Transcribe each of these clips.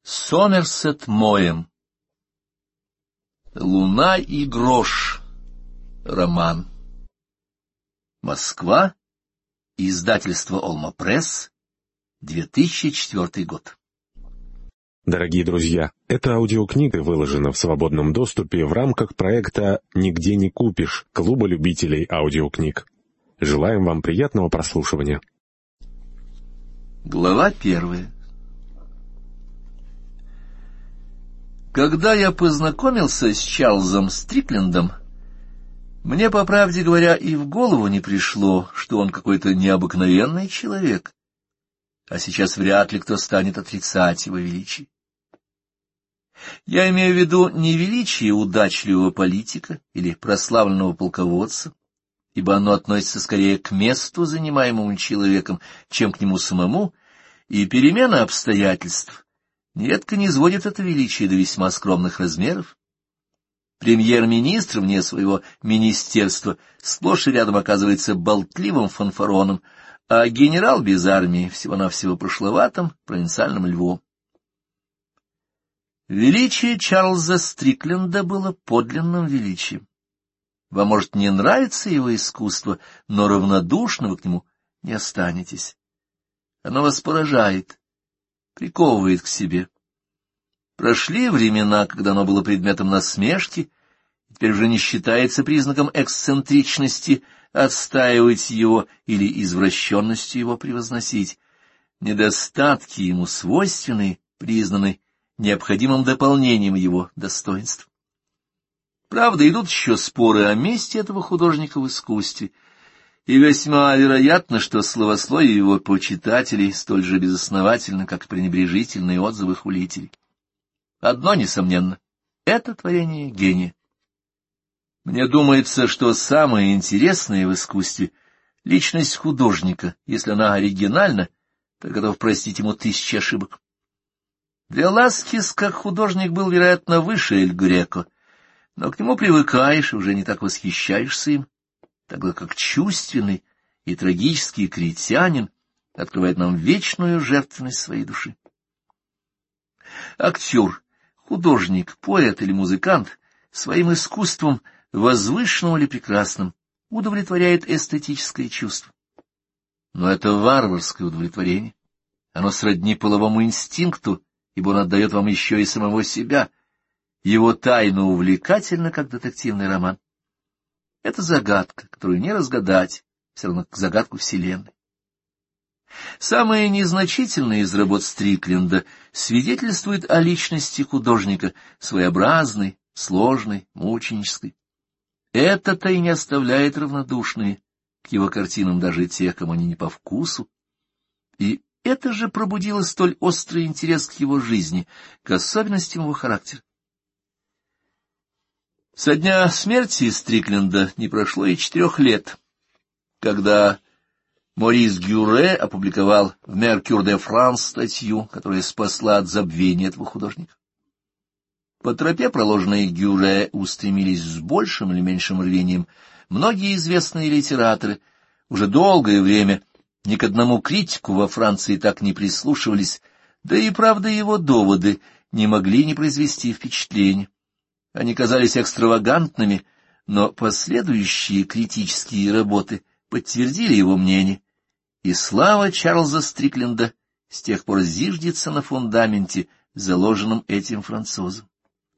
Сомерсет Моэм. «Луна и грош». Роман. Москва. Издательство «Олма-пресс», 2004 год. Дорогие друзья, эта аудиокнига выложена в свободном доступе в рамках проекта «Нигде не купишь» Клуба любителей аудиокниг. Желаем вам приятного прослушивания. Глава 1. Когда я познакомился с Чарльзом Стриклендом, мне, по правде говоря, и в голову не пришло, что он какой-то необыкновенный человек, а сейчас вряд ли кто станет отрицать его величие. Я имею в виду не величие удачливого политика или прославленного полководца, ибо оно относится скорее к месту, занимаемому человеком, чем к нему самому, и перемена обстоятельств нередко низводит это величие до весьма скромных размеров. Премьер-министр вне своего министерства сплошь и рядом оказывается болтливым фанфароном, а генерал без армии всего-навсего прошловатым провинциальным львом. Величие Чарльза Стрикленда было подлинным величием. Вам может не нравиться его искусство, но равнодушно вы к нему не останетесь. Оно вас поражает, приковывает к себе. Прошли времена, когда оно было предметом насмешки, и теперь уже не считается признаком эксцентричности отстаивать его или извращенностью его превозносить. Недостатки ему свойственны, признаны необходимым дополнением его достоинств. Правда, идут еще споры о месте этого художника в искусстве, и весьма вероятно, что словословие его почитателей столь же безосновательно, как и пренебрежительные отзывы хулителей. Одно несомненно — это творение гения. Мне думается, что самое интересное в искусстве — личность художника. Если она оригинальна, то готов простить ему тысячи ошибок. Веласкес, как художник, был, вероятно, выше Эль Греко, но к нему привыкаешь и уже не так восхищаешься им, тогда как чувственный и трагический критянин открывает нам вечную жертвенность своей души. Актер, художник, поэт или музыкант своим искусством, возвышенным или прекрасным, удовлетворяет эстетическое чувство. Но это варварское удовлетворение. Оно сродни половому инстинкту, ибо он отдает вам еще и самого себя. Его тайна увлекательна, как детективный роман. Это загадка, которую не разгадать, все равно как загадку Вселенной. Самые незначительные из работ Стрикленда свидетельствуют о личности художника, своеобразной, сложной, мученической. Это-то и не оставляет равнодушными к его картинам даже тех, кому они не по вкусу. И это же пробудило столь острый интерес к его жизни, к особенностям его характера. Со дня смерти Стрикленда не прошло и 4 лет, когда Морис Гюре опубликовал в «Меркюр де Франс» статью, которая спасла от забвения этого художника. По тропе, проложенной Гюре, устремились с большим или меньшим рвением многие известные литераторы. Уже долгое время ни к одному критику во Франции так не прислушивались, да и, правда, его доводы не могли не произвести впечатления. Они казались экстравагантными, но последующие критические работы подтвердили его мнение, и слава Чарльза Стрикленда с тех пор зиждется на фундаменте, заложенном этим французом.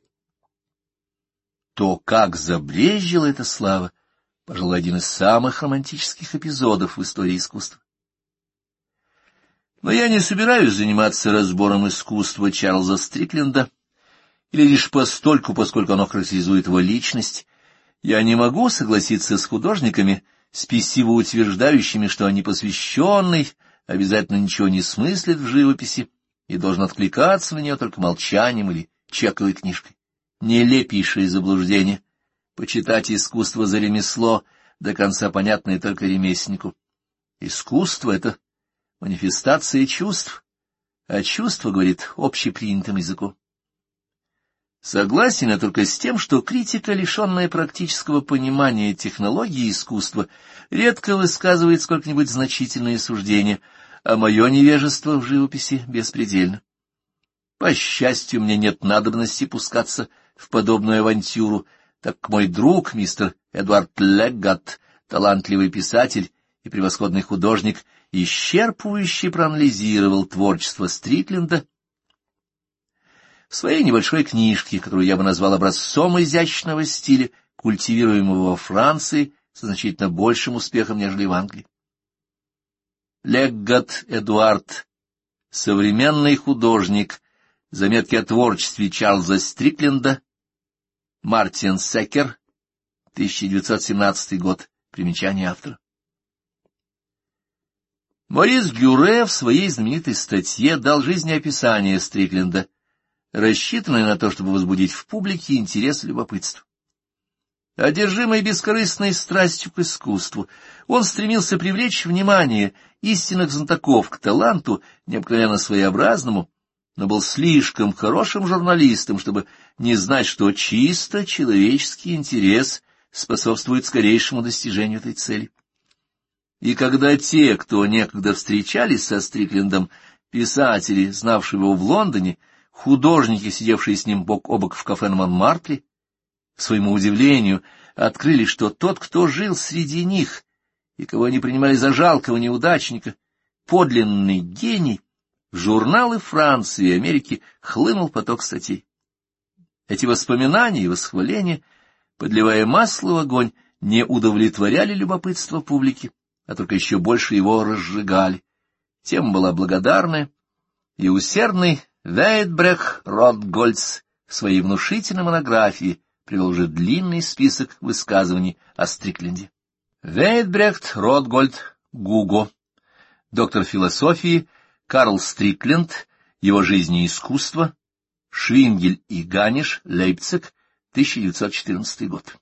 То, как забрезжила эта слава, пожалуй, один из самых романтических эпизодов в истории искусства. Но я не собираюсь заниматься разбором искусства Чарльза Стрикленда, или лишь постольку, поскольку оно характеризует его личность. Я не могу согласиться с художниками, спесиво утверждающими, что непосвященный обязательно ничего не смыслит в живописи и должен откликаться на нее только молчанием или чековой книжкой. Нелепейшее заблуждение — почитать искусство за ремесло, до конца понятное только ремесленнику. Искусство — это манифестация чувств, а чувство говорит общепринятым языком. Согласен я только с тем, что критика, лишенная практического понимания технологии искусства, редко высказывает сколько-нибудь значительные суждения, а мое невежество в живописи беспредельно. По счастью, мне нет надобности пускаться в подобную авантюру, так как мой друг, мистер Эдуард Леггат, талантливый писатель и превосходный художник, исчерпывающе проанализировал творчество Стрикленда в своей небольшой книжке, которую я бы назвал образцом изящного стиля, культивируемого во Франции со значительно большим успехом, нежели в Англии. Леггат Эдуард, современный художник, заметки о творчестве Чарльза Стрикленда, Мартин Секер, 1917 год, примечание автора. Морис Гюре в своей знаменитой статье дал жизнеописание Стрикленда, рассчитанное на то, чтобы возбудить в публике интерес и любопытство. Одержимый бескорыстной страстью к искусству, он стремился привлечь внимание истинных знатоков к таланту, необыкновенно своеобразному, но был слишком хорошим журналистом, чтобы не знать, что чисто человеческий интерес способствует скорейшему достижению этой цели. И когда те, кто некогда встречались со Стриклендом, писатели, знавшие его в Лондоне, художники, сидевшие с ним бок о бок в кафе на Монмартре, к своему удивлению, открыли, что тот, кто жил среди них, и кого они принимали за жалкого неудачника, подлинный гений, в журналы Франции и Америки хлынул поток статей. Эти воспоминания и восхваления, подливая масло в огонь, не удовлетворяли любопытство публики, а только еще больше его разжигали. Тема была благодарная, и усердный Вейтбрех Ротгольц в своей внушительной монографии привел уже длинный список высказываний о Стрикленде. Вейтбрехт Ротгольд Гуго, доктор философии, Карл Стрикленд, его жизнь и искусство, Швингель и Ганиш, Лейпциг, 1914 год.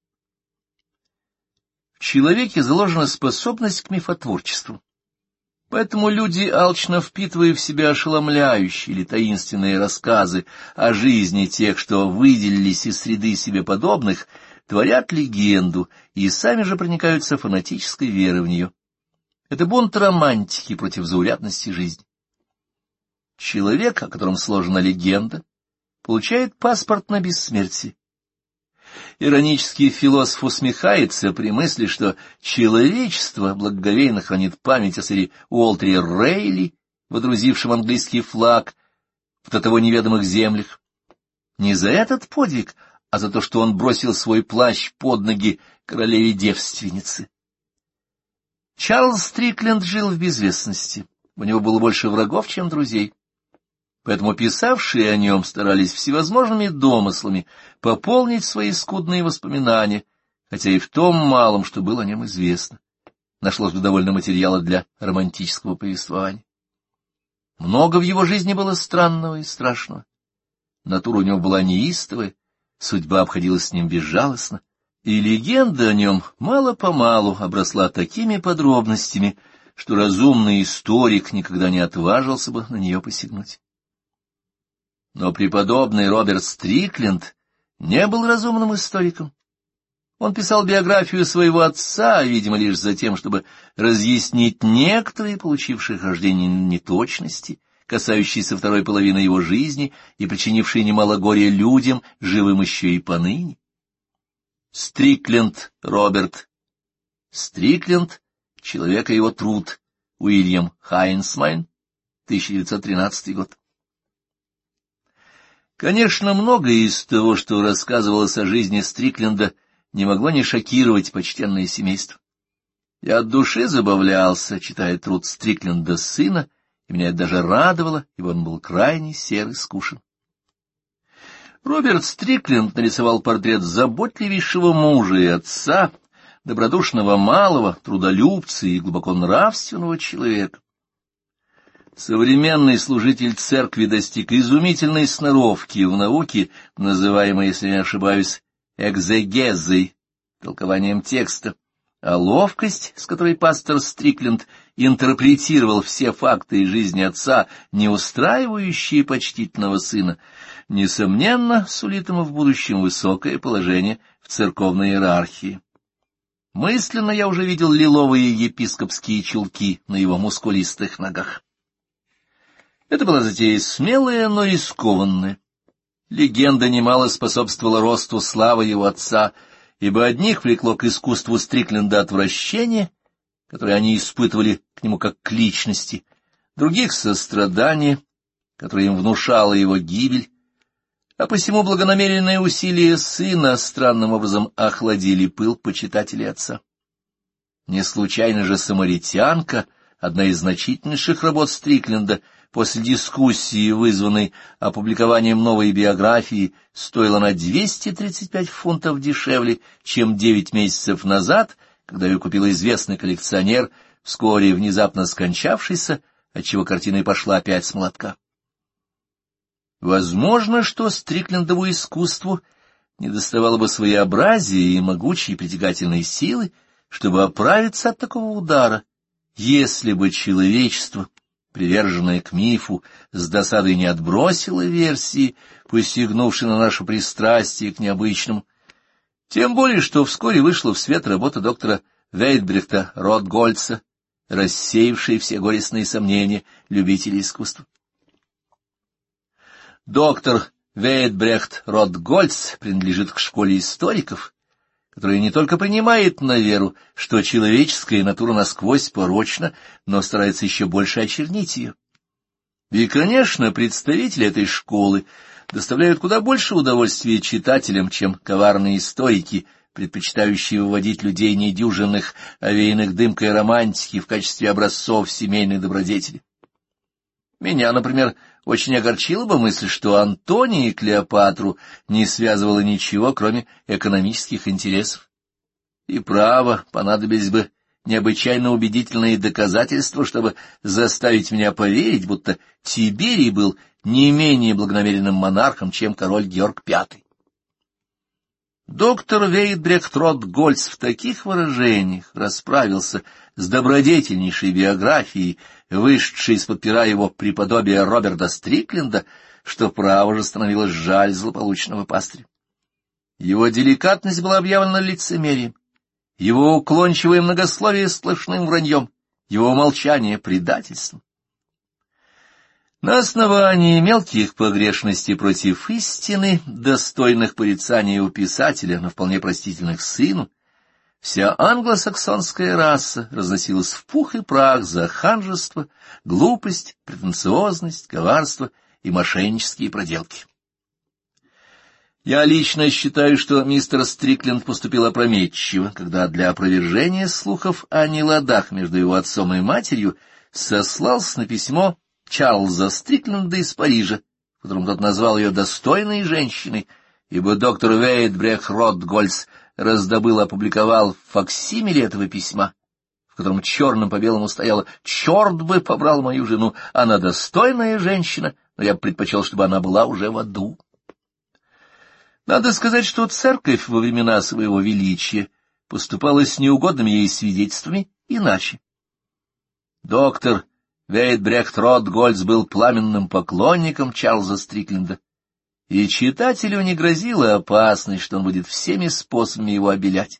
В человеке заложена способность к мифотворчеству. Поэтому люди, алчно впитывая в себя ошеломляющие или таинственные рассказы о жизни тех, что выделились из среды себе подобных, творят легенду и сами же проникаются фанатической верой в нее. Это бунт романтики против заурядности жизни. Человек, о котором сложена легенда, получает паспорт на бессмертие. Иронический философ усмехается при мысли, что человечество благоговейно хранит память о сэре Уолтере Рейли, водрузившем английский флаг в до того неведомых землях. Не за этот подвиг, а за то, что он бросил свой плащ под ноги королеве-девственнице. Чарльз Стрикленд жил в безвестности, у него было больше врагов, чем друзей. Поэтому писавшие о нем старались всевозможными домыслами пополнить свои скудные воспоминания, хотя и в том малом, что было о нем известно. Нашлось бы довольно материала для романтического повествования. Много в его жизни было странного и страшного. Натура у него была неистовая, судьба обходилась с ним безжалостно, и легенда о нем мало-помалу обросла такими подробностями, что разумный историк никогда не отважился бы на нее посягнуть. Но преподобный Роберт Стрикленд не был разумным историком. Он писал биографию своего отца, видимо, лишь за тем, чтобы разъяснить некоторые получившие рождение неточности, касающиеся второй половины его жизни и причинившие немало горя людям, живым еще и поныне. Стрикленд Роберт. Стрикленд — человек и его труд. Уильям Хайнсмайн, 1913 год. Конечно, многое из того, что рассказывалось о жизни Стрикленда, не могло не шокировать почтенное семейство. Я от души забавлялся, читая труд Стрикленда сына, и меня это даже радовало, ибо он был крайне сер и скучен. Роберт Стрикленд нарисовал портрет заботливейшего мужа и отца, добродушного малого, трудолюбца и глубоко нравственного человека. Современный служитель церкви достиг изумительной сноровки в науке, называемой, если не ошибаюсь, экзегезой, толкованием текста, а ловкость, с которой пастор Стрикленд интерпретировал все факты из жизни отца, не устраивающие почтительного сына, несомненно, сулит ему в будущем высокое положение в церковной иерархии. Мысленно я уже видел лиловые епископские чулки на его мускулистых ногах. Это была затея смелая, но рискованная. Легенда немало способствовала росту славы его отца, ибо одних влекло к искусству Стрикленда отвращение, которое они испытывали к нему как к личности, других — сострадание, которое им внушало его гибель, а посему благонамеренные усилия сына странным образом охладили пыл почитателей отца. Не случайно же «Самаритянка», одна из значительнейших работ Стрикленда, после дискуссии, вызванной опубликованием новой биографии, стоила на 235 фунтов дешевле, чем 9 месяцев назад, когда ее купил известный коллекционер, вскоре внезапно скончавшийся, отчего картина и пошла опять с молотка. Возможно, что Стриклендову искусству недоставало бы своеобразия и могучей притягательной силы, чтобы оправиться от такого удара, если бы человечество, приверженное к мифу, с досадой не отбросило версии, посягнувшей на наше пристрастие к необычному. Тем более, что вскоре вышла в свет работа доктора Вейтбрехта Ротгольца, рассеявшая все горестные сомнения любителей искусства. Доктор Вейтбрехт Ротгольц принадлежит к школе историков, которая не только принимает на веру, что человеческая натура насквозь порочна, но старается еще больше очернить ее. И, конечно, представители этой школы доставляют куда больше удовольствия читателям, чем коварные историки, предпочитающие выводить людей недюжинных, овеянных дымкой романтики в качестве образцов семейной добродетели. Меня, например, очень огорчила бы мысль, что Антония и Клеопатру не связывало ничего, кроме экономических интересов. И право, понадобились бы необычайно убедительные доказательства, чтобы заставить меня поверить, будто Тиберий был не менее благонамеренным монархом, чем король Георг V. Доктор Вейтбрехт Ротгольц в таких выражениях расправился с добродетельнейшей биографией, вышедшей из-под пера его преподобия Роберта Стрикленда, что право же становилось жаль злополучного пастыря. Его деликатность была объявлена лицемерием, его уклончивое многословие сплошным враньем, его молчание — предательством. На основании мелких погрешностей против истины, достойных порицания у писателя, но вполне простительных сыну, вся англосаксонская раса разносилась в пух и прах за ханжество, глупость, претенциозность, коварство и мошеннические проделки. Я лично считаю, что мистер Стрикленд поступил опрометчиво, когда для опровержения слухов о неладах между его отцом и матерью сослался на письмо Чарльза Стрикленда из Парижа, в котором тот назвал ее достойной женщиной, ибо доктор Вейтбрехт Ротгольц раздобыл и опубликовал факсимиле этого письма, в котором черным по белому стояло: «Черт бы побрал мою жену, она достойная женщина, но я бы предпочел, чтобы она была уже в аду». Надо сказать, что церковь во времена своего величия поступала с неугодными ей свидетельствами иначе. Доктор Вейтбрехт Ротгольц был пламенным поклонником Чарльза Стрикленда, и читателю не грозила опасность, что он будет всеми способами его обелять.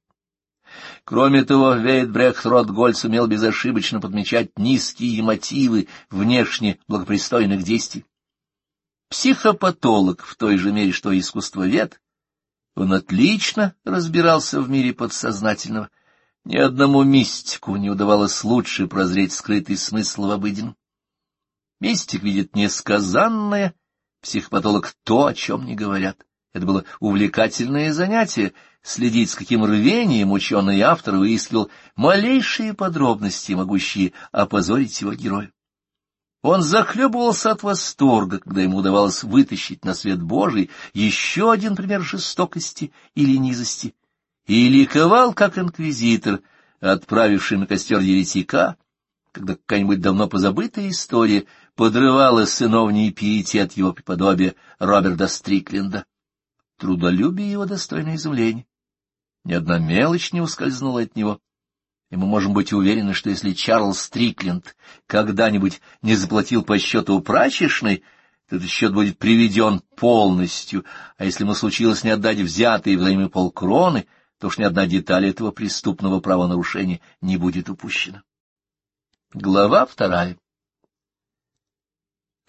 Кроме того, Вейтбрехт Ротгольц умел безошибочно подмечать низкие мотивы внешне благопристойных действий. Психопатолог в той же мере, что и искусствовед, он отлично разбирался в мире подсознательного. Ни одному мистику не удавалось лучше прозреть скрытый смысл в обыденном. Мистик видит несказанное, психопатолог — то, о чем не говорят. Это было увлекательное занятие — следить, с каким рвением ученый и автор выискивал малейшие подробности, могущие опозорить его героя. Он захлебывался от восторга, когда ему удавалось вытащить на свет Божий еще один пример жестокости или низости, и ликовал, как инквизитор, отправивший на костер еретика, когда какая-нибудь давно позабытая история подрывала сыновний пиетет его преподобия Роберта Стрикленда. Трудолюбие его достойно изумления. Ни одна мелочь не ускользнула от него, и мы можем быть уверены, что если Чарльз Стрикленд когда-нибудь не заплатил по счету прачечной, то этот счет будет приведен полностью, а если ему случилось не отдать взятые взаймы полкроны, то уж ни одна деталь этого преступного правонарушения не будет упущена. Глава 2.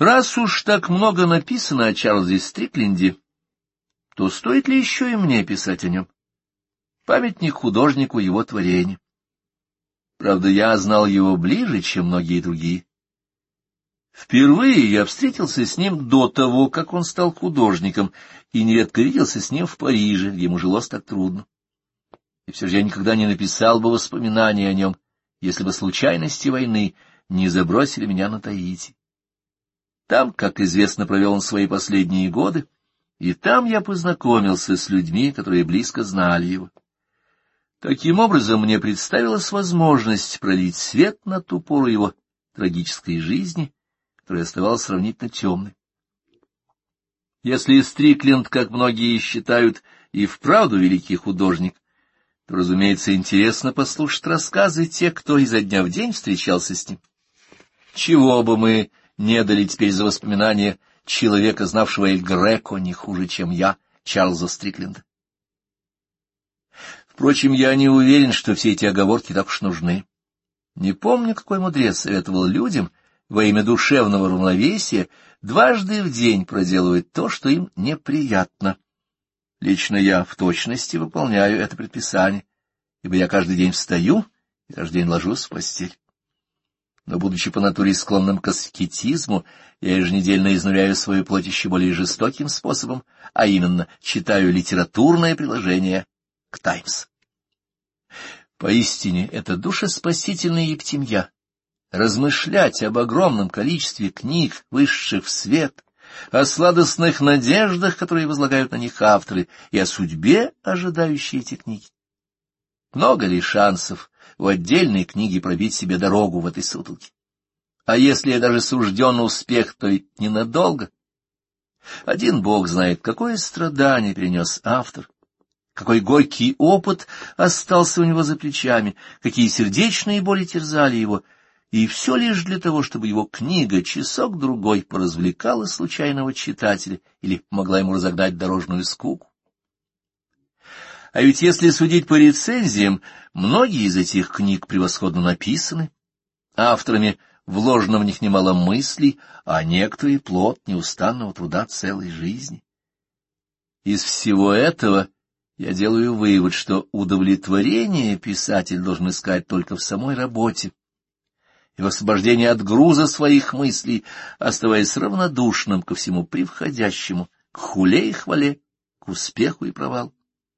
Раз уж так много написано о Чарльзе Стрикленде, то стоит ли еще и мне писать о нем? Памятник художнику его творения. Правда, я знал его ближе, чем многие другие. Впервые я встретился с ним до того, как он стал художником, и нередко виделся с ним в Париже, где ему жилось так трудно. И все же я никогда не написал бы воспоминаний о нем, если бы случайности войны не забросили меня на Таити. Там, как известно, провел он свои последние годы, и там я познакомился с людьми, которые близко знали его. Таким образом, мне представилась возможность пролить свет на ту пору его трагической жизни, которая оставалась сравнительно темной. Если Стрикленд, как многие считают, и вправду великий художник, то, разумеется, интересно послушать рассказы тех, кто изо дня в день встречался с ним. Чего бы мы не дали теперь за воспоминания человека, знавшего Эль Греко не хуже, чем я, Чарльза Стрикленда. Впрочем, я не уверен, что все эти оговорки так уж нужны. Не помню, какой мудрец советовал людям во имя душевного равновесия дважды в день проделывать то, что им неприятно. Лично я в точности выполняю это предписание, ибо я каждый день встаю и каждый день ложусь в постель. Но, будучи по натуре склонным к аскетизму, я еженедельно изнуряю свою плоть еще более жестоким способом, а именно читаю литературное приложение к «Таймс». Поистине, это душеспасительная ептемья. Размышлять об огромном количестве книг, вышедших в свет, о сладостных надеждах, которые возлагают на них авторы, и о судьбе, ожидающей эти книги. Много ли шансов у отдельной книги пробить себе дорогу в этой сутолке? А если я даже сужден на успех, то ведь ненадолго. Один Бог знает, какое страдание перенес автор, какой горький опыт остался у него за плечами, какие сердечные боли терзали его, и все лишь для того, чтобы его книга часок-другой поразвлекала случайного читателя или помогла ему разогнать дорожную скуку. А ведь если судить по рецензиям, многие из этих книг превосходно написаны, авторами вложено в них немало мыслей, а некоторые — плод неустанного труда целой жизни. Из всего этого я делаю вывод, что удовлетворение писатель должен искать только в самой работе, и в освобождении от груза своих мыслей, оставаясь равнодушным ко всему превходящему, к хуле и хвале, к успеху и провалу.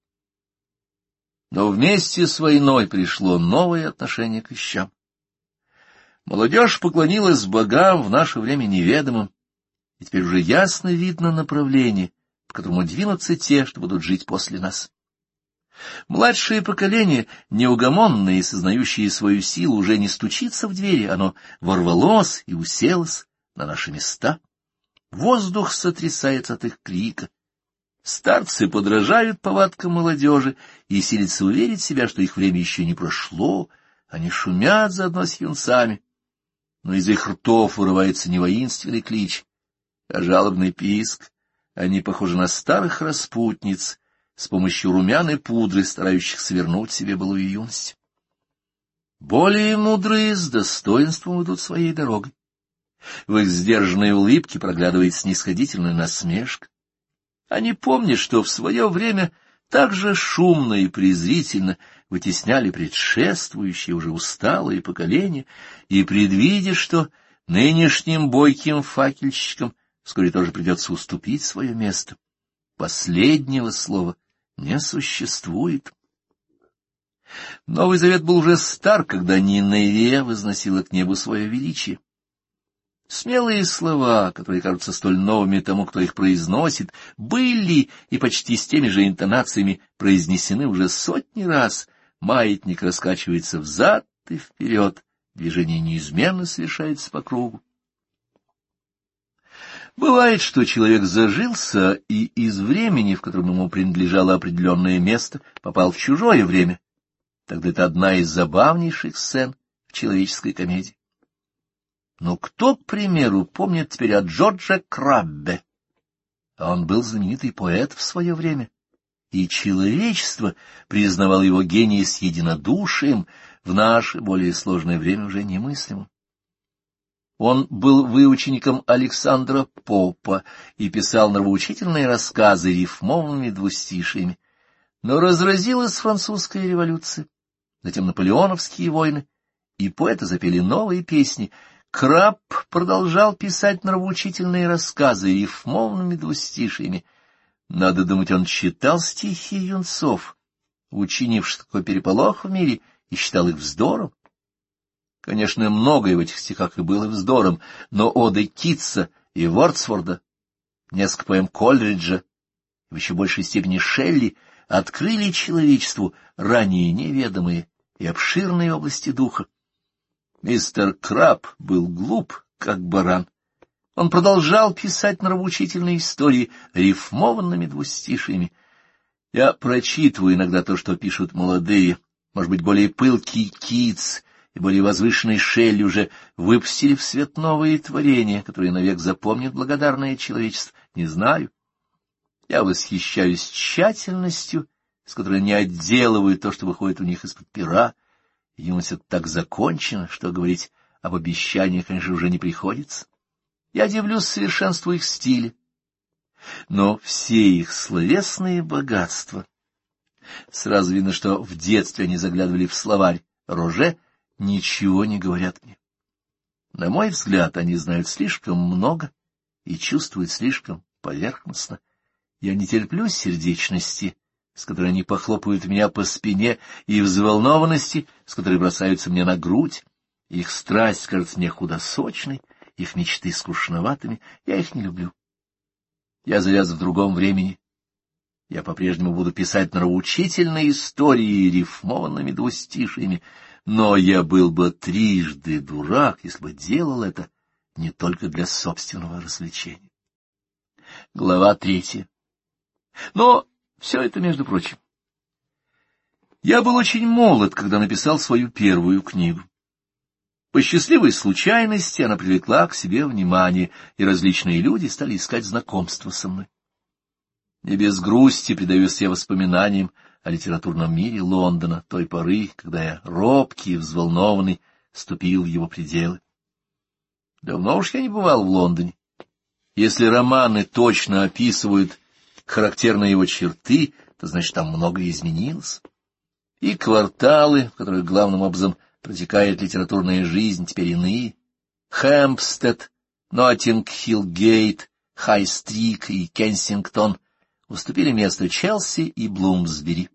Но вместе с войной пришло новое отношение к вещам. Молодежь поклонилась богам в наше время неведомым, и теперь уже ясно видно направление, по которому двинутся те, что будут жить после нас. Младшее поколение, неугомонное и сознающее свою силу, уже не стучится в двери, оно ворвалось и уселось на наши места. Воздух сотрясается от их крика. Старцы подражают повадкам молодежи и силятся уверить себя, что их время еще не прошло, они шумят заодно с юнцами. Но из их ртов вырывается не воинственный клич, а жалобный писк. Они похожи на старых распутниц, с помощью румяной пудры, старающихся вернуть себе былую юность. Более мудрые с достоинством идут своей дорогой. В их сдержанной улыбке проглядывает снисходительная насмешка. Они помнят, что в свое время так же шумно и презрительно вытесняли предшествующие уже усталые поколения, и, предвидя, что нынешним бойким факельщикам вскоре тоже придется уступить свое место, последнего слова не существует. Новый Завет был уже стар, когда Ниневия возносила к небу свое величие. Смелые слова, которые кажутся столь новыми тому, кто их произносит, были и почти с теми же интонациями произнесены уже сотни раз. Маятник раскачивается взад и вперед, движение неизменно совершается по кругу. Бывает, что человек зажился и из времени, в котором ему принадлежало определенное место, попал в чужое время. Тогда это одна из забавнейших сцен в человеческой комедии. Но кто, к примеру, помнит теперь о Джордже Краббе? Он был знаменитый поэт в свое время, и человечество признавало его гений с единодушием, в наше более сложное время уже немыслимым. Он был выучеником Александра Попа и писал нравоучительные рассказы рифмованными двустишиями. Но разразилась французская революция, затем наполеоновские войны, и поэты запели новые песни. Краб продолжал писать нравоучительные рассказы рифмованными двустишиями. Надо думать, он читал стихи юнцов, учинивший такой переполох в мире, и считал их вздором. Конечно, многое в этих стихах и было вздором, но оды Китса и Вордсворда, несколько поэм Кольриджа, в еще большей степени Шелли, открыли человечеству ранее неведомые и обширные области духа. Мистер Краб был глуп, как баран. Он продолжал писать нравоучительные истории рифмованными двустишиями. Я прочитываю иногда то, что пишут молодые, может быть, более пылкий Китс и более возвышенный Шелли уже выпустили в свет новые творения, которые навек запомнит благодарное человечество. Не знаю. Я восхищаюсь тщательностью, с которой они отделывают то, что выходит у них из-под пера. Юность это так закончено, что говорить об обещаниях, конечно, уже не приходится. Я дивлюсь совершенству их стиля. Но все их словесные богатства. Сразу видно, что в детстве они заглядывали в словарь Роже, ничего не говорят мне. На мой взгляд, они знают слишком много и чувствуют слишком поверхностно. Я не терплю сердечности, с которой они похлопают меня по спине, и взволнованности, с которой бросаются мне на грудь. Их страсть кажется мне худосочной, их мечты скучноватыми, я их не люблю. Я завяз в другом времени. Я по-прежнему буду писать нравоучительные истории рифмованными двустишиями, но я был бы трижды дурак, если бы делал это не только для собственного развлечения. Глава 3. Но все это между прочим. Я был очень молод, когда написал свою первую книгу. По счастливой случайности она привлекла к себе внимание, и различные люди стали искать знакомства со мной. Не без грусти предаюсь я воспоминаниям о литературном мире Лондона, той поры, когда я, робкий и взволнованный, ступил в его пределы. Давно уж я не бывал в Лондоне. Если романы точно описывают характерные его черты, то, значит, там многое изменилось. И кварталы, в которых главным образом протекает литературная жизнь, теперь иные. Хэмпстед, Ноттинг-Хилл-Гейт, Хай-Стрит и Кенсингтон уступили место Челси и Блумсбери.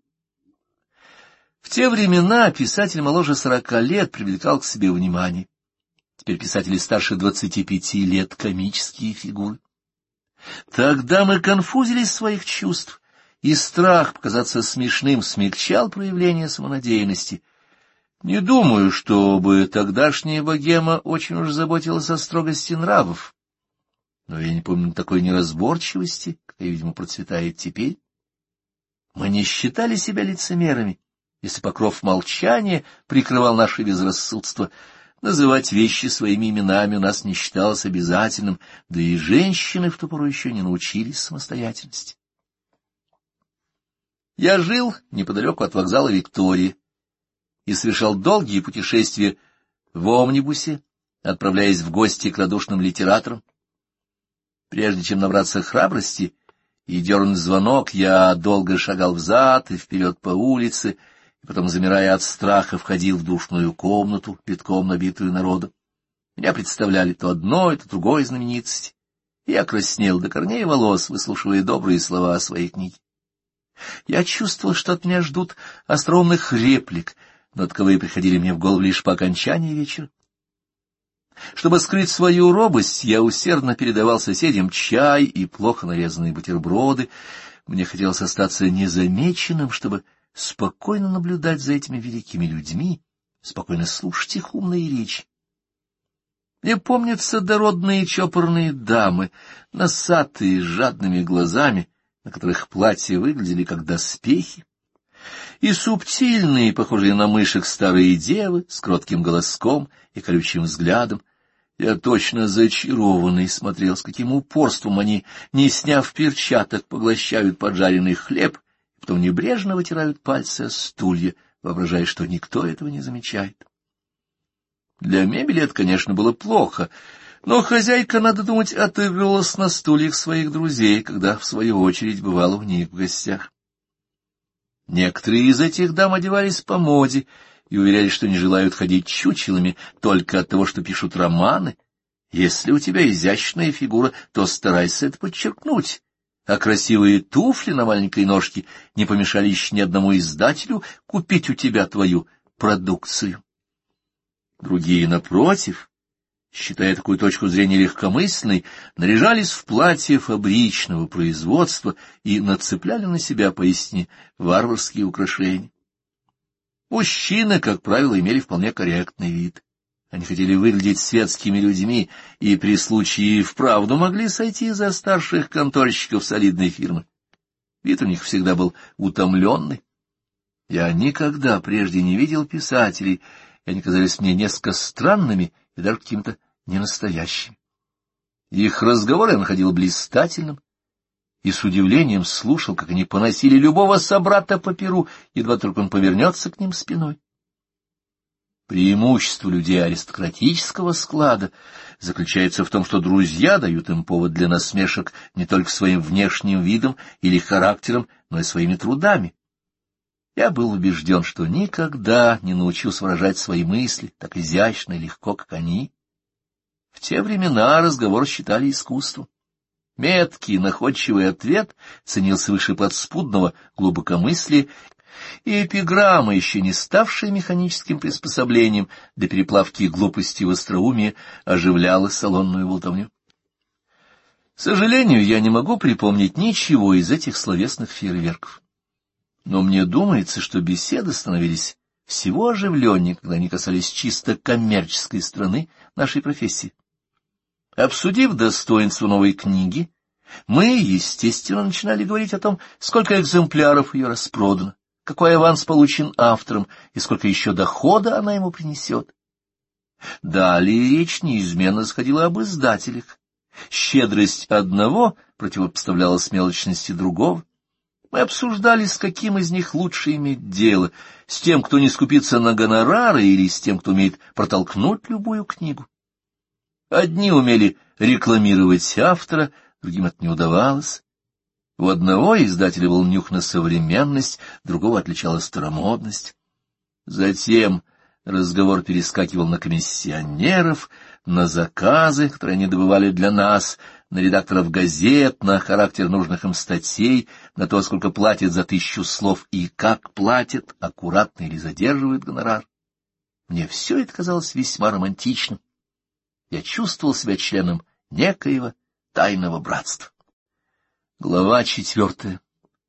В те времена писатель моложе 40 лет привлекал к себе внимание. Теперь писатели старше 25 лет — комические фигуры. Тогда мы конфузились своих чувств, и страх показаться смешным смягчал проявление самонадеянности. Не думаю, чтобы тогдашняя богема очень уж заботилась о строгости нравов, но я не помню такой неразборчивости, какая, видимо, процветает теперь. Мы не считали себя лицемерами, если покров молчания прикрывал наше безрассудство. Называть вещи своими именами у нас не считалось обязательным, да и женщины в ту пору еще не научились самостоятельности. Я жил неподалеку от вокзала Виктории и совершал долгие путешествия в омнибусе, отправляясь в гости к радушным литераторам. Прежде чем набраться храбрости и дернуть звонок, я долго шагал взад и вперед по улице, и потом, замирая от страха, входил в душную комнату, битком набитую народом. Меня представляли то одной, то другой знаменитости, и я краснел до корней волос, выслушивая добрые слова о своей книге. Я чувствовал, что от меня ждут остроумных реплик, но таковые приходили мне в голову лишь по окончании вечера. Чтобы скрыть свою робость, я усердно передавал соседям чай и плохо нарезанные бутерброды. Мне хотелось остаться незамеченным, чтобы спокойно наблюдать за этими великими людьми, спокойно слушать их умные речи. Мне помнятся дородные чопорные дамы, носатые, с жадными глазами, на которых платья выглядели как доспехи, и субтильные, похожие на мышек, старые девы с кротким голоском и колючим взглядом. Я точно зачарованный смотрел, с каким упорством они, не сняв перчаток, поглощают поджаренный хлеб, и потом небрежно вытирают пальцы о стулья, воображая, что никто этого не замечает. Для мебели это, конечно, было плохо, но хозяйка, надо думать, отыгрывалась на стульях своих друзей, когда, в свою очередь, бывала у них в гостях. Некоторые из этих дам одевались по моде и уверяли, что не желают ходить чучелами только от того, что пишут романы. Если у тебя изящная фигура, то старайся это подчеркнуть, а красивые туфли на маленькой ножке не помешали еще ни одному издателю купить у тебя твою продукцию. Другие, напротив, считая такую точку зрения легкомысленной, наряжались в платье фабричного производства и нацепляли на себя поистине варварские украшения. Мужчины, как правило, имели вполне корректный вид. Они хотели выглядеть светскими людьми и при случае и вправду могли сойти за старших конторщиков солидной фирмы. Вид у них всегда был утомленный. Я никогда прежде не видел писателей, и они казались мне несколько странными и даже какими-то ненастоящими. Их разговор я находил блистательным и с удивлением слушал, как они поносили любого собрата по перу, едва только он повернется к ним спиной. Преимущество людей аристократического склада заключается в том, что друзья дают им повод для насмешек не только своим внешним видом или характером, но и своими трудами. Я был убежден, что никогда не научился выражать свои мысли так изящно и легко, как они. В те времена разговор считали искусством. Меткий, находчивый ответ ценился выше подспудного глубокомыслия, и эпиграмма, еще не ставшая механическим приспособлением для переплавки глупости в остроумие, оживляла салонную болтовню. К сожалению, я не могу припомнить ничего из этих словесных фейерверков. Но мне думается, что беседы становились всего оживленнее, когда они касались чисто коммерческой стороны нашей профессии. Обсудив достоинство новой книги, мы, естественно, начинали говорить о том, сколько экземпляров ее распродано, какой аванс получен автором и сколько еще дохода она ему принесет. Далее речь неизменно заходила об издателях. Щедрость одного противопоставлялась мелочности другого. Мы обсуждали, с каким из них лучше иметь дело, с тем, кто не скупится на гонорары, или с тем, кто умеет протолкнуть любую книгу. Одни умели рекламировать автора, другим это не удавалось. У одного издателя был нюх на современность, другого отличала старомодность. Затем разговор перескакивал на комиссионеров, на заказы, которые они добывали для нас, на редакторов газет, на характер нужных им статей, на то, сколько платят за 1000 слов и как платят, аккуратно или задерживают гонорар. Мне все это казалось весьма романтичным. Я чувствовал себя членом некоего тайного братства. Глава 4.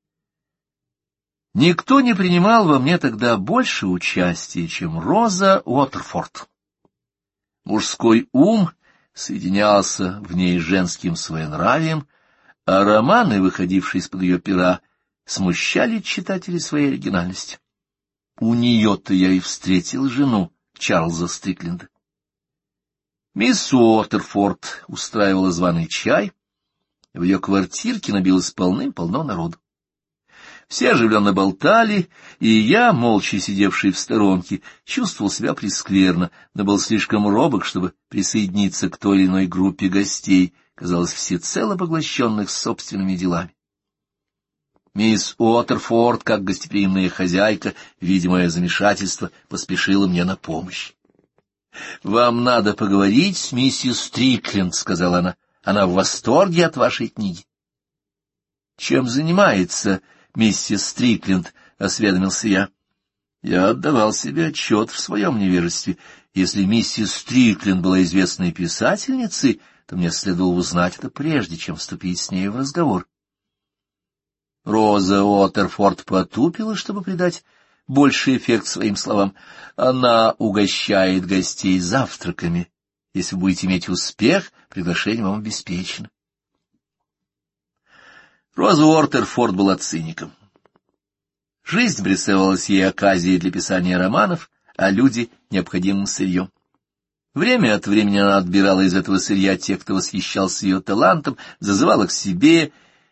Никто не принимал во мне тогда больше участия, чем Роза Уотерфорд. Мужской ум соединялся в ней с женским своенравием, а романы, выходившие из-под ее пера, смущали читателей своей оригинальностью. У нее-то я и встретил жену Чарльза Стрикленда. Мисс Уотерфорд устраивала званый чай, в ее квартирке набилось полным-полно народу. Все оживленно болтали, и я, молча сидевший в сторонке, чувствовал себя прескверно, но был слишком робок, чтобы присоединиться к той или иной группе гостей, казалось, всецело поглощенных собственными делами. Мисс Уотерфорд, как гостеприимная хозяйка, видя мое замешательство, поспешила мне на помощь. — Вам надо поговорить с миссис Стрикленд, — сказала она. — Она в восторге от вашей книги. — Чем занимается миссис Стрикленд? — осведомился я. Я отдавал себе отчет в своем невежестве. Если миссис Стрикленд была известной писательницей, то мне следовало узнать это прежде, чем вступить с ней в разговор. Роза Уотерфорд потупила, чтобы придать больший эффект своим словам. Она угощает гостей завтраками. Если вы будете иметь успех, приглашение вам обеспечено. Роза Уотерфорд была циником. Жизнь представлялась ей оказией для писания романов, а люди — необходимым сырьем. Время от времени она отбирала из этого сырья тех, кто восхищался ее талантом, зазывала к себе,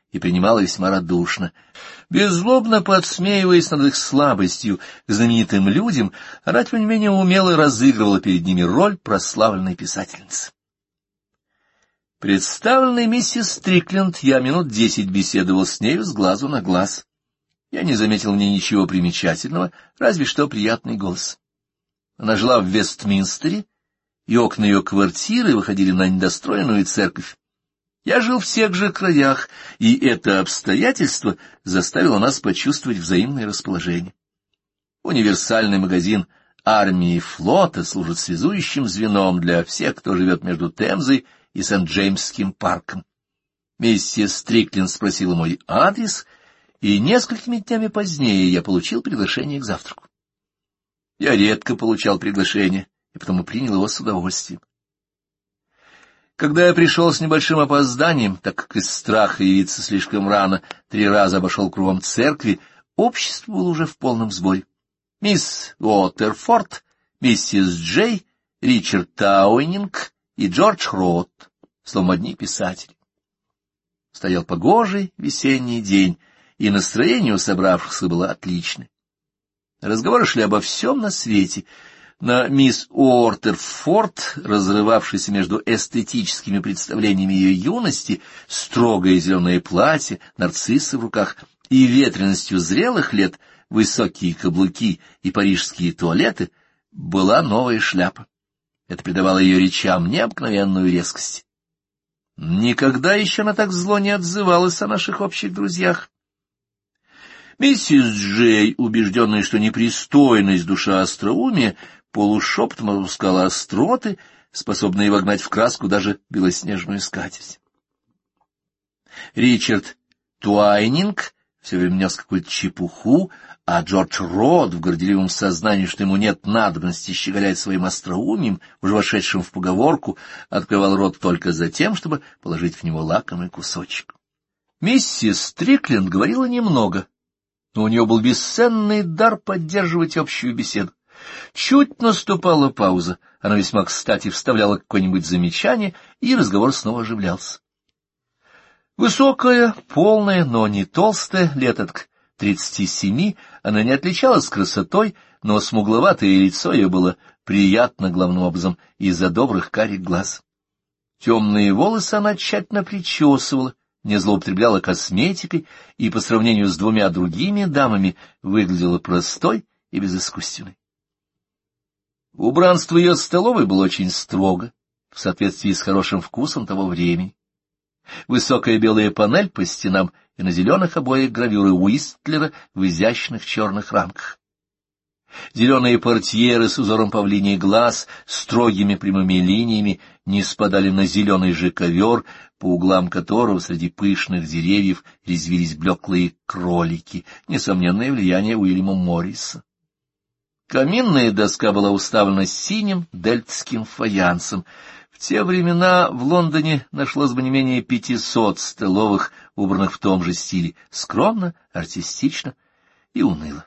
и принимала весьма радушно. Беззлобно подсмеиваясь над их слабостью к знаменитым людям, она, тем не менее, умело разыгрывала перед ними роль прославленной писательницы. Представленной миссис Стрикленд, я минут 10 беседовал с нею с глазу на глаз. Я не заметил в ней ничего примечательного, разве что приятный голос. Она жила в Вестминстере, и окна ее квартиры выходили на недостроенную церковь. Я жил в тех же краях, и это обстоятельство заставило нас почувствовать взаимное расположение. Универсальный магазин армии и флота служит связующим звеном для всех, кто живет между Темзой и Сент-Джеймсским парком. Миссис Стрикленд спросила мой адрес, и несколькими днями позднее я получил приглашение к завтраку. Я редко получал приглашение, и потому принял его с удовольствием. Когда я пришел с небольшим опозданием, так как из страха явиться слишком рано 3 раза обошел кругом церкви, общество было уже в полном сборе. Мисс Уотерфорд, миссис Джей, Ричард Тауининг и Джордж Рот, словом, одни писатели. Стоял погожий весенний день, и настроение у собравшихся было отличное. Разговоры шли обо всем на свете. На мисс Уотерфорд, разрывавшейся между эстетическими представлениями ее юности, строгое зеленое платье, нарциссы в руках, и ветренностью зрелых лет, высокие каблуки и парижские туалеты, была новая шляпа. Это придавало ее речам необыкновенную резкость. Никогда еще она так зло не отзывалась о наших общих друзьях. Миссис Джей, убежденная, что непристойность душа остроумия, полушепотом отпускала остроты, способные вогнать в краску даже белоснежную скатерть. Ричард Туайнинг все время нес какую-то чепуху, а Джордж Рот, в горделивом сознании, что ему нет надобности щеголять своим остроумием, уже вошедшим в поговорку, открывал рот только за тем, чтобы положить в него лакомый кусочек. Миссис Стрикленд говорила немного, но у нее был бесценный дар поддерживать общую беседу. Чуть наступала пауза, она весьма кстати вставляла какое-нибудь замечание, и разговор снова оживлялся. Высокая, полная, но не толстая, лет от 37, она не отличалась красотой, но смугловатое лицо ее было приятно главным образом из-за добрых карих глаз. Темные волосы она тщательно причесывала, не злоупотребляла косметикой и по сравнению с 2 другими дамами выглядела простой и безыскусственной. Убранство ее столовой было очень строго, в соответствии с хорошим вкусом того времени. Высокая белая панель по стенам и на зеленых обоях гравюры Уистлера в изящных черных рамках. Зеленые портьеры с узором павлиний глаз, строгими прямыми линиями, не спадали на зеленый же ковер, по углам которого среди пышных деревьев резвились блеклые кролики, несомненное влияние Уильяма Морриса. Каминная доска была уставлена синим дельтским фаянсом. В те времена в Лондоне нашлось бы не менее 500 столовых, убранных в том же стиле, скромно, артистично и уныло.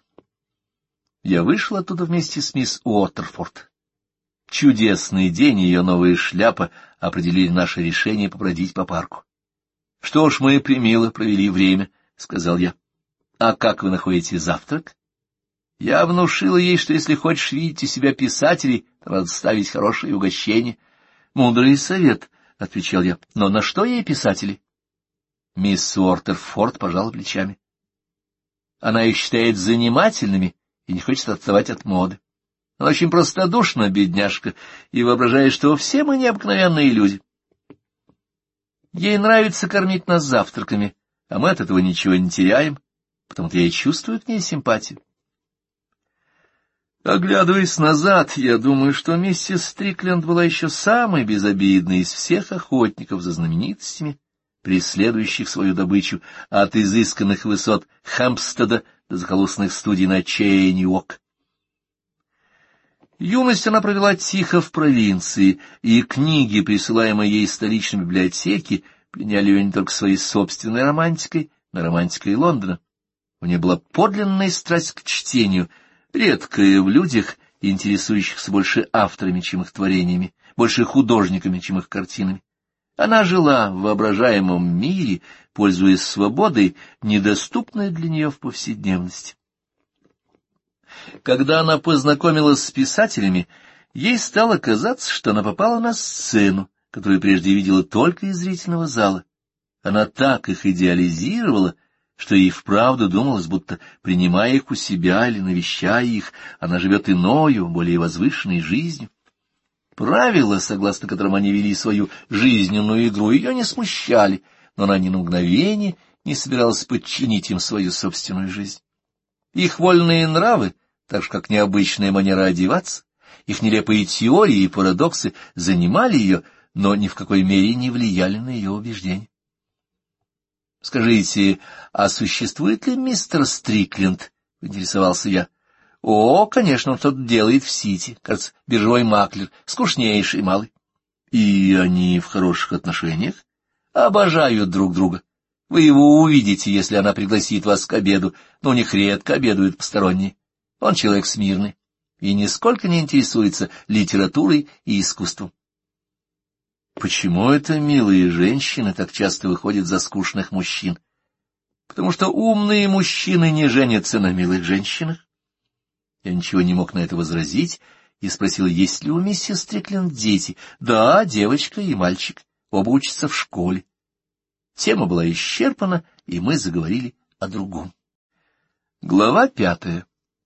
Я вышел оттуда вместе с мисс Уотерфорд. Чудесный день и ее новая шляпа определили наше решение побродить по парку. — Что ж, мы примило провели время, — сказал я. — А как вы находите завтрак? Я внушила ей, что если хочешь видеть у себя писателей, то надо ставить хорошее угощение. — Мудрый совет, — отвечал я. — Но на что ей писатели? Мисс Уотерфорд пожала плечами. Она их считает занимательными и не хочет отставать от моды. Она очень простодушна, бедняжка, и воображает, что все мы необыкновенные люди. Ей нравится кормить нас завтраками, а мы от этого ничего не теряем, потому-то я и чувствую к ней симпатию. Оглядываясь назад, я думаю, что миссис Стрикленд была еще самой безобидной из всех охотников за знаменитостями, преследующих свою добычу от изысканных высот Хэмпстеда до захолустных студий на Чейни-Уок. Юность она провела тихо в провинции, и книги, присылаемые ей из столичной библиотеки, пленяли ее не только своей собственной романтикой, но романтикой Лондона. У нее была подлинная страсть к чтению, редкая в людях, интересующихся больше авторами, чем их творениями, больше художниками, чем их картинами. Она жила в воображаемом мире, пользуясь свободой, недоступной для нее в повседневности. Когда она познакомилась с писателями, ей стало казаться, что она попала на сцену, которую прежде видела только из зрительного зала. Она так их идеализировала, что ей вправду думалось, будто, принимая их у себя или навещая их, она живет иною, более возвышенной жизнью. Правила, согласно которым они вели свою жизненную игру, ее не смущали, но она ни на мгновение не собиралась подчинить им свою собственную жизнь. Их вольные нравы, так же как необычная манера одеваться, их нелепые теории и парадоксы занимали ее, но ни в какой мере не влияли на ее убеждения. — Скажите, а существует ли мистер Стрикленд? — интересовался я. — О, конечно, он что-то делает в Сити, кажется, биржевой маклер, скучнейший малый. — И они в хороших отношениях? — Обожают друг друга. Вы его увидите, если она пригласит вас к обеду, но у них редко обедают посторонние. Он человек смирный и нисколько не интересуется литературой и искусством. Почему это милые женщины так часто выходят за скучных мужчин? Потому что умные мужчины не женятся на милых женщинах. Я ничего не мог на это возразить и спросил, есть ли у миссис Стрикленд дети. Да, девочка и мальчик, оба учатся в школе. Тема была исчерпана, и мы заговорили о другом. Глава 5.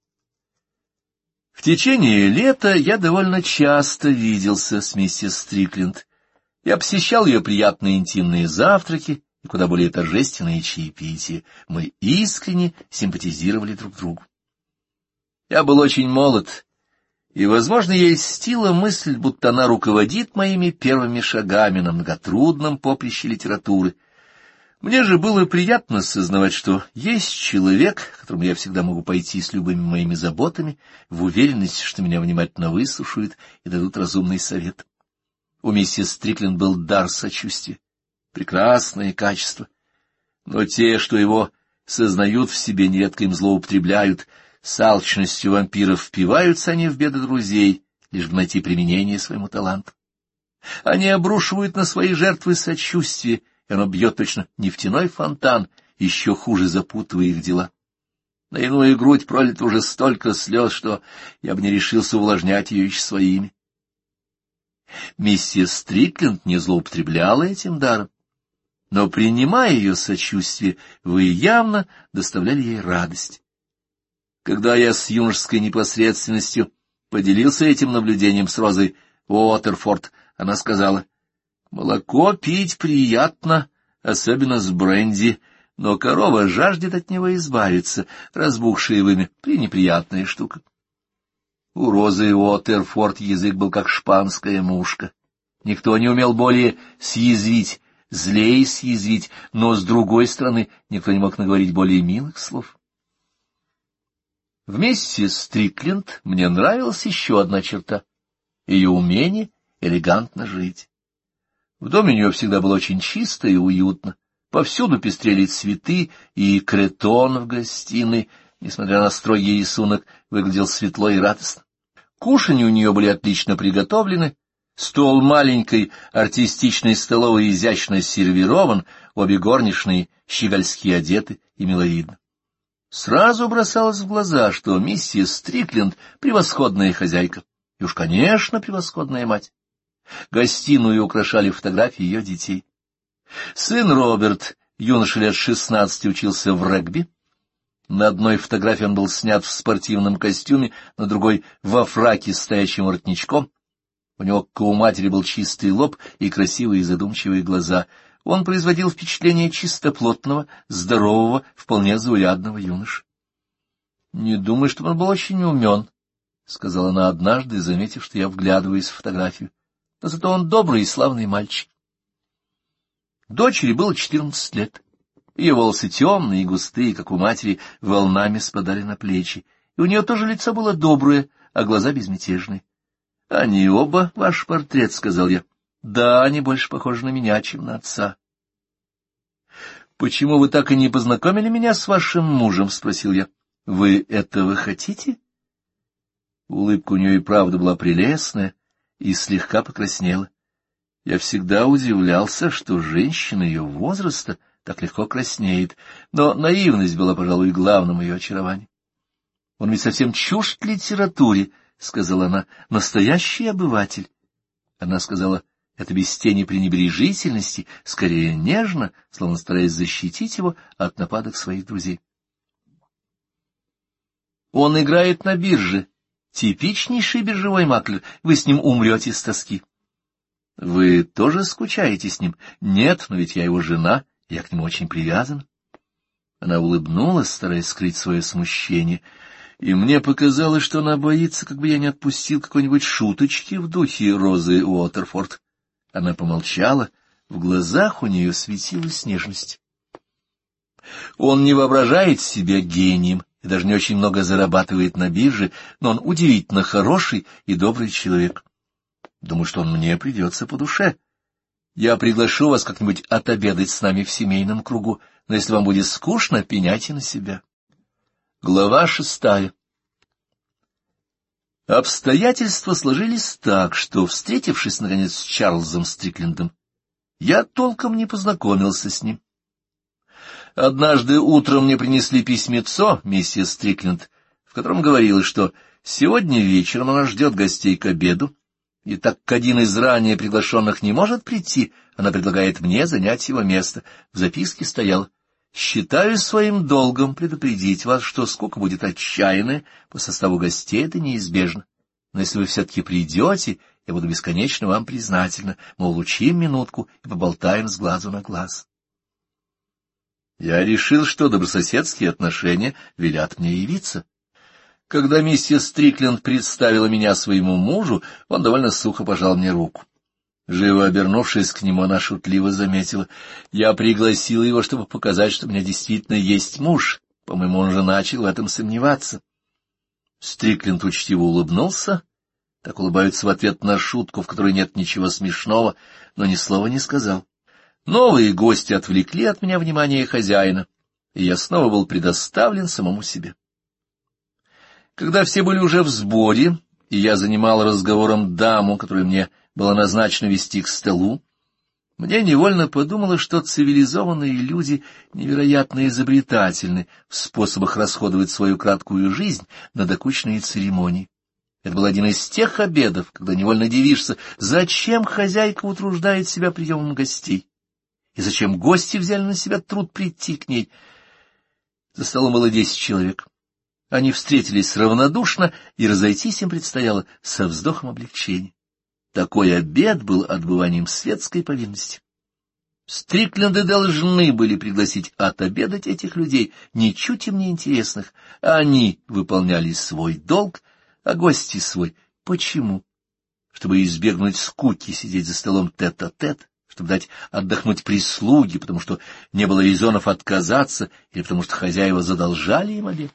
В течение лета я довольно часто виделся с миссис Стрикленд. Я посещал ее приятные интимные завтраки и куда более торжественные чаепития. Мы искренне симпатизировали друг другу. Я был очень молод, и, возможно, ей льстила мысль, будто она руководит моими первыми шагами на многотрудном поприще литературы. Мне же было приятно сознавать, что есть человек, к которому я всегда могу пойти с любыми моими заботами, в уверенности, что меня внимательно выслушают и дадут разумный совет. У миссис Стрикленд был дар сочувствия, прекрасное качество, но те, что его сознают в себе, нередко им злоупотребляют. С алчностью вампиров впиваются они в беды друзей, лишь бы найти применение своему таланту. Они обрушивают на свои жертвы сочувствие, и оно бьет точно нефтяной фонтан, еще хуже запутывая их дела. На иную грудь пролито уже столько слез, что я бы не решился увлажнять ее еще своими. Миссис Стрикленд не злоупотребляла этим даром, но, принимая ее сочувствие, вы явно доставляли ей радость. Когда я с юношеской непосредственностью поделился этим наблюдением с Розой Уотерфорд, она сказала: «Молоко пить приятно, особенно с бренди, но корова жаждет от него избавиться, разбухшее вымя — пренеприятная штука». У Розы Уотерфорд язык был как шпанская мушка. Никто не умел более съязвить, злее съязвить, но, с другой стороны, никто не мог наговорить более милых слов. В миссис Стрикленд мне нравилась еще одна черта — ее умение элегантно жить. В доме у нее всегда было очень чисто и уютно. Повсюду пестрели цветы, и кретон в гостиной, несмотря на строгий рисунок, выглядел светло и радостно. Кушанья у нее были отлично приготовлены, стол маленькой артистичной столовой изящно сервирован, обе горничные щегольски одеты и миловидны. Сразу бросалось в глаза, что миссис Стрикленд — превосходная хозяйка, и уж, конечно, превосходная мать. Гостиную украшали фотографии ее детей. Сын Роберт, юноша лет 16, учился в регби. На одной фотографии он был снят в спортивном костюме, на другой — во фраке с стоячим воротничком. У него, как у матери, был чистый лоб и красивые задумчивые глаза. Он производил впечатление чистоплотного, здорового, вполне заурядного юноши. — Не думаю, что он был очень умен, — сказала она однажды, заметив, что я вглядываюсь в фотографию. — Но зато он добрый и славный мальчик. Дочери было 14 лет. Ее волосы темные и густые, как у матери, волнами спадали на плечи, и у нее тоже лицо было доброе, а глаза безмятежные. — Они оба ваш портрет, — сказал я. — Да, они больше похожи на меня, чем на отца. — Почему вы так и не познакомили меня с вашим мужем? — спросил я. — Вы этого хотите? Улыбка у нее и правда была прелестная и слегка покраснела. Я всегда удивлялся, что женщина ее возраста так легко краснеет, но наивность была, пожалуй, главным ее очарованием. «Он ведь совсем чужд литературе», — сказала она, — «настоящий обыватель». Она сказала это без тени пренебрежительности, скорее нежно, словно стараясь защитить его от нападок своих друзей. «Он играет на бирже. Типичнейший биржевой маклер. Вы с ним умрете с тоски». «Вы тоже скучаете с ним?» «Нет, но ведь я его жена, я к нему очень привязан». Она улыбнулась, стараясь скрыть свое смущение, и мне показалось, что она боится, как бы я не отпустил какой-нибудь шуточки в духе Розы Уотерфорд. Она помолчала, в глазах у нее светилась нежность. «Он не воображает себя гением и даже не очень много зарабатывает на бирже, но он удивительно хороший и добрый человек. Думаю, что он мне придется по душе. Я приглашу вас как-нибудь отобедать с нами в семейном кругу, но если вам будет скучно, пеняйте на себя». Глава 6. Обстоятельства сложились так, что, встретившись, наконец, с Чарльзом Стриклендом, я толком не познакомился с ним. Однажды утром мне принесли письмецо миссис Стрикленд, в котором говорилось, что сегодня вечером она ждет гостей к обеду, и так как один из ранее приглашенных не может прийти, она предлагает мне занять его место. В записке стояло: «Считаю своим долгом предупредить вас, что скука будет отчаянная, по составу гостей это неизбежно. Но если вы все-таки придете, я буду бесконечно вам признательна, мол, улучим минутку и поболтаем с глазу на глаз». Я решил, что добрососедские отношения велят мне явиться. Когда миссис Стрикленд представила меня своему мужу, он довольно сухо пожал мне руку. Живо обернувшись к нему, она шутливо заметила: «Я пригласила его, чтобы показать, что у меня действительно есть муж. По-моему, он же начал в этом сомневаться». Стрикленд учтиво улыбнулся, так улыбаются в ответ на шутку, в которой нет ничего смешного, но ни слова не сказал. Новые гости отвлекли от меня внимание хозяина, и я снова был предоставлен самому себе. Когда все были уже в сборе, и я занимал разговором даму, которую мне было назначено вести к столу, мне невольно подумалось, что цивилизованные люди невероятно изобретательны в способах расходовать свою краткую жизнь на докучные церемонии. Это был один из тех обедов, когда невольно дивишься, зачем хозяйка утруждает себя приемом гостей, и зачем гости взяли на себя труд прийти к ней. За столом было 10 человек. Они встретились равнодушно, и разойтись им предстояло со вздохом облегчения. Такой обед был отбыванием светской повинности. Стрикленды должны были пригласить отобедать этих людей, ничуть им не интересных. Они выполняли свой долг, а гости свой. Почему? Чтобы избегнуть скуки, сидеть за столом тет-а-тет, чтобы дать отдохнуть прислуге, потому что не было резонов отказаться, или потому что хозяева задолжали им обед.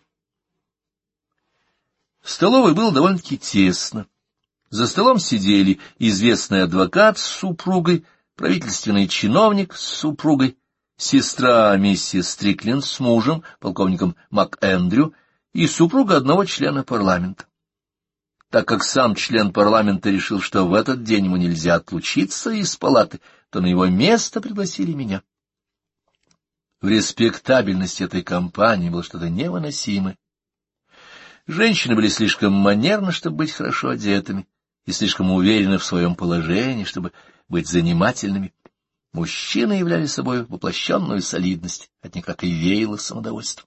В столовой было довольно-таки тесно. За столом сидели известный адвокат с супругой, правительственный чиновник с супругой, сестра миссис Стрикленд с мужем, полковником МакЭндрю, и супруга одного члена парламента. Так как сам член парламента решил, что в этот день ему нельзя отлучиться из палаты, то на его место пригласили меня. В респектабельности этой компании было что-то невыносимое. Женщины были слишком манерны, чтобы быть хорошо одетыми, и слишком уверены в своем положении, чтобы быть занимательными. Мужчины являли собой воплощенную солидность, от них так и веяло самодовольство.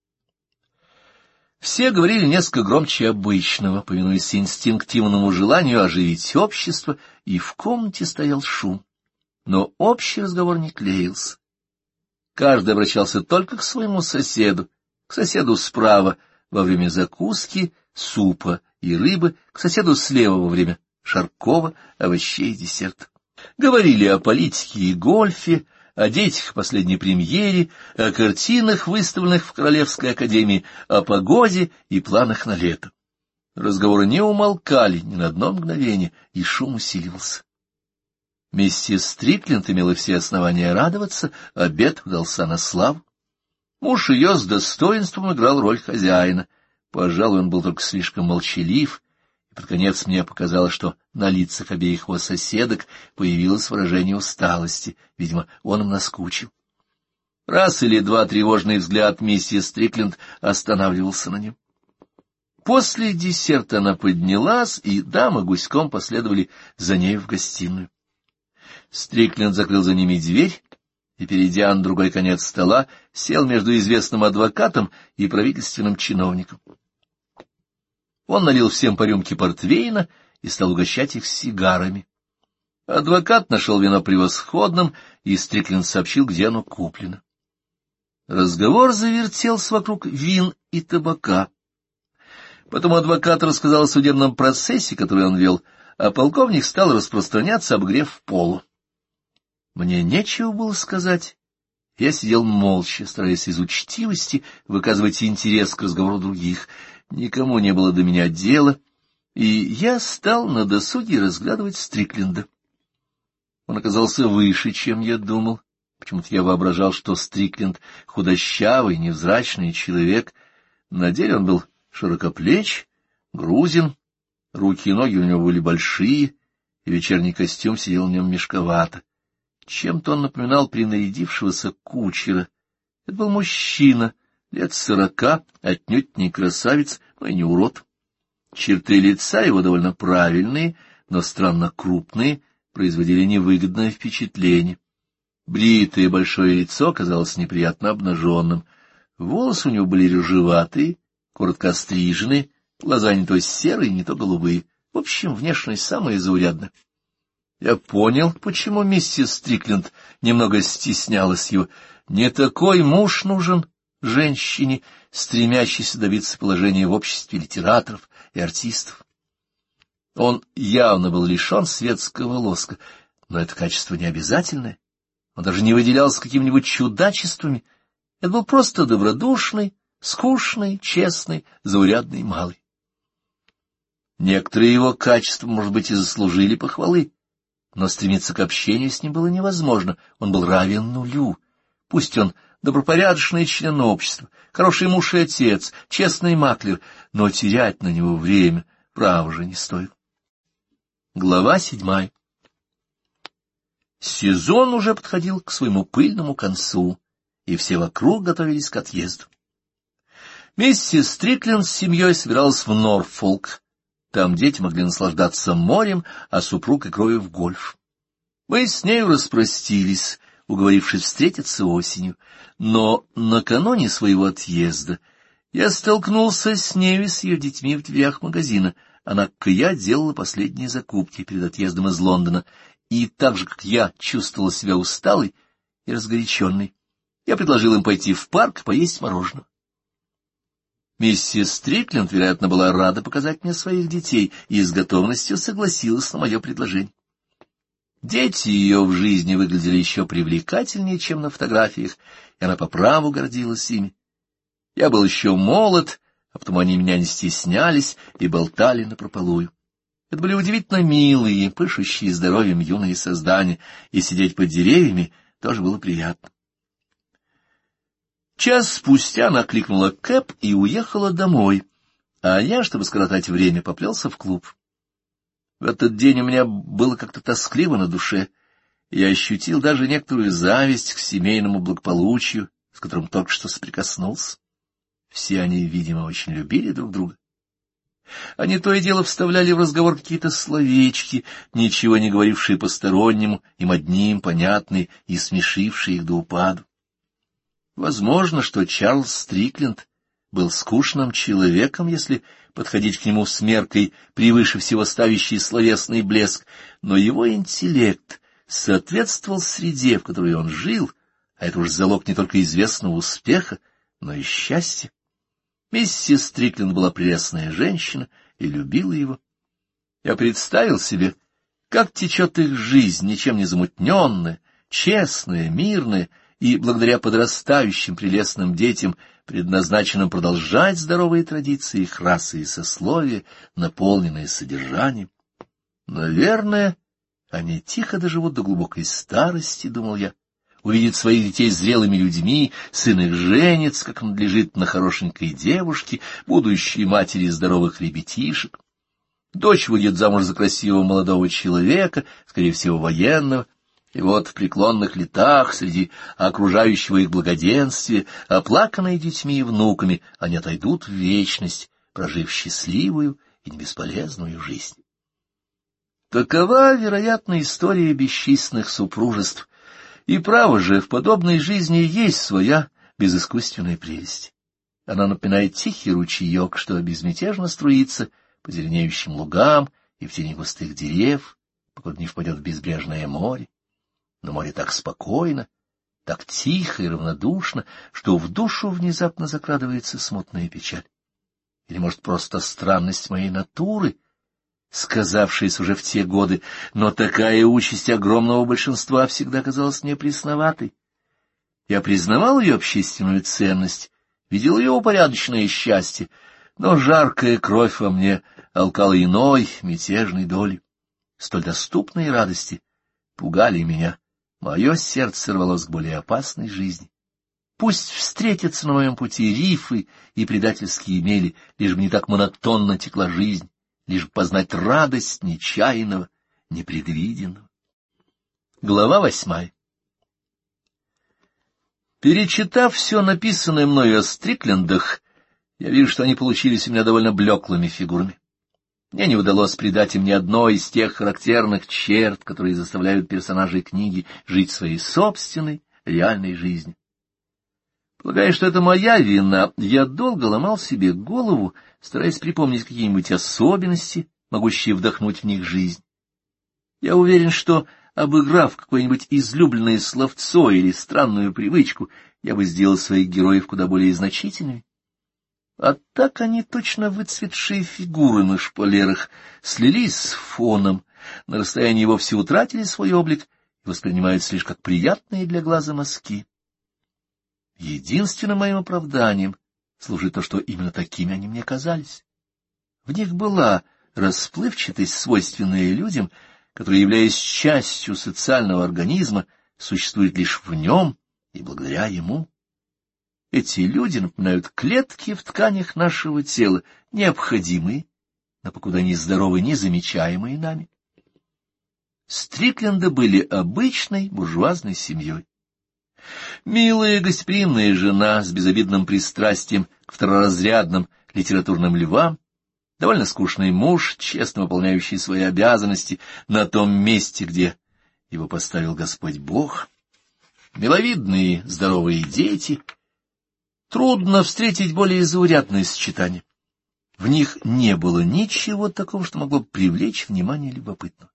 Все говорили несколько громче обычного, повинуясь инстинктивному желанию оживить общество, и в комнате стоял шум. Но общий разговор не клеился. Каждый обращался только к своему соседу, к соседу справа во время закуски, супа и рыбы, к соседу слева во время шаркова, овощей и десерта. Говорили о политике и гольфе, о детях последней премьере, о картинах, выставленных в Королевской академии, о погоде и планах на лето. Разговоры не умолкали ни на одно мгновение, и шум усиливался. Миссис Стрикленд имела все основания радоваться, обед удался на славу. Муж ее с достоинством играл роль хозяина. Пожалуй, он был только слишком молчалив, и Под конец мне показалось, что на лицах обеих его соседок появилось выражение усталости. Видимо, он им наскучил. Раз или два тревожный взгляд миссис Стрикленд останавливался на нем. После десерта она поднялась, и дамы гуськом последовали за ней в гостиную. Стрикленд закрыл за ними дверь и, перейдя на другой конец стола, сел между известным адвокатом и правительственным чиновником. Он налил всем по рюмке портвейна и стал угощать их сигарами. Адвокат нашел вино превосходным, и Стрикленд сообщил, где оно куплено. Разговор завертелся вокруг вин и табака. Потом адвокат рассказал о судебном процессе, который он вел, а полковник стал распространяться, обгрев полу. Мне нечего было сказать. Я сидел молча, стараясь из учтивости выказывать интерес к разговору других. Никому не было до меня дела, и я стал на досуге разглядывать Стрикленда. Он оказался выше, чем я думал. Почему-то я воображал, что Стрикленд — худощавый, невзрачный человек. На деле он был широкоплеч, грузин, руки и ноги у него были большие, и вечерний костюм сидел в нем мешковато. Чем-то он напоминал принарядившегося кучера. Это был мужчина, лет 40, отнюдь не красавец, но и не урод. Черты лица его довольно правильные, но странно крупные, производили невыгодное впечатление. Бритое большое лицо казалось неприятно обнаженным. Волосы у него были рыжеватые, коротко остриженные, глаза не то серые, не то голубые. В общем, внешность самая заурядная. Я понял, почему миссис Стрикленд немного стеснялась его. Не такой муж нужен женщине, стремящейся добиться положения в обществе литераторов и артистов. Он явно был лишен светского лоска, но это качество не обязательное. Он даже не выделялся какими-нибудь чудачествами. Это был просто добродушный, скучный, честный, заурядный малый. Некоторые его качества, может быть, и заслужили похвалы, но стремиться к общению с ним было невозможно. Он был равен нулю. Пусть он добропорядочный член общества, хороший муж и отец, честный маклер, но терять на него время, право же, не стоит. Глава 7. Сезон уже подходил к своему пыльному концу, и все вокруг готовились к отъезду. Миссис Стрикленд с семьей собиралась в Норфолк. Там дети могли наслаждаться морем, а супруг игрой в гольф. Мы с нею распростились, уговорившись встретиться осенью, но накануне своего отъезда я столкнулся с нею и с ее детьми в дверях магазина. Она, как и я, делала последние закупки перед отъездом из Лондона, и так же, как я, чувствовала себя усталой и разгоряченной. Я предложил им пойти в парк поесть мороженого. Миссис Стрикленд, вероятно, была рада показать мне своих детей и с готовностью согласилась на мое предложение. Дети ее в жизни выглядели еще привлекательнее, чем на фотографиях, и она по праву гордилась ими. Я был еще молод, а потому они меня не стеснялись и болтали напропалую. Это были удивительно милые, пышущие здоровьем юные создания, и сидеть под деревьями тоже было приятно. Час спустя она кликнула кэб и уехала домой, а я, чтобы скоротать время, поплелся в клуб. В этот день у меня было как-то тоскливо на душе, и я ощутил даже некоторую зависть к семейному благополучию, с которым только что соприкоснулся. Все они, видимо, очень любили друг друга. Они то и дело вставляли в разговор какие-то словечки, ничего не говорившие постороннему, им одним понятные и смешившие их до упаду. Возможно, что Чарльз Стрикленд был скучным человеком, если подходить к нему с меркой, превыше всего ставящей словесный блеск, но его интеллект соответствовал среде, в которой он жил, а это уж залог не только известного успеха, но и счастья. Миссис Стрикленд была прелестная женщина и любила его. Я представил себе, как течет их жизнь, ничем не замутненная, честная, мирная, и благодаря подрастающим прелестным детям, предназначенным продолжать здоровые традиции их расы и сословия, наполненные содержанием. Наверное, они тихо доживут до глубокой старости, думал я, увидят своих детей зрелыми людьми, сын их женится, как надлежит, на хорошенькой девушке, будущей матери здоровых ребятишек. Дочь выйдет замуж за красивого молодого человека, скорее всего, военного, и вот в преклонных летах, среди окружающего их благоденствия, оплаканные детьми и внуками, они отойдут в вечность, прожив счастливую и небесполезную жизнь. Такова, вероятно, история бесчисленных супружеств, и право же, в подобной жизни есть своя безыскусственная прелесть. Она напоминает тихий ручеек, что безмятежно струится по зеленеющим лугам и в тени густых деревьев, покуда не впадет в безбрежное море. Но море так спокойно, так тихо и равнодушно, что в душу внезапно закрадывается смутная печаль. Или, может, просто странность моей натуры, сказавшаяся уже в те годы, но такая участь огромного большинства всегда казалась мне пресноватой. Я признавал ее общественную ценность, видел ее упорядоченное счастье, но жаркая кровь во мне алкала иной, мятежной доли. Столь доступные радости пугали меня. Мое сердце рвалось к более опасной жизни. Пусть встретятся на моем пути рифы и предательские мели, лишь бы не так монотонно текла жизнь, лишь бы познать радость нечаянного, непредвиденного. Глава 8. Перечитав все написанное мною о Стриклендах, я вижу, что они получились у меня довольно блеклыми фигурами. Мне не удалось придать им ни одной из тех характерных черт, которые заставляют персонажей книги жить своей собственной, реальной жизнью. Полагая, что это моя вина, я долго ломал себе голову, стараясь припомнить какие-нибудь особенности, могущие вдохнуть в них жизнь. Я уверен, что, обыграв какое-нибудь излюбленное словцо или странную привычку, я бы сделал своих героев куда более значительными. А так они, точно выцветшие фигуры на шпалерах, слились с фоном, на расстоянии вовсе утратили свой облик и воспринимаются лишь как приятные для глаза мазки. Единственным моим оправданием служит то, что именно такими они мне казались. В них была расплывчатость, свойственная людям, которые, являясь частью социального организма, существуют лишь в нем и благодаря ему. Эти люди напоминают клетки в тканях нашего тела, необходимые, но покуда они здоровы, незамечаемые нами. Стрикленды были обычной буржуазной семьей. Милая гостеприимная жена с безобидным пристрастием к второразрядным литературным львам, довольно скучный муж, честно выполняющий свои обязанности на том месте, где его поставил Господь Бог, миловидные здоровые дети. Трудно встретить более заурядные сочетания. В них не было ничего такого, что могло бы привлечь внимание любопытного.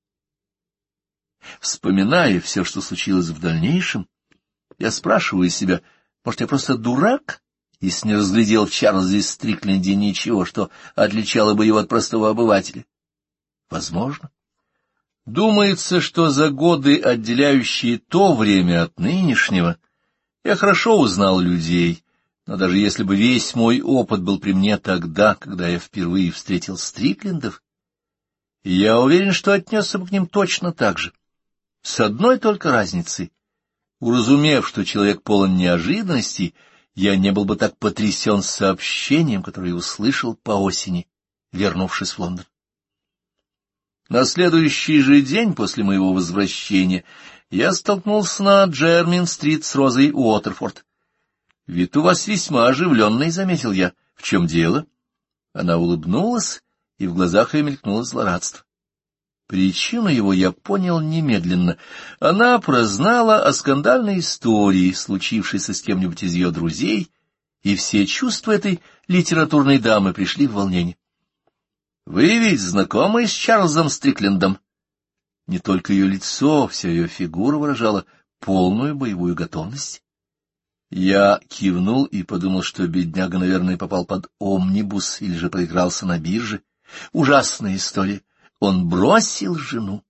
Вспоминая все, что случилось в дальнейшем, я спрашиваю себя, может, я просто дурак, если не разглядел в Чарльзе Стрикленде ничего, что отличало бы его от простого обывателя? Возможно. Думается, что за годы, отделяющие то время от нынешнего, я хорошо узнал людей, но даже если бы весь мой опыт был при мне тогда, когда я впервые встретил Стриклендов, я уверен, что отнесся бы к ним точно так же, с одной только разницей. Уразумев, что человек полон неожиданностей, я не был бы так потрясен сообщением, которое услышал по осени, вернувшись в Лондон. На следующий же день после моего возвращения я столкнулся на Джермин-стрит с Розой Уотерфорд. — Вид у вас весьма оживленный, — заметил я. — В чем дело? Она улыбнулась, и в глазах ее мелькнуло злорадство. Причину его я понял немедленно. Она прознала о скандальной истории, случившейся с кем-нибудь из ее друзей, и все чувства этой литературной дамы пришли в волнение. — Вы ведь знакомы с Чарльзом Стриклендом? Не только ее лицо, вся ее фигура выражала полную боевую готовность. Я кивнул и подумал, что бедняга, наверное, попал под омнибус или же проигрался на бирже. Ужасная история. Он бросил жену.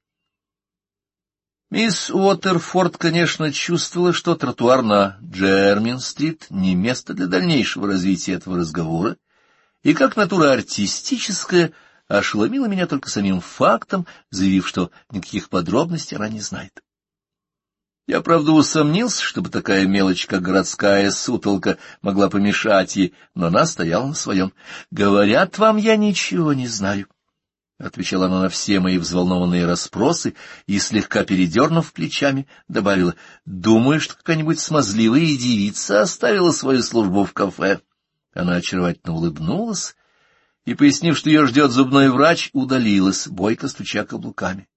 Мисс Уотерфорд, конечно, чувствовала, что тротуар на Джермин-стрит не место для дальнейшего развития этого разговора, и как натура артистическая ошеломила меня только самим фактом, заявив, что никаких подробностей она не знает. Я, правда, усомнился, чтобы такая мелочь, как городская сутолка, могла помешать ей, но она стояла на своем. «Говорят вам, я ничего не знаю. — отвечала она на все мои взволнованные расспросы и, слегка передернув плечами, добавила: — думаю, что какая-нибудь смазливая девица оставила свою службу в кафе. Она очаровательно улыбнулась и, пояснив, что ее ждет зубной врач, удалилась, бойко стуча каблуками.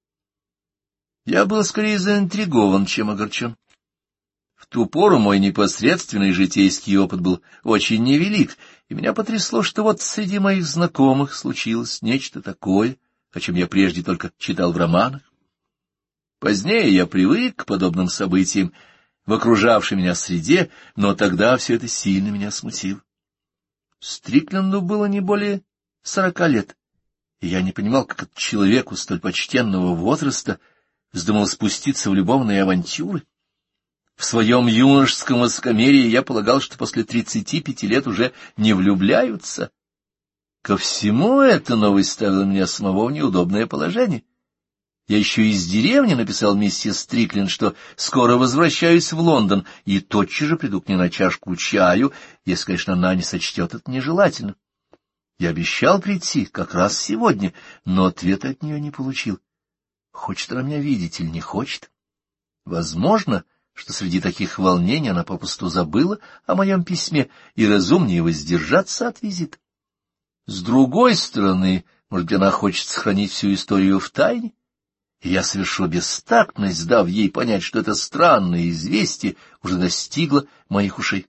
Я был скорее заинтригован, чем огорчен. В ту пору мой непосредственный житейский опыт был очень невелик, и меня потрясло, что вот среди моих знакомых случилось нечто такое, о чем я прежде только читал в романах. Позднее я привык к подобным событиям в окружавшей меня среде, но тогда все это сильно меня смутило. Стрикленду было не более 40 лет, и я не понимал, как этот человеку столь почтенного возраста вздумал спуститься в любовные авантюры. В своем юношеском высокомерии я полагал, что после 35 лет уже не влюбляются. Ко всему эта новость ставила меня самого в неудобное положение. Я еще из деревни написал миссис Стрикленд, что скоро возвращаюсь в Лондон, и тотчас же приду к ней на чашку чаю, если, конечно, она не сочтет это нежелательно. Я обещал прийти как раз сегодня, но ответа от нее не получил. Хочет она меня видеть или не хочет? Возможно, что среди таких волнений она попросту забыла о моем письме, и разумнее воздержаться от визита. С другой стороны, может быть, она хочет сохранить всю историю в тайне, и я совершу бестактность, дав ей понять, что это странное известие уже достигло моих ушей.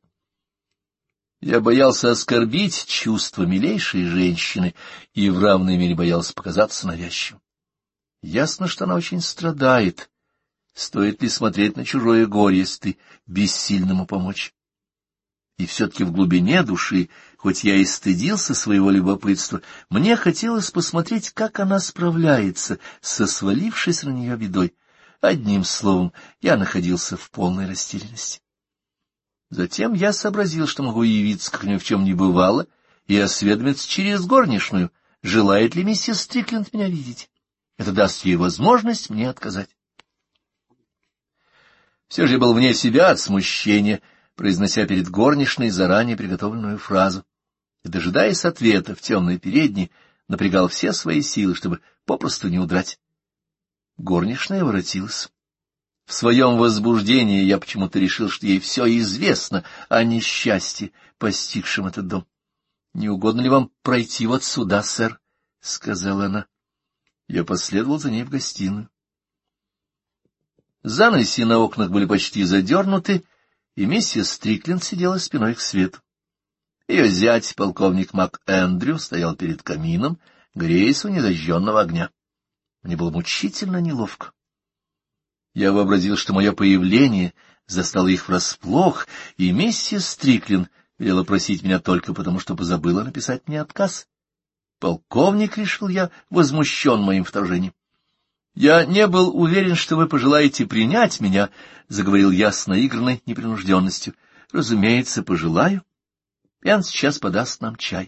Я боялся оскорбить чувства милейшей женщины и в равной мере боялся показаться навязчивым. Ясно, что она очень страдает. Стоит ли смотреть на чужое горе, если ты бессильному помочь? И все-таки в глубине души, хоть я и стыдился своего любопытства, мне хотелось посмотреть, как она справляется со свалившейся на нее бедой. Одним словом, я находился в полной растерянности. Затем я сообразил, что могу явиться, как ни в чем не бывало, и осведомиться через горничную, желает ли миссис Стрикленд меня видеть. Это даст ей возможность мне отказать. Все же я был вне себя от смущения, произнося перед горничной заранее приготовленную фразу, и, дожидаясь ответа в темной передней, напрягал все свои силы, чтобы попросту не удрать. Горничная воротилась. В своем возбуждении я почему-то решил, что ей все известно о несчастье, постигшем этот дом. — Не угодно ли вам пройти вот сюда, сэр? — сказала она. Я последовал за ней в гостиную. Занавеси на окнах были почти задернуты, и миссис Стрикленд сидела спиной к свету. Ее зять, полковник МакЭндрю, стоял перед камином, греясь у незажженного огня. Мне было мучительно неловко. Я вообразил, что мое появление застало их врасплох, и миссис Стрикленд велела просить меня только потому, что позабыла написать мне отказ. Полковник, решил я, возмущен моим вторжением. — Я не был уверен, что вы пожелаете принять меня, — заговорил я с наигранной непринужденностью. — Разумеется, пожелаю. И он сейчас подаст нам чай.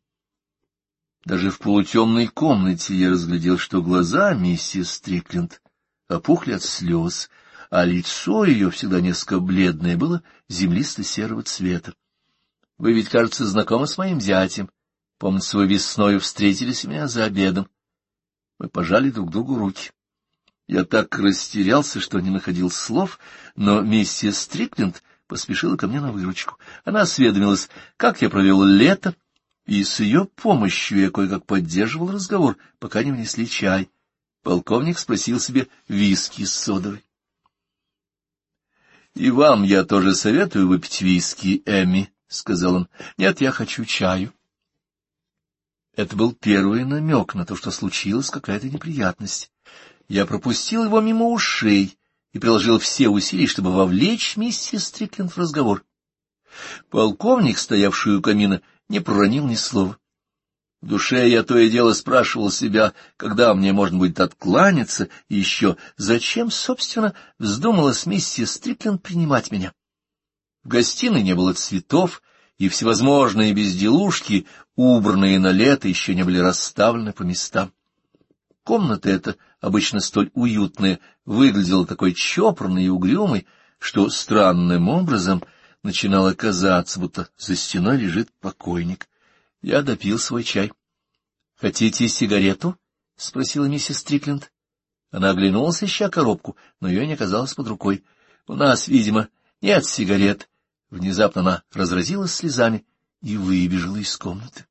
Даже в полутемной комнате я разглядел, что глаза миссис Стрикленд опухли от слез, а лицо ее, всегда несколько бледное, было землисто-серого цвета. — Вы ведь, кажется, знакомы с моим зятем. Помнится, вы весною встретились у меня за обедом. Мы пожали друг другу руки. Я так растерялся, что не находил слов, но миссис Стрикленд поспешила ко мне на выручку. Она осведомилась, как я провел лето, и с ее помощью я кое-как поддерживал разговор, пока не внесли чай. Полковник спросил себе виски с содовой. — И вам я тоже советую выпить виски, Эмми, — сказал он. — Нет, я хочу чаю. Это был первый намек на то, что случилась какая-то неприятность. Я пропустил его мимо ушей и приложил все усилия, чтобы вовлечь миссис Стрикленд в разговор. Полковник, стоявший у камина, не проронил ни слова. В душе я то и дело спрашивал себя, когда мне можно будет откланяться, и еще, зачем, собственно, вздумалась миссис Стрикленд принимать меня. В гостиной не было цветов, и всевозможные безделушки, убранные на лето, еще не были расставлены по местам. Комната эта, обычно столь уютная, выглядела такой чопорной и угрюмой, что странным образом начинало казаться, будто за стеной лежит покойник. Я допил свой чай. — Хотите сигарету? — спросила миссис Стрикленд. Она оглянулась, ища коробку, но ее не оказалось под рукой. — У нас, видимо, нет сигарет. Внезапно она разразилась слезами и выбежала из комнаты.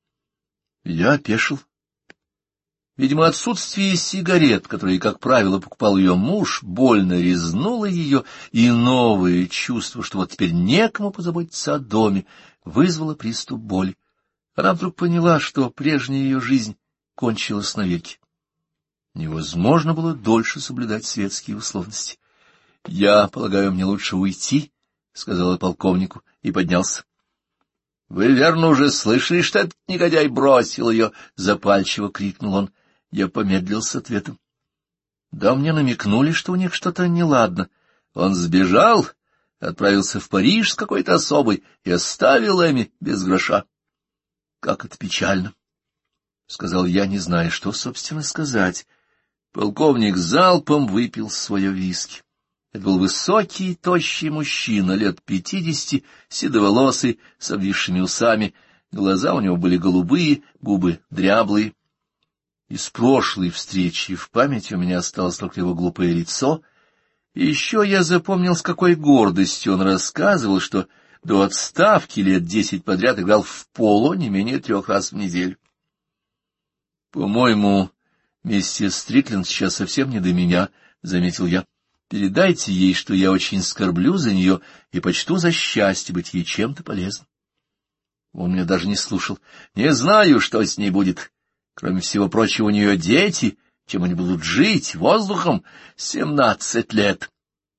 Я опешил. Видимо, отсутствие сигарет, которые, как правило, покупал ее муж, больно резнуло ее, и новое чувство, что вот теперь некому позаботиться о доме, вызвало приступ боли. Она вдруг поняла, что прежняя ее жизнь кончилась навеки. Невозможно было дольше соблюдать светские условности. — Я полагаю, мне лучше уйти, — сказала полковнику, и поднялся. — Вы, верно, уже слышали, что этот негодяй бросил ее? — запальчиво крикнул он. Я помедлил с ответом. Да, мне намекнули, что у них что-то неладно. Он сбежал, отправился в Париж с какой-то особой и оставил Эми без гроша. — Как это печально! — сказал я, не зная, что, собственно, сказать. Полковник залпом выпил свое виски. Это был высокий, тощий мужчина, лет 50, седоволосый, с обвисшими усами. Глаза у него были голубые, губы дряблые. Из прошлой встречи в памяти у меня осталось только его глупое лицо, и еще я запомнил, с какой гордостью он рассказывал, что до отставки лет 10 подряд играл в поло не менее 3 раз в неделю. — По-моему, миссис Стрикленд сейчас совсем не до меня, — заметил я. — Передайте ей, что я очень скорблю за нее и почту за счастье быть ей чем-то полезным. Он меня даже не слушал. — Не знаю, что с ней будет. Кроме всего прочего, у нее дети. Чем они будут жить? Воздухом? 17 лет.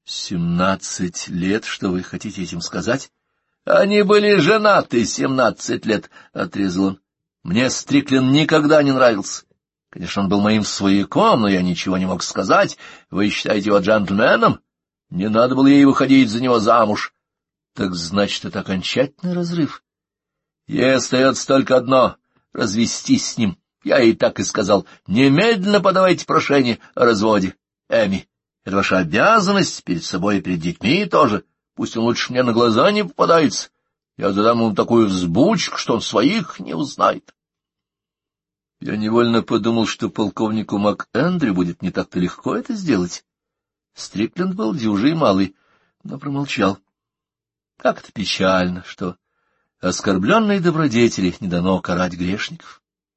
17 лет? Что вы хотите этим сказать? Они были женаты 17 лет, — отрезал он. Мне Стриклин никогда не нравился. Конечно, он был моим свояком, но я ничего не мог сказать. Вы считаете его джентльменом? Не надо было ей выходить за него замуж. Так значит, это окончательный разрыв. Ей остается только одно — развестись с ним. Я ей так и сказал: немедленно подавайте прошение о разводе, Эми. Это ваша обязанность перед собой и перед детьми тоже. Пусть он лучше мне на глаза не попадается. Я задам ему такую взбучку, что он своих не узнает. Я невольно подумал, что полковнику МакЭндрю будет не так-то легко это сделать. Стрикленд был дюжий малый, но промолчал. Как это печально, что оскорбленной добродетели не дано карать грешников.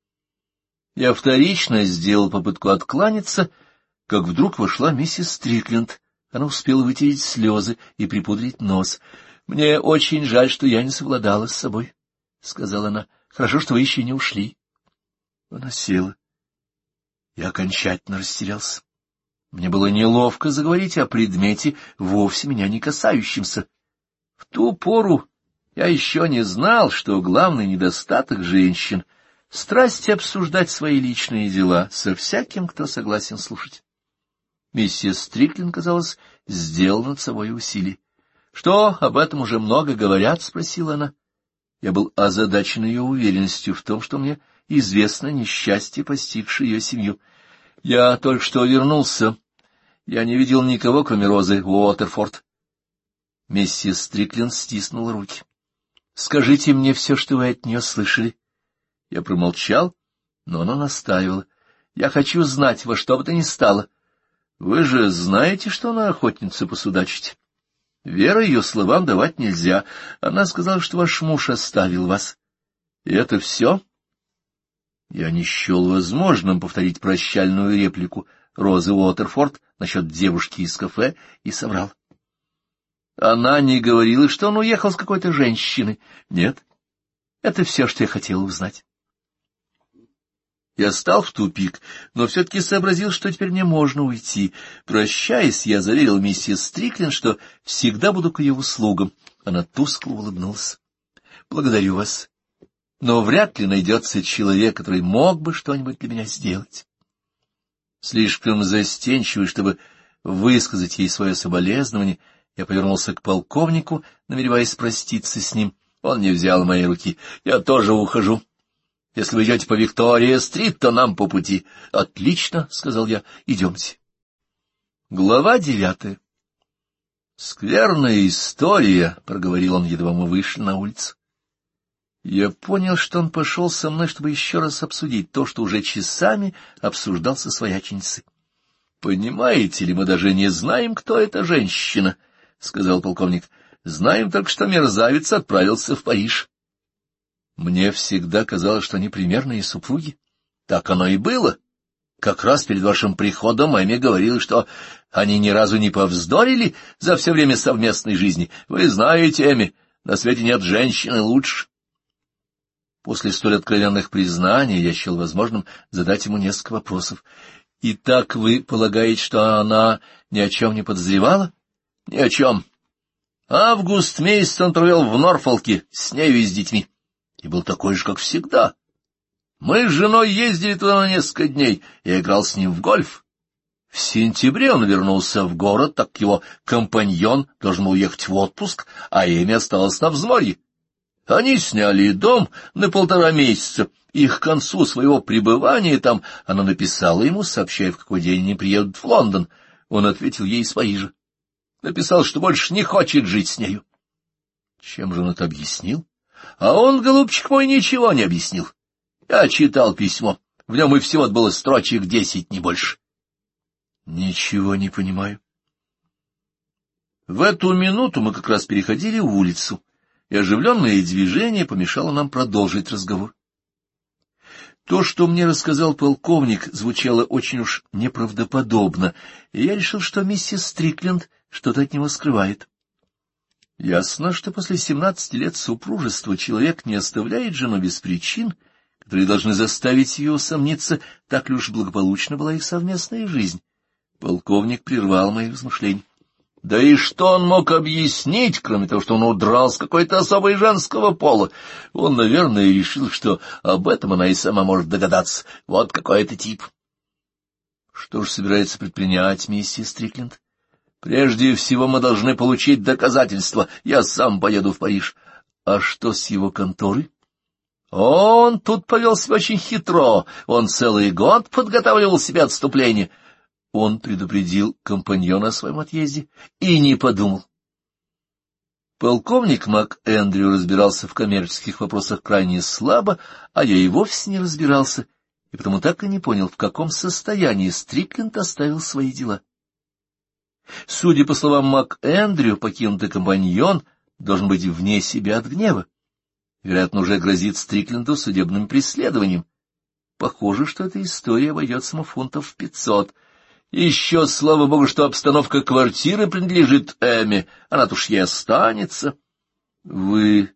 Я вторично сделал попытку откланяться, как вдруг вошла миссис Стрикленд. Она успела вытереть слезы и припудрить нос. — Мне очень жаль, что я не совладала с собой, — сказала она. — Хорошо, что вы еще не ушли. Она села. Я окончательно растерялся. Мне было неловко заговорить о предмете, вовсе меня не касающемся. В ту пору я еще не знал, что главный недостаток женщин — страсть обсуждать свои личные дела со всяким, кто согласен слушать. Миссис Стриклин, казалось, сделала над собой усилие. — Что, об этом уже много говорят? — спросила она. Я был озадачен ее уверенностью в том, что мне известно несчастье, постигшее ее семью. — Я только что вернулся. Я не видел никого, кроме Розы Уотерфорд. Миссис Стриклин стиснула руки. — Скажите мне все, что вы от нее слышали. Я промолчал, но она настаивала. — Я хочу знать, во что бы то ни стало. Вы же знаете, что она охотница посудачить. Веры ее словам давать нельзя. Она сказала, что ваш муж оставил вас. И это все? Я не счел возможным повторить прощальную реплику Розы Уотерфорд насчет девушки из кафе и соврал. Она не говорила, что он уехал с какой-то женщиной. Нет, это все, что я хотела узнать. Я стал в тупик, но все-таки сообразил, что теперь мне можно уйти. Прощаясь, я заверил миссис Стриклин, что всегда буду к ее услугам. Она тускло улыбнулась. — Благодарю вас, но вряд ли найдется человек, который мог бы что-нибудь для меня сделать. Слишком застенчивый, чтобы высказать ей свое соболезнование, я повернулся к полковнику, намереваясь проститься с ним. Он не взял моей руки. — Я тоже ухожу. Если вы идете по Виктория-стрит, то нам по пути. — Отлично, — сказал я, — идемте. Глава 9. — Скверная история, — проговорил он, едва мы вышли на улицу. Я понял, что он пошел со мной, чтобы еще раз обсудить то, что уже часами обсуждал со свояченицей. — Понимаете ли, мы даже не знаем, кто эта женщина, — сказал полковник. — Знаем только, что мерзавец отправился в Париж. Мне всегда казалось, что они примерные супруги. Так оно и было. Как раз перед вашим приходом Эми говорила, что они ни разу не повздорили за все время совместной жизни. Вы знаете, Эми, на свете нет женщины лучше. После столь откровенных признаний я счел возможным задать ему несколько вопросов. — Итак, вы полагаете, что она ни о чем не подозревала? — Ни о чем. Август месяц он провел в Норфолке с нею и с детьми. И был такой же, как всегда. Мы с женой ездили туда на несколько дней. Я играл с ним в гольф. В сентябре он вернулся в город, так как его компаньон должен был уехать в отпуск, а Эми осталась на взморье. Они сняли дом на 1,5 месяца, и к концу своего пребывания там она написала ему, сообщая, в какой день они приедут в Лондон. Он ответил ей из Парижа. Написал, что больше не хочет жить с нею. Чем же он это объяснил? А он, голубчик мой, ничего не объяснил. Я читал письмо. В нем и всего было строчек 10, не больше. Ничего не понимаю. В эту минуту мы как раз переходили улицу, и оживленное движение помешало нам продолжить разговор. То, что мне рассказал полковник, звучало очень уж неправдоподобно, и я решил, что миссис Стрикленд что-то от него скрывает. Ясно, что после 17 лет супружества человек не оставляет жену без причин, которые должны заставить ее усомниться, так ли уж благополучна была их совместная жизнь. Полковник прервал мои размышления. Да и что он мог объяснить, кроме того, что он удрал с какой-то особой женского пола? Он, наверное, решил, что об этом она и сама может догадаться. Вот какой это тип. Что же собирается предпринять миссис Стрикленд? Прежде всего мы должны получить доказательства. Я сам поеду в Париж. А что с его конторой? Он тут повел себя очень хитро. Он целый год подготавливал себе отступление. Он предупредил компаньона о своем отъезде и не подумал. Полковник МакЭндрю разбирался в коммерческих вопросах крайне слабо, а я и вовсе не разбирался, и потому так и не понял, в каком состоянии Стрикленд оставил свои дела. Судя по словам МакЭндрю, покинутый компаньон должен быть вне себя от гнева. Вероятно, уже грозит Стрикленду судебным преследованием. Похоже, что эта история обойдется ему фунтов в 500. Еще, слава богу, что обстановка квартиры принадлежит Эми, она-то уж ей останется. Вы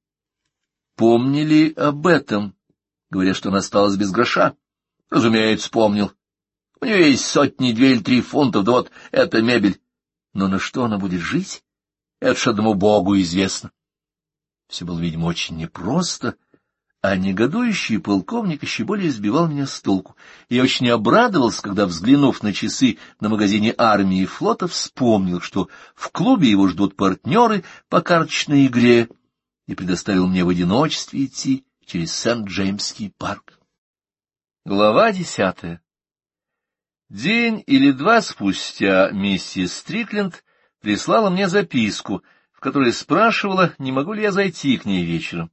помнили об этом, говоря, что она осталась без гроша? Разумеется, помнил. У нее есть 100, 2 или 3 фунтов, да вот эта мебель. Но на что она будет жить? Это ж одному богу известно. Все было, видимо, очень непросто, а негодующий полковник еще более сбивал меня с толку. Я очень обрадовался, когда, взглянув на часы на магазине армии и флота, вспомнил, что в клубе его ждут партнеры по карточной игре, и предоставил мне в одиночестве идти через Сент-Джеймский парк. Глава 10. День или два спустя миссис Стрикленд прислала мне записку, в которой спрашивала, не могу ли я зайти к ней вечером.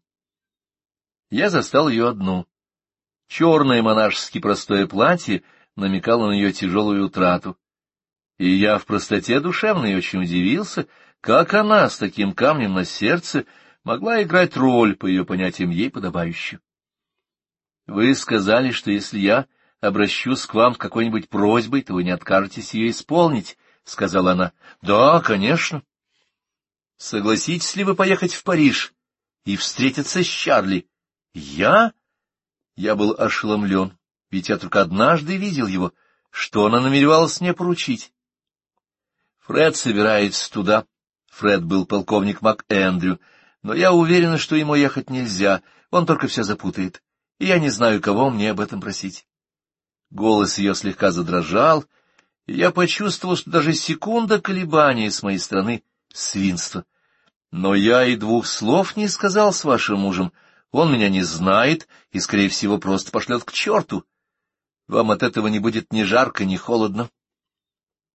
Я застал ее одну. Черное монашески простое платье намекало на ее тяжелую утрату. И я в простоте душевной очень удивился, как она с таким камнем на сердце могла играть роль, по ее понятиям, ей подобающую. — Вы сказали, что если я обращусь к вам с какой-нибудь просьбой, то вы не откажетесь ее исполнить, — сказала она. — Да, конечно. — Согласитесь ли вы поехать в Париж и встретиться с Чарли? Я? Я был ошеломлен, ведь я только однажды видел его. Что она намеревалась мне поручить? Фред собирается туда. Фред был полковник МакЭндрю, но я уверена, что ему ехать нельзя, он только все запутает, и я не знаю, кого мне об этом просить. Голос ее слегка задрожал, и я почувствовал, что даже секунда колебания с моей стороны — свинство. Но я и 2 слов не сказал с вашим мужем. Он меня не знает и, скорее всего, просто пошлет к черту. Вам от этого не будет ни жарко, ни холодно.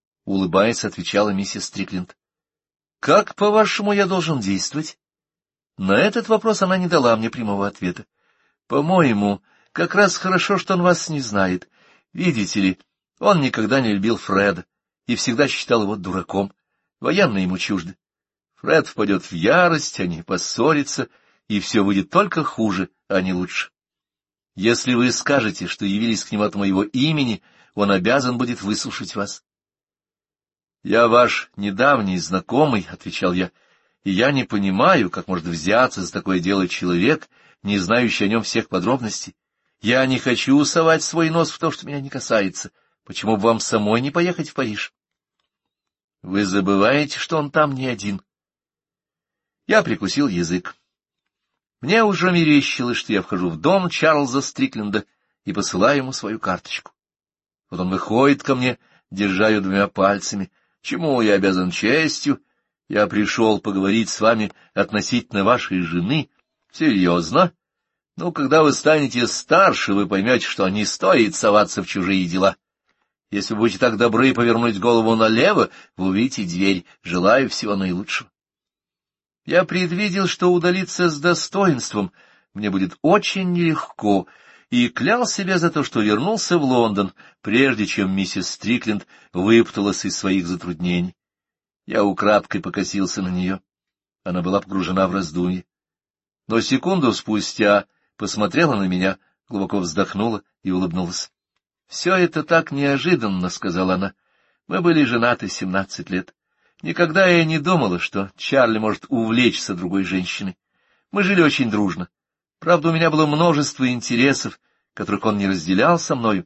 Улыбаясь, отвечала миссис Стрикленд. — Как, по-вашему, я должен действовать? На этот вопрос она не дала мне прямого ответа. По-моему, как раз хорошо, что он вас не знает. Видите ли, он никогда не любил Фреда и всегда считал его дураком. Военные ему чужды. Фред впадет в ярость, они поссорятся, и все будет только хуже, а не лучше. Если вы скажете, что явились к нему от моего имени, он обязан будет выслушать вас. — Я ваш недавний знакомый, — отвечал я, — и я не понимаю, как может взяться за такое дело человек, не знающий о нем всех подробностей. Я не хочу совать свой нос в то, что меня не касается. Почему бы вам самой не поехать в Париж? — Вы забываете, что он там не один. Я прикусил язык. Мне уже мерещилось, что я вхожу в дом Чарльза Стрикленда и посылаю ему свою карточку. Вот он выходит ко мне, держа ее двумя пальцами. Чему я обязан честью? Я пришел поговорить с вами относительно вашей жены. Серьезно? Ну, когда вы станете старше, вы поймете, что не стоит соваться в чужие дела. Если вы будете так добры повернуть голову налево, вы увидите дверь. Желаю всего наилучшего. Я предвидел, что удалиться с достоинством мне будет очень нелегко, и клял себя за то, что вернулся в Лондон, прежде чем миссис Стрикленд выпуталась из своих затруднений. Я украдкой покосился на нее. Она была погружена в раздумье. Но секунду спустя посмотрела на меня, глубоко вздохнула и улыбнулась. — Все это так неожиданно, — сказала она. — Мы были женаты 17 лет. Никогда я не думала, что Чарли может увлечься другой женщиной. Мы жили очень дружно. Правда, у меня было множество интересов, которых он не разделял со мною.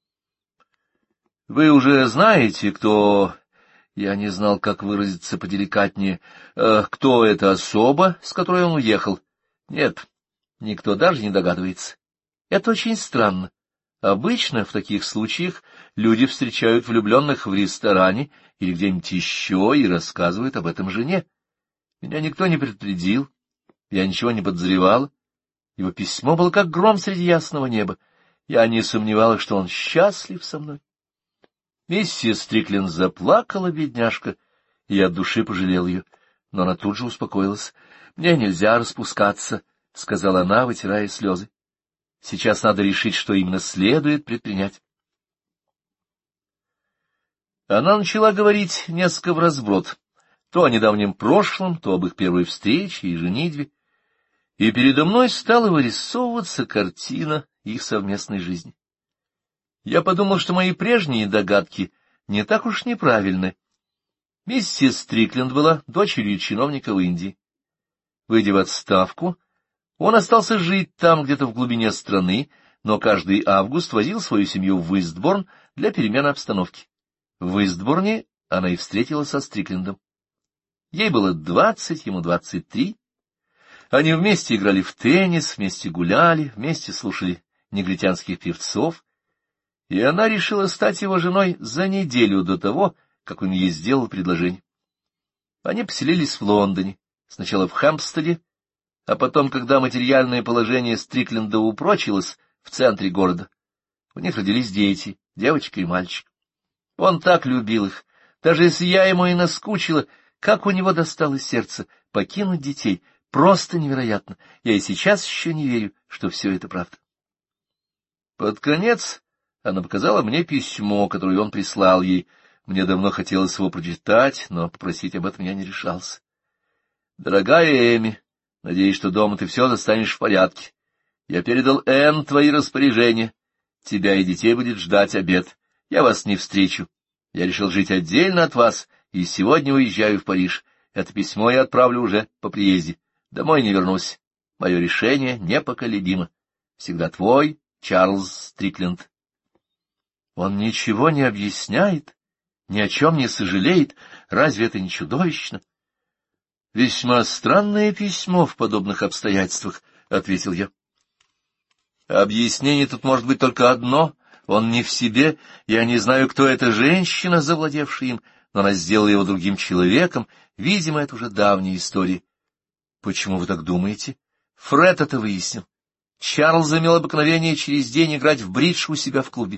Вы уже знаете, кто... Я не знал, как выразиться поделикатнее. Кто эта особа, с которой он уехал? Нет, никто даже не догадывается. Это очень странно. Обычно в таких случаях люди встречают влюбленных в ресторане или где-нибудь еще и рассказывают об этом жене. Меня никто не предупредил, я ничего не подозревала. Его письмо было как гром среди ясного неба. Я не сомневалась, что он счастлив со мной. Миссис Стрикленд заплакала, бедняжка, и я от души пожалел ее, но она тут же успокоилась. — Мне нельзя распускаться, — сказала она, вытирая слезы. — Сейчас надо решить, что именно следует предпринять. Она начала говорить несколько вразброд, то о недавнем прошлом, то об их первой встрече и женитьбе, и передо мной стала вырисовываться картина их совместной жизни. Я подумал, что мои прежние догадки не так уж неправильны. Миссис Стрикленд была дочерью чиновника в Индии. Выйдя в отставку, он остался жить там, где-то в глубине страны, но каждый август возил свою семью в Истборн для перемены обстановки. В Истборне она и встретилась со Стриклендом. Ей было 20, ему 23. Они вместе играли в теннис, вместе гуляли, вместе слушали негритянских певцов, и она решила стать его женой за неделю до того, как он ей сделал предложение. Они поселились в Лондоне, сначала в Хэмпстеде, а потом, когда материальное положение Стрикленда упрочилось, в центре города. У них родились дети, девочка и мальчик. Он так любил их, даже если я ему и наскучила, как у него досталось сердце покинуть детей, просто невероятно. Я и сейчас еще не верю, что все это правда. Под конец она показала мне письмо, которое он прислал ей. Мне давно хотелось его прочитать, но попросить об этом я не решался. «Дорогая Эми, надеюсь, что дома ты все застанешь в порядке. Я передал Энн твои распоряжения. Тебя и детей будет ждать обед. Я вас не встречу. Я решил жить отдельно от вас, и сегодня уезжаю в Париж. Это письмо я отправлю уже по приезде. Домой не вернусь. Мое решение непоколебимо. Всегда твой Чарльз Стрикленд». Он ничего не объясняет, ни о чем не сожалеет. Разве это не чудовищно? — Весьма странное письмо в подобных обстоятельствах, — ответил я. — Объяснение тут может быть только одно. Он не в себе. Я не знаю, кто эта женщина, завладевшая им, но она сделала его другим человеком. Видимо, это уже давняя история. — Почему вы так думаете? Фред это выяснил. Чарльз имел обыкновение через день играть в бридж у себя в клубе.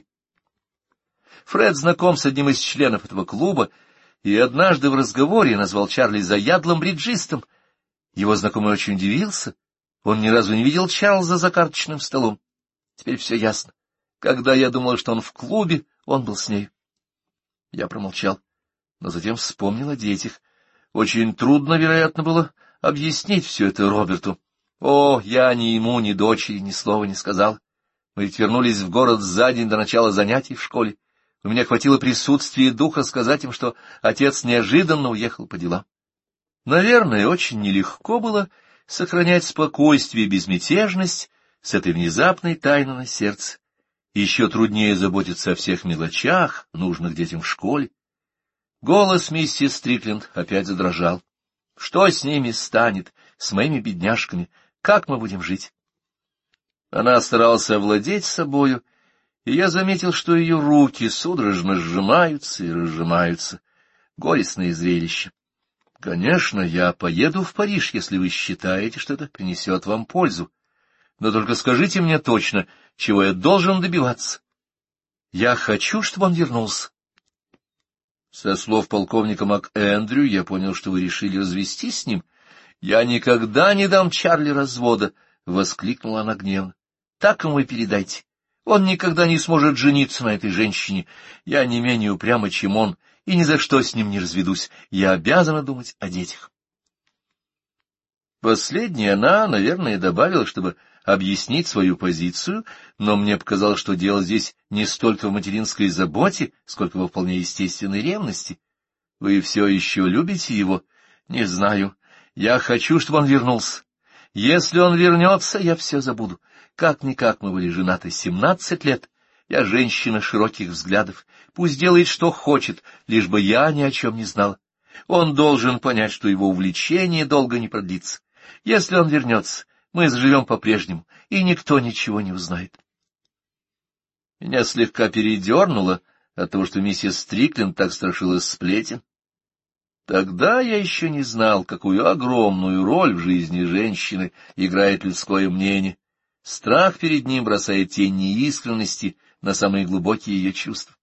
Фред знаком с одним из членов этого клуба, и однажды в разговоре назвал Чарли заядлым бриджистом. Его знакомый очень удивился. Он ни разу не видел Чарльза за карточным столом. Теперь все ясно. Когда я думал, что он в клубе, он был с ней. Я промолчал, но затем вспомнил о детях. Очень трудно, вероятно, было объяснить все это Роберту. О, я ни ему, ни дочери ни слова не сказал. Мы ведь вернулись в город за день до начала занятий в школе. У меня хватило присутствия духа сказать им, что отец неожиданно уехал по делам. Наверное, очень нелегко было сохранять спокойствие и безмятежность с этой внезапной тайной на сердце. Еще труднее заботиться о всех мелочах, нужных детям в школе. Голос миссис Стрикленд опять задрожал. Что с ними станет, с моими бедняжками? Как мы будем жить? Она старалась овладеть собою, и я заметил, что ее руки судорожно сжимаются и разжимаются. Горестное зрелище. Конечно, я поеду в Париж, если вы считаете, что это принесет вам пользу. Но только скажите мне точно, чего я должен добиваться. Я хочу, чтобы он вернулся. Со слов полковника МакЭндрю я понял, что вы решили развестись с ним. Я никогда не дам Чарли развода, — воскликнула она гневно. Так ему и передайте. Он никогда не сможет жениться на этой женщине. Я не менее упряма, чем он, и ни за что с ним не разведусь. Я обязана думать о детях. Последнее она, наверное, добавила, чтобы объяснить свою позицию, но мне показалось, что дело здесь не столько в материнской заботе, сколько во вполне естественной ревности. Вы все еще любите его? Не знаю. Я хочу, чтобы он вернулся. Если он вернется, я все забуду. Как-никак мы были женаты 17 лет. Я женщина широких взглядов. Пусть делает, что хочет, лишь бы я ни о чем не знала. Он должен понять, что его увлечение долго не продлится. Если он вернется, мы заживем по-прежнему, и никто ничего не узнает. Меня слегка передернуло от того, что миссис Стрикленд так страшилась сплетен. Тогда я еще не знал, какую огромную роль в жизни женщины играет людское мнение. Страх перед ним бросает тень неискренности на самые глубокие ее чувства.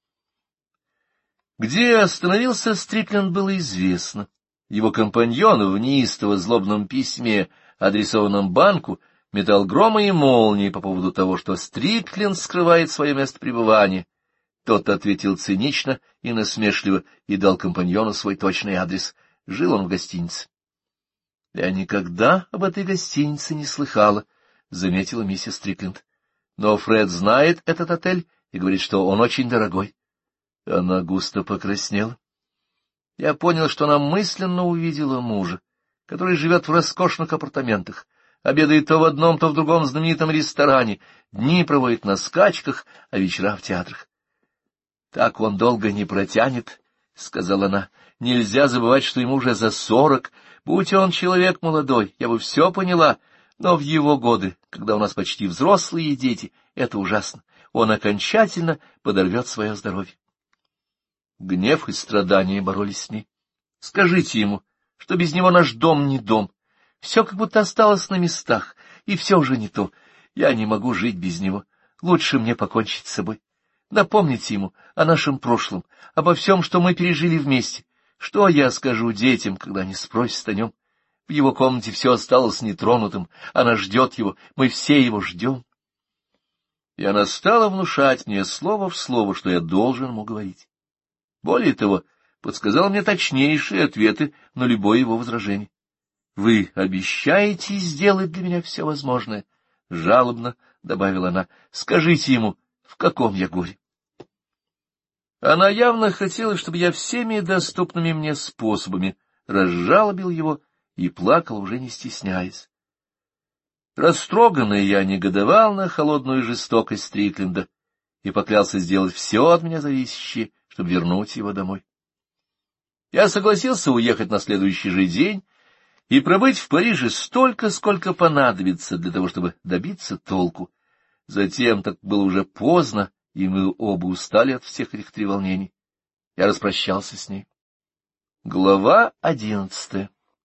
Где остановился Стрикленд, было известно. Его компаньон в неистово злобном письме, адресованном банку, метал громы и молнии по поводу того, что Стрикленд скрывает свое место пребывания. Тот ответил цинично и насмешливо и дал компаньону свой точный адрес. Жил он в гостинице. — Я никогда об этой гостинице не слыхала, — заметила миссис Стрикленд. — Но Фред знает этот отель и говорит, что он очень дорогой. Она густо покраснела. Я понял, что она мысленно увидела мужа, который живет в роскошных апартаментах, обедает то в одном, то в другом знаменитом ресторане, дни проводит на скачках, а вечера в театрах. — Так он долго не протянет, — сказала она. — Нельзя забывать, что ему уже за 40. Будь он человек молодой, я бы все поняла, но в его годы, когда у нас почти взрослые дети, это ужасно. Он окончательно подорвет свое здоровье. Гнев и страдания боролись с ней. Скажите ему, что без него наш дом не дом. Все как будто осталось на местах, и все уже не то. Я не могу жить без него. Лучше мне покончить с собой. Напомните ему о нашем прошлом, обо всем, что мы пережили вместе. Что я скажу детям, когда они спросят о нем? В его комнате все осталось нетронутым. Она ждет его, мы все его ждем. И она стала внушать мне слово в слово, что я должен ему говорить. Более того, подсказал мне точнейшие ответы на любое его возражение. — Вы обещаете сделать для меня все возможное? — жалобно добавила она. — Скажите ему, в каком я горе. Она явно хотела, чтобы я всеми доступными мне способами разжалобил его и плакал, уже не стесняясь. Растроганный я негодовал на холодную жестокость Стрикленда и поклялся сделать все от меня зависящее, чтобы вернуть его домой. Я согласился уехать на следующий же день и пробыть в Париже столько, сколько понадобится для того, чтобы добиться толку. Затем, так было уже поздно, и мы оба устали от всех этих треволнений. Я распрощался с ней. Глава 11.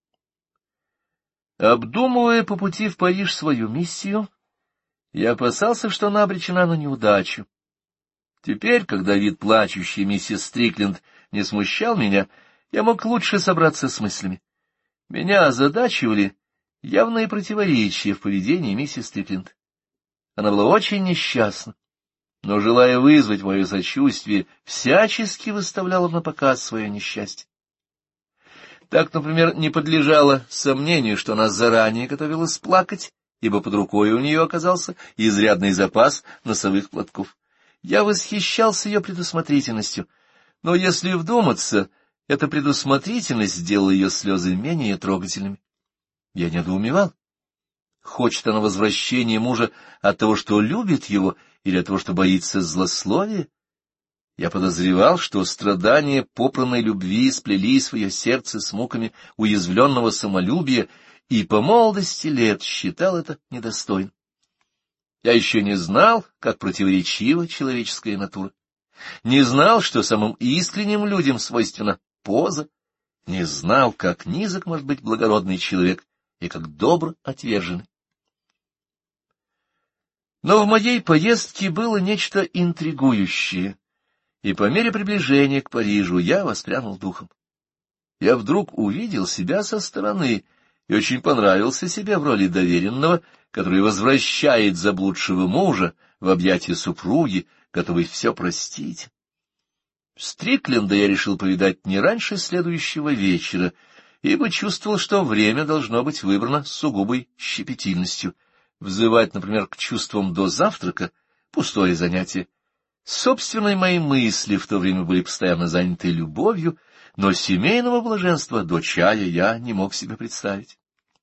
Обдумывая по пути в Париж свою миссию, я опасался, что она обречена на неудачу. Теперь, когда вид плачущей миссис Стрикленд не смущал меня, я мог лучше собраться с мыслями. Меня озадачивали явные противоречия в поведении миссис Стрикленд. Она была очень несчастна, но, желая вызвать мое сочувствие, всячески выставляла на показ свое несчастье. Так, например, не подлежало сомнению, что она заранее готовилась плакать, ибо под рукой у нее оказался изрядный запас носовых платков. Я восхищался ее предусмотрительностью, но, если вдуматься, эта предусмотрительность сделала ее слезы менее трогательными. Я недоумевал. Хочет она возвращения мужа от того, что любит его, или от того, что боится злословия? Я подозревал, что страдания попранной любви сплелись в ее сердце с муками уязвленного самолюбия, и по молодости лет считал это недостойным. Я еще не знал, как противоречива человеческая натура, не знал, что самым искренним людям свойственна поза, не знал, как низок может быть благородный человек и как добр отверженный. Но в моей поездке было нечто интригующее, и по мере приближения к Парижу я воспрянул духом. Я вдруг увидел себя со стороны и очень понравился себе в роли доверенного, который возвращает заблудшего мужа в объятия супруги, готовый все простить. Стрикленда я решил повидать не раньше следующего вечера, ибо чувствовал, что время должно быть выбрано с сугубой щепетильностью. Взывать, например, к чувствам до завтрака — пустое занятие. Собственные мои мысли в то время были постоянно заняты любовью, но семейного блаженства до чая я не мог себе представить.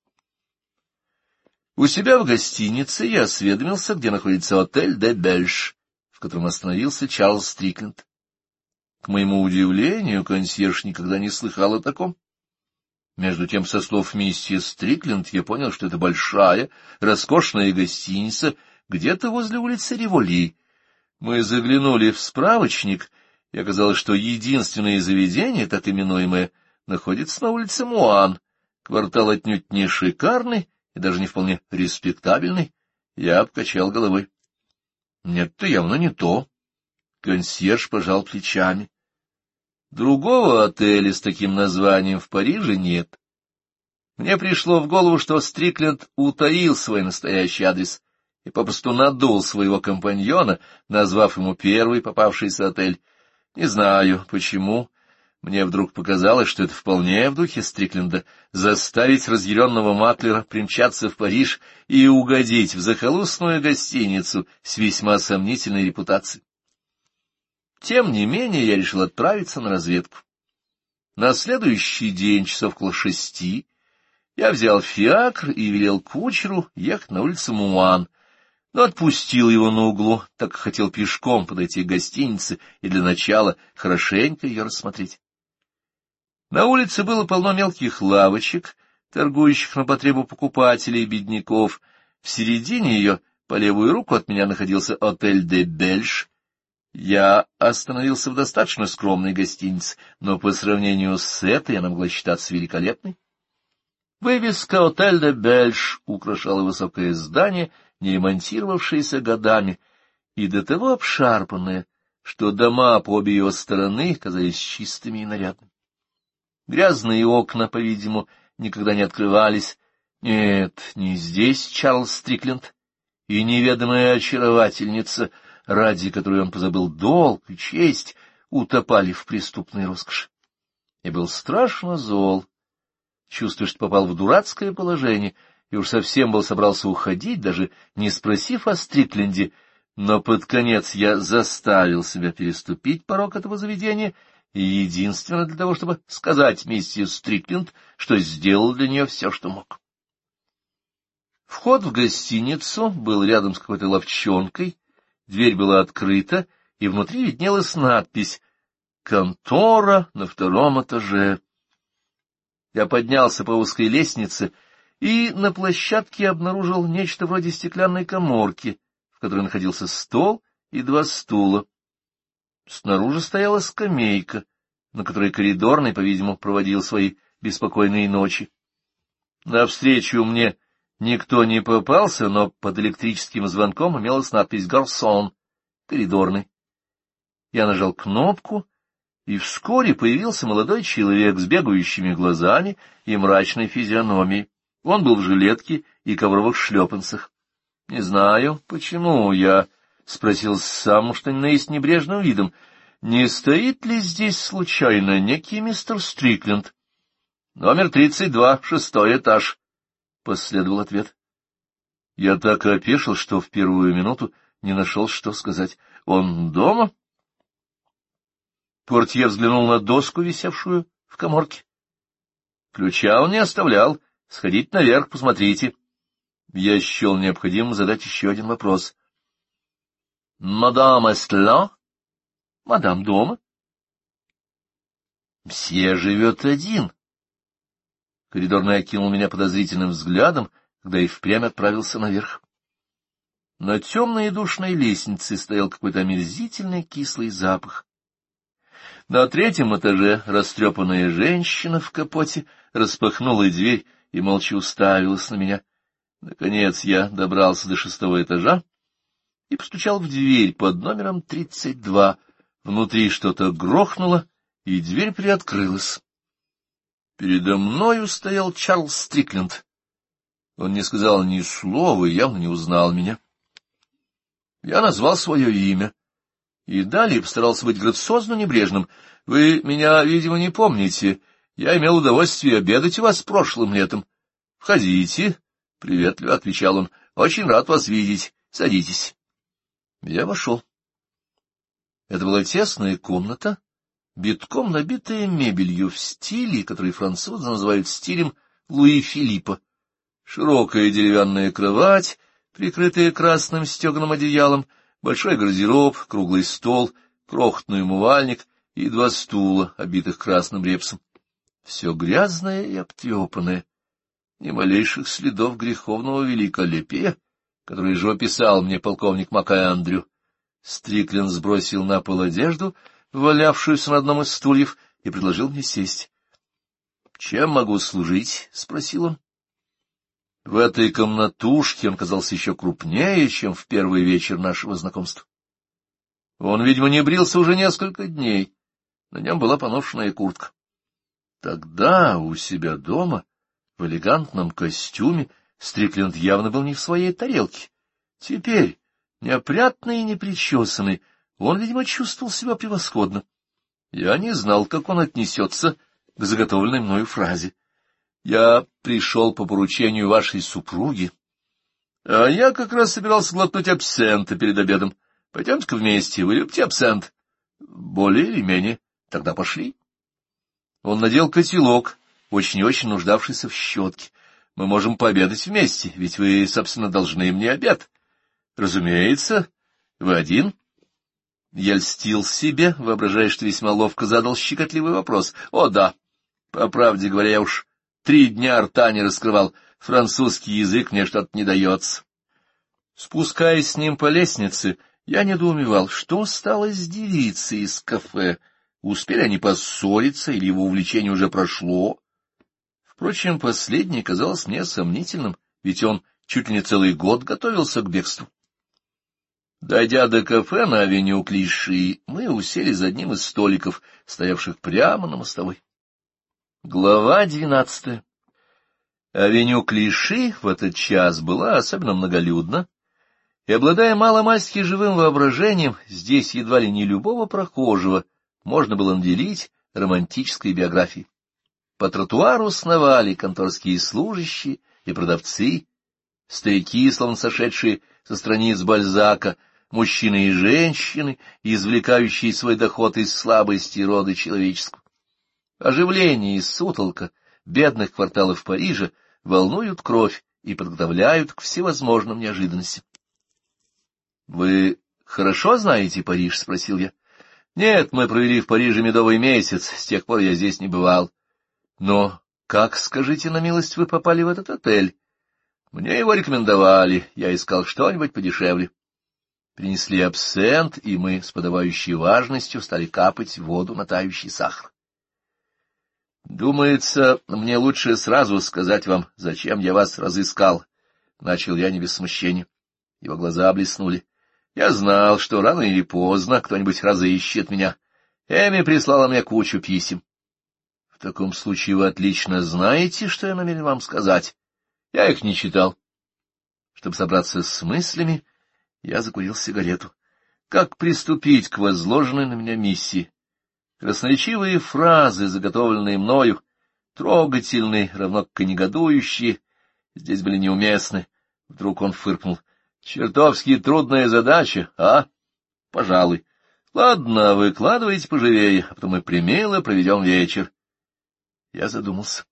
У себя в гостинице я осведомился, где находится отель «Де Бельш», в котором остановился Чарльз Стрикленд. К моему удивлению, консьерж никогда не слыхал о таком. Между тем, со слов миссис Стрикленд, я понял, что это большая, роскошная гостиница где-то возле улицы Риволи. Мы заглянули в справочник, и оказалось, что единственное заведение, так именуемое, находится на улице Муан. Квартал отнюдь не шикарный и даже не вполне респектабельный. Я обкачал головой. Нет, это явно не то. Консьерж пожал плечами. Другого отеля с таким названием в Париже нет. Мне пришло в голову, что Стрикленд утаил свой настоящий адрес и попросту надул своего компаньона, назвав ему первый попавшийся отель. Не знаю, почему. Мне вдруг показалось, что это вполне в духе Стрикленда — заставить разъяренного маклера примчаться в Париж и угодить в захолустную гостиницу с весьма сомнительной репутацией. Тем не менее, я решил отправиться на разведку. На следующий день, часов около 6, я взял фиакр и велел кучеру ехать на улицу Муан, но отпустил его на углу, так как хотел пешком подойти к гостинице и для начала хорошенько ее рассмотреть. На улице было полно мелких лавочек, торгующих на потребу покупателей и бедняков. В середине ее, по левую руку от меня, находился отель «Де Бельш». Я остановился в достаточно скромной гостинице, но по сравнению с этой она могла считаться великолепной. Вывеска «Отель де Бельш» украшала высокое здание, не ремонтировавшееся годами, и до того обшарпанное, что дома по обе его стороны казались чистыми и нарядными. Грязные окна, по-видимому, никогда не открывались. Нет, не здесь Чарльз Стрикленд и неведомая очаровательница, ради которой он позабыл долг и честь, утопали в преступной роскоши. И был страшно зол, чувствуя, что попал в дурацкое положение, и уж совсем был собрался уходить, даже не спросив о Стрикленде, но под конец я заставил себя переступить порог этого заведения, и единственно для того, чтобы сказать миссис Стрикленд, что сделал для нее все, что мог. Вход в гостиницу был рядом с какой-то лавчонкой, дверь была открыта, и внутри виднелась надпись «Контора на 2-м этаже». Я поднялся по узкой лестнице и на площадке обнаружил нечто вроде стеклянной каморки, в которой находился стол и 2 стула. Снаружи стояла скамейка, на которой коридорный, по-видимому, проводил свои беспокойные ночи. Навстречу мне никто не попался, но под электрическим звонком имелась надпись «Гарсон», коридорный. Я нажал кнопку, и вскоре появился молодой человек с бегающими глазами и мрачной физиономией. Он был в жилетке и ковровых шлепанцах. — Не знаю, почему я... — спросил с самым что ни на есть небрежным видом. — Не стоит ли здесь случайно некий мистер Стрикленд? — Номер 32, 6-й этаж, — последовал ответ. Я так опешил, что в первую минуту не нашел, что сказать. — Он дома? Портье взглянул на доску, висевшую в каморке. — Ключа он не оставлял. Сходите наверх, посмотрите. Я счел необходимым задать еще один вопрос. — Мадам Эстла? — Мадам дома. — Мсье живет один. Коридорный окинул меня подозрительным взглядом, когда и впрямь отправился наверх. На темной и душной лестнице стоял какой-то омерзительный кислый запах. На 3-м этаже растрепанная женщина в капоте распахнула дверь и молча уставилась на меня. Наконец я добрался до 6-го этажа и постучал в дверь под номером 32. Внутри что-то грохнуло, и дверь приоткрылась. Передо мною стоял Чарльз Стрикленд. Он не сказал ни слова и явно не узнал меня. Я назвал свое имя и далее постарался быть грациозно небрежным. — Вы меня, видимо, не помните. Я имел удовольствие обедать у вас прошлым летом. — Входите, — приветливо отвечал он. — Очень рад вас видеть. Садитесь. Я вошел. Это была тесная комната, битком набитая мебелью в стиле, который французы называют стилем Луи Филиппа. Широкая деревянная кровать, прикрытая красным стеганым одеялом, большой гардероб, круглый стол, крохотный умывальник и 2 стула, обитых красным репсом. Все грязное и обтрепанное, ни малейших следов греховного великолепия, который же описал мне полковник МакАндрю. Стрикленд сбросил на пол одежду, валявшуюся на одном из стульев, и предложил мне сесть. — Чем могу служить? — спросил он. В этой комнатушке он казался еще крупнее, чем в первый вечер нашего знакомства. Он, видимо, не брился уже несколько дней. На нем была поношенная куртка. Тогда у себя дома, в элегантном костюме, Стрикленд явно был не в своей тарелке. Теперь, неопрятный и непричесанный, он, видимо, чувствовал себя превосходно. Я не знал, как он отнесется к заготовленной мною фразе. Я пришел по поручению вашей супруги, а я как раз собирался глотнуть абсента перед обедом. Пойдемте-ка вместе, вы любите абсент? Более или менее. Тогда пошли. Он надел котелок, очень и очень нуждавшийся в щетке. Мы можем пообедать вместе, ведь вы, собственно, должны мне обед. Разумеется. Вы один? Я льстил себе, воображая, что весьма ловко задал щекотливый вопрос. О, да. По правде говоря, я уж 3 дня рта не раскрывал. Французский язык мне что-то не дается. Спускаясь с ним по лестнице, я недоумевал, что стало с девицей из кафе. Успели они поссориться, или его увлечение уже прошло? Впрочем, последнее казалось мне сомнительным, ведь он чуть ли не целый год готовился к бегству. Дойдя до кафе на авеню Клиши, мы усели за одним из столиков, стоявших прямо на мостовой. Глава 12. Авеню Клиши в этот час была особенно многолюдна, и, обладая маломальски живым воображением, здесь едва ли не любого прохожего можно было наделить романтической биографией. По тротуару сновали конторские служащие и продавцы, старики, словно сошедшие со страниц Бальзака, мужчины и женщины, извлекающие свой доход из слабости рода человеческого. Оживление и сутолка бедных кварталов Парижа волнуют кровь и подготовляют к всевозможным неожиданностям. — Вы хорошо знаете Париж? — спросил я. — Нет, мы провели в Париже медовый месяц, с тех пор я здесь не бывал. — Но как, скажите на милость, вы попали в этот отель? — Мне его рекомендовали, я искал что-нибудь подешевле. Принесли абсент, и мы с подавающей важностью стали капать в воду на тающий сахар. — Думается, мне лучше сразу сказать вам, зачем я вас разыскал, — начал я не без смущения. Его глаза блеснули. Я знал, что рано или поздно кто-нибудь разыщет меня. Эми прислала мне кучу писем. В таком случае вы отлично знаете, что я намерен вам сказать. Я их не читал. Чтобы собраться с мыслями, я закурил сигарету. Как приступить к возложенной на меня миссии? Красноречивые фразы, заготовленные мною, трогательные, равно как и негодующие, здесь были неуместны. Вдруг он фыркнул. Чертовски трудная задача, а? Пожалуй. Ладно, выкладывайте поживее, а потом мы примило проведем вечер. Я задумался.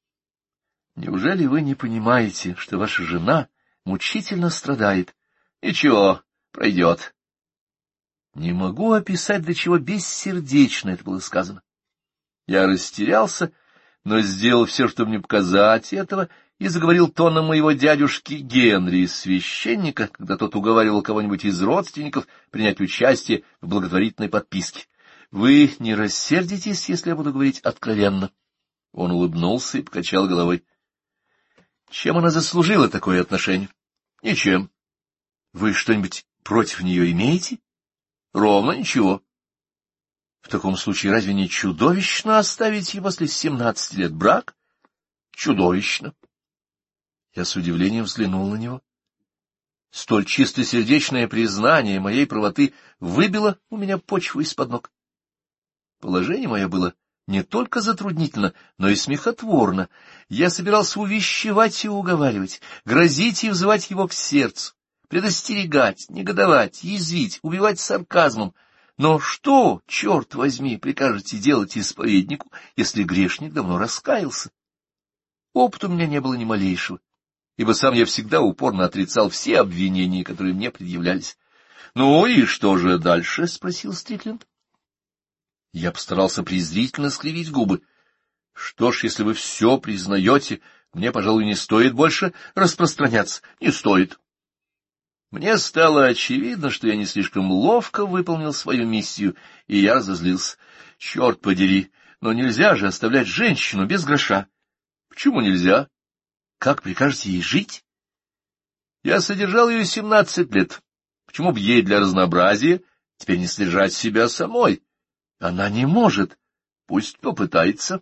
Неужели вы не понимаете, что ваша жена мучительно страдает? Ничего, пройдет. Не могу описать, до чего бессердечно это было сказано. Я растерялся, но сделал все, чтобы не показать этого, и заговорил тоном моего дядюшки Генри, священника, когда тот уговаривал кого-нибудь из родственников принять участие в благотворительной подписке. Вы не рассердитесь, если я буду говорить откровенно? Он улыбнулся и покачал головой. Чем она заслужила такое отношение? Ничем. Вы что-нибудь против нее имеете? Ровно ничего. В таком случае разве не чудовищно оставить ей после 17 лет брак? Чудовищно. Я с удивлением взглянул на него. Столь чистосердечное признание моей правоты выбило у меня почву из-под ног. Положение мое было не только затруднительно, но и смехотворно. Я собирался увещевать и уговаривать, грозить и взывать его к сердцу, предостерегать, негодовать, язвить, убивать сарказмом. Но что, черт возьми, прикажете делать исповеднику, если грешник давно раскаялся? Опыта у меня не было ни малейшего, ибо сам я всегда упорно отрицал все обвинения, которые мне предъявлялись. — Ну и что же дальше? — спросил Стрикленд. Я постарался презрительно скривить губы. — Что ж, если вы все признаете, мне, пожалуй, не стоит больше распространяться. Не стоит. Мне стало очевидно, что я не слишком ловко выполнил свою миссию, и я разозлился. Черт подери, но нельзя же оставлять женщину без гроша. Почему нельзя? Как прикажете ей жить? Я содержал ее 17 лет. Почему бы ей для разнообразия теперь не содержать себя самой? Она не может. Пусть попытается.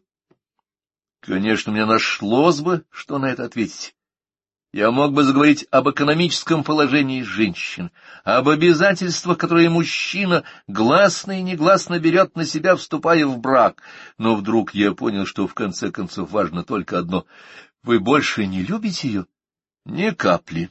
Конечно, мне нашлось бы, что на это ответить. Я мог бы заговорить об экономическом положении женщин, об обязательствах, которые мужчина гласно и негласно берет на себя, вступая в брак. Но вдруг я понял, что в конце концов важно только одно — вы больше не любите ее? Ни капли.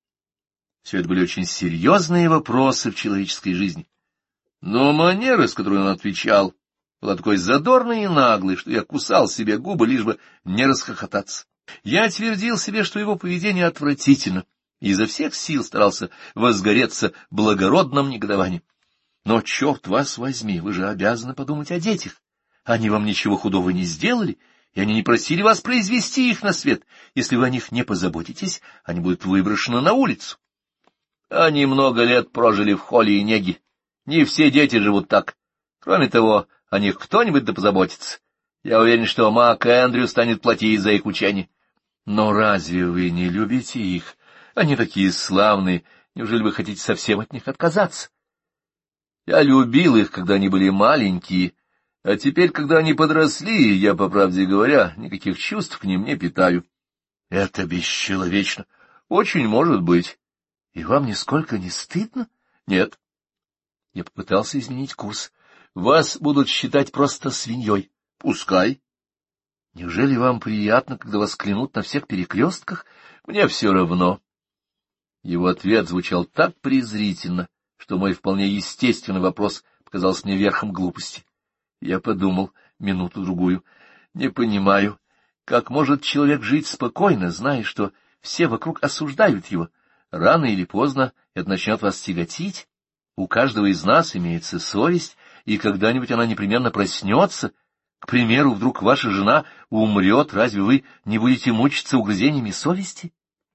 Все это были очень серьезные вопросы в человеческой жизни. Но манера, с которой он отвечал, была такой задорной и наглой, что я кусал себе губы, лишь бы не расхохотаться. Я твердил себе, что его поведение отвратительно, и изо всех сил старался возгореться благородным негодованием. Но, черт вас возьми, вы же обязаны подумать о детях. Они вам ничего худого не сделали, и они не просили вас произвести их на свет. Если вы о них не позаботитесь, они будут выброшены на улицу. Они много лет прожили в холе и неге. Не все дети живут так. Кроме того, о них кто-нибудь да позаботится. Я уверен, что Мак Эндрю станет платить за их учение. Но разве вы не любите их? Они такие славные. Неужели вы хотите совсем от них отказаться? Я любил их, когда они были маленькие, а теперь, когда они подросли, я, по правде говоря, никаких чувств к ним не питаю. Это бесчеловечно. Очень может быть. И вам нисколько не стыдно? Нет. Я попытался изменить курс. Вас будут считать просто свиньей. Пускай. Неужели вам приятно, когда вас клянут на всех перекрестках? Мне все равно. Его ответ звучал так презрительно, что мой вполне естественный вопрос показался мне верхом глупости. Я подумал минуту-другую. Не понимаю, как может человек жить спокойно, зная, что все вокруг осуждают его? Рано или поздно это начнет вас тяготить. У каждого из нас имеется совесть, и когда-нибудь она непременно проснется. К примеру, вдруг ваша жена умрет, разве вы не будете мучиться угрызениями совести?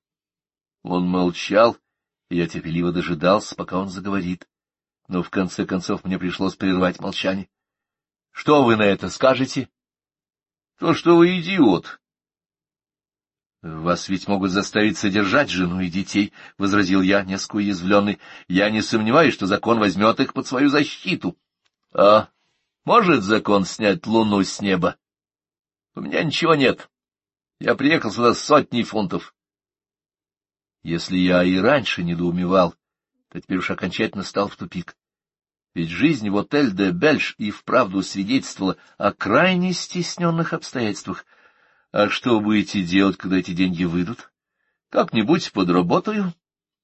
Он молчал, и я терпеливо дожидался, пока он заговорит. Но в конце концов мне пришлось прервать молчание. — Что вы на это скажете? — То, что вы идиот. — Вас ведь могут заставить содержать жену и детей, — возразил я, несколько уязвленный. — Я не сомневаюсь, что закон возьмет их под свою защиту. — А, Может закон снять луну с неба? У меня ничего нет. Я приехал сюда с сотней фунтов. Если я и раньше недоумевал, то теперь уж окончательно стал в тупик. Ведь жизнь в отель де Бельш и вправду свидетельствовала о крайне стесненных обстоятельствах. А что будете делать, когда эти деньги выйдут? Как-нибудь подработаю.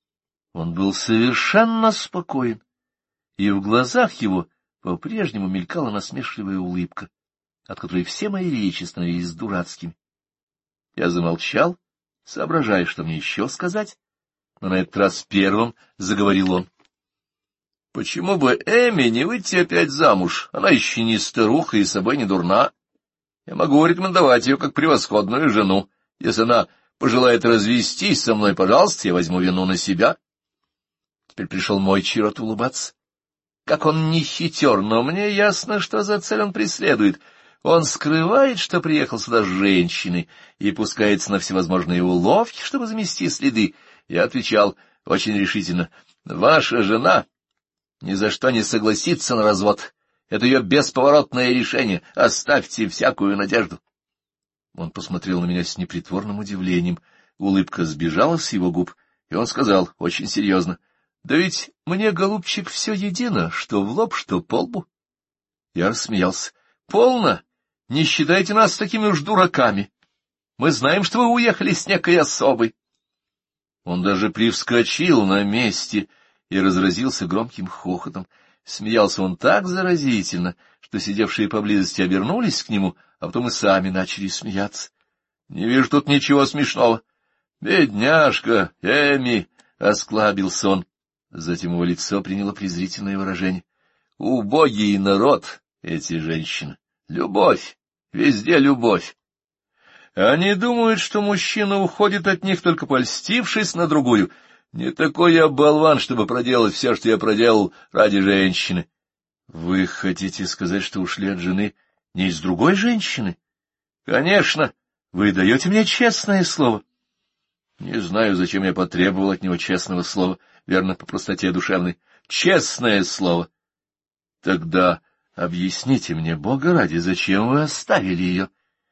Он был совершенно спокоен, и в глазах его по-прежнему мелькала насмешливая улыбка, от которой все мои речи становились дурацкими. Я замолчал, соображая, что мне еще сказать, но на этот раз первым заговорил он. — Почему бы Эми не выйти опять замуж? Она еще не старуха и собой не дурна. Я могу рекомендовать ее как превосходную жену. Если она пожелает развестись со мной, пожалуйста, я возьму вину на себя. Теперь пришел мой черед улыбаться. Как он не хитер, но мне ясно, что за цель он преследует. Он скрывает, что приехал сюда с женщиной, и пускается на всевозможные уловки, чтобы замести следы. Я отвечал очень решительно: «Ваша жена ни за что не согласится на развод. Это ее бесповоротное решение. Оставьте всякую надежду». Он посмотрел на меня с непритворным удивлением. Улыбка сбежала с его губ, и он сказал очень серьезно: «Да ведь мне, голубчик, все едино, что в лоб, что по лбу». Я рассмеялся. «Полно! Не считайте нас такими уж дураками. Мы знаем, что вы уехали с некой особой». Он даже привскочил на месте и разразился громким хохотом. Смеялся он так заразительно, что сидевшие поблизости обернулись к нему, а потом и сами начали смеяться. — Не вижу тут ничего смешного. — Бедняжка, Эми! — осклабился он. Затем его лицо приняло презрительное выражение. — Убогий народ эти женщины. Любовь, везде любовь. Они думают, что мужчина уходит от них, только польстившись на другую. Не такой я болван, чтобы проделать все, что я проделал ради женщины. — Вы хотите сказать, что ушли от жены не из другой женщины? — Конечно. Вы даете мне честное слово. Не знаю, зачем я потребовал от него честного слова, верно, по простоте душевной. Честное слово. Тогда объясните мне, Бога ради, зачем вы оставили ее?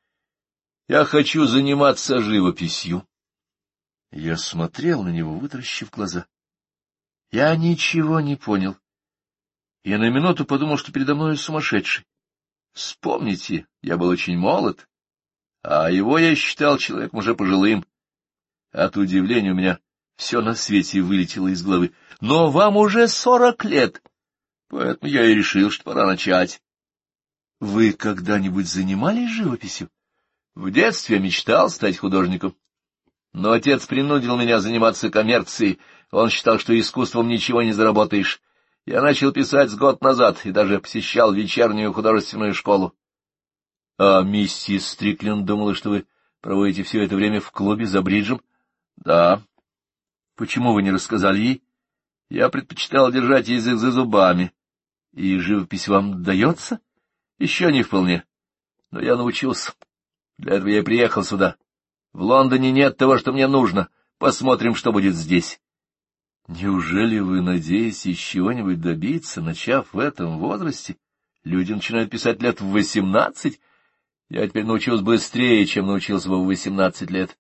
Я хочу заниматься живописью. Я смотрел на него, вытаращив глаза. Я ничего не понял. Я на минуту подумал, что передо мной сумасшедший. Вспомните, я был очень молод, а его я считал человеком уже пожилым. От удивления у меня все на свете вылетело из головы. Но вам уже 40 лет, поэтому я и решил, что пора начать. Вы когда-нибудь занимались живописью? В детстве я мечтал стать художником. Но отец принудил меня заниматься коммерцией. Он считал, что искусством ничего не заработаешь. Я начал писать с год назад и даже посещал вечернюю художественную школу. А миссис Стрикленд думала, что вы проводите все это время в клубе за бриджем? Да. Почему вы не рассказали ей? Я предпочитал держать язык за зубами. И живопись вам дается? Еще не вполне. Но я научился. Для этого я и приехал сюда. В Лондоне нет того, что мне нужно. Посмотрим, что будет здесь. Неужели вы надеетесь чего-нибудь добиться, начав в этом возрасте? Люди начинают писать лет в 18. Я теперь научился быстрее, чем научился бы в 18 лет.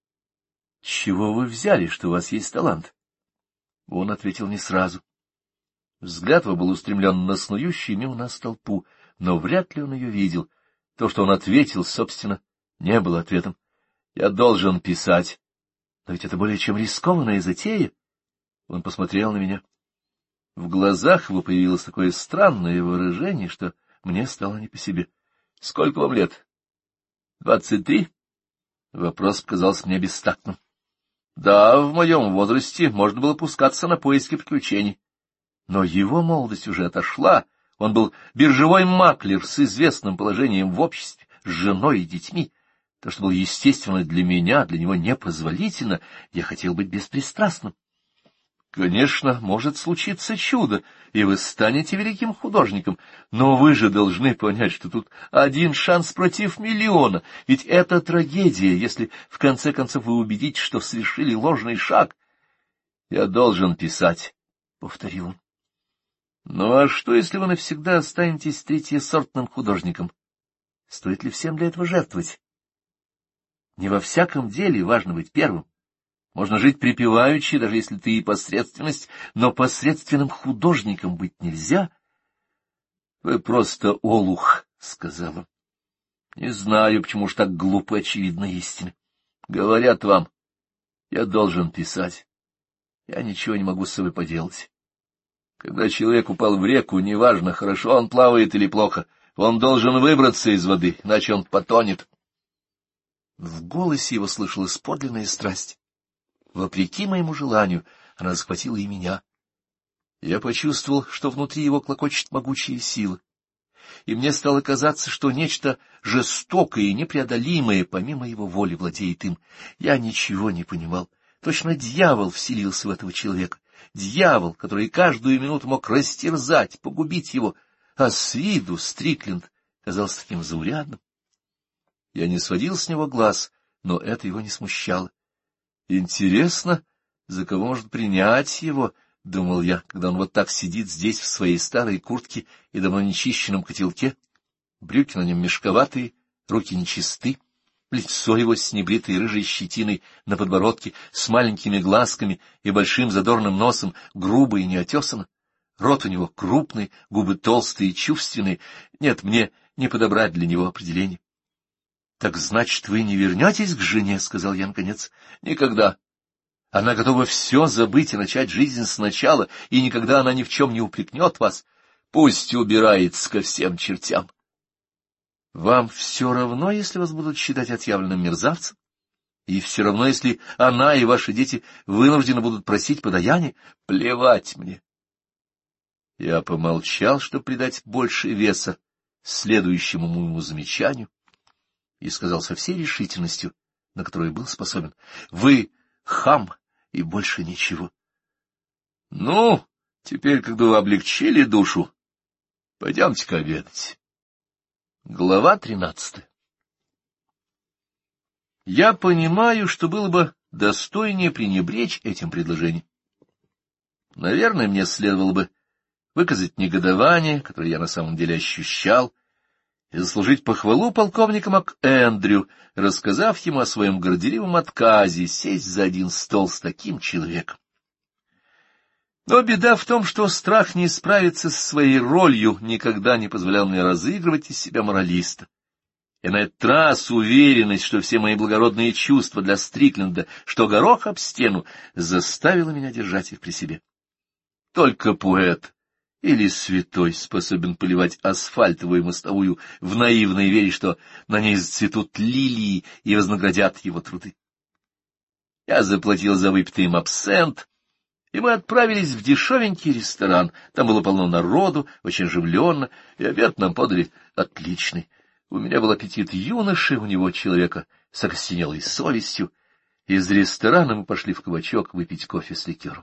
С чего вы взяли, что у вас есть талант? Он ответил не сразу. Взгляд его был устремлен на снующую мимо нас толпу, но вряд ли он ее видел. То, что он ответил, собственно, не было ответом. Я должен писать. Но ведь это более чем рискованная затея. Он посмотрел на меня. В глазах его появилось такое странное выражение, что мне стало не по себе. — Сколько вам лет? 23? Вопрос показался мне бестактным. Да, в моем возрасте можно было пускаться на поиски приключений. Но его молодость уже отошла. Он был биржевой маклер с известным положением в обществе, с женой и детьми. То, что было естественно для меня, для него непозволительно. Я хотел быть беспристрастным. Конечно, может случиться чудо, и вы станете великим художником, но вы же должны понять, что тут один шанс против миллиона, ведь это трагедия, если в конце концов вы убедитесь, что совершили ложный шаг. — Я должен писать, — повторил он. Ну а что, если вы навсегда останетесь третьесортным художником? Стоит ли всем для этого жертвовать? Не во всяком деле важно быть первым. Можно жить припеваючи, даже если ты и посредственность, но посредственным художником быть нельзя. — Вы просто олух, — сказал он. — Не знаю, почему ж так глупо очевидна истина. Говорят вам, я должен писать. Я ничего не могу с собой поделать. Когда человек упал в реку, неважно, хорошо он плавает или плохо, он должен выбраться из воды, иначе он потонет. В голосе его слышалась подлинная страсть. Вопреки моему желанию, она захватила и меня. Я почувствовал, что внутри его клокочет могучая сила, и мне стало казаться, что нечто жестокое и непреодолимое помимо его воли владеет им. Я ничего не понимал. Точно дьявол вселился в этого человека. Дьявол, который каждую минуту мог растерзать, погубить его, а с виду Стрикленд казался таким заурядным. Я не сводил с него глаз, но это его не смущало. Интересно, за кого может принять его, — думал я, когда он вот так сидит здесь в своей старой куртке и давно нечищенном котелке. Брюки на нем мешковатые, руки нечисты, лицо его с небритой рыжей щетиной на подбородке, с маленькими глазками и большим задорным носом, грубо и неотесано. Рот у него крупный, губы толстые и чувственные. Нет, мне не подобрать для него определение. — Так значит, вы не вернетесь к жене? — сказал я наконец. — Никогда. Она готова все забыть и начать жизнь сначала, и никогда она ни в чем не упрекнет вас. Пусть убирается ко всем чертям. — Вам все равно, если вас будут считать отъявленным мерзавцем? И все равно, если она и ваши дети вынуждены будут просить подаяния? Плевать мне. Я помолчал, чтобы придать больше веса следующему моему замечанию, и сказал со всей решительностью, на которую был способен: — Вы хам, и больше ничего. — Ну, теперь, когда вы облегчили душу, пойдемте-ка обедать. Глава 13. Я понимаю, что было бы достойнее пренебречь этим предложением. Наверное, мне следовало бы выказать негодование, которое я на самом деле ощущал, и заслужить похвалу полковника МакЭндрю, рассказав ему о своем горделивом отказе сесть за один стол с таким человеком. Но беда в том, что страх не справиться со своей ролью никогда не позволял мне разыгрывать из себя моралиста. И на этот раз уверенность, что все мои благородные чувства для Стрикленда, что горох об стену, заставила меня держать их при себе. Только поэт или святой способен поливать асфальтовую мостовую в наивной вере, что на ней зацветут лилии и вознаградят его труды. Я заплатил за выпитый им абсент, и мы отправились в дешевенький ресторан. Там было полно народу, очень оживленно, и обед нам подали отличный. У меня был аппетит юноши, у него человека с окостенелой совестью. Из ресторана мы пошли в кабачок выпить кофе с ликером.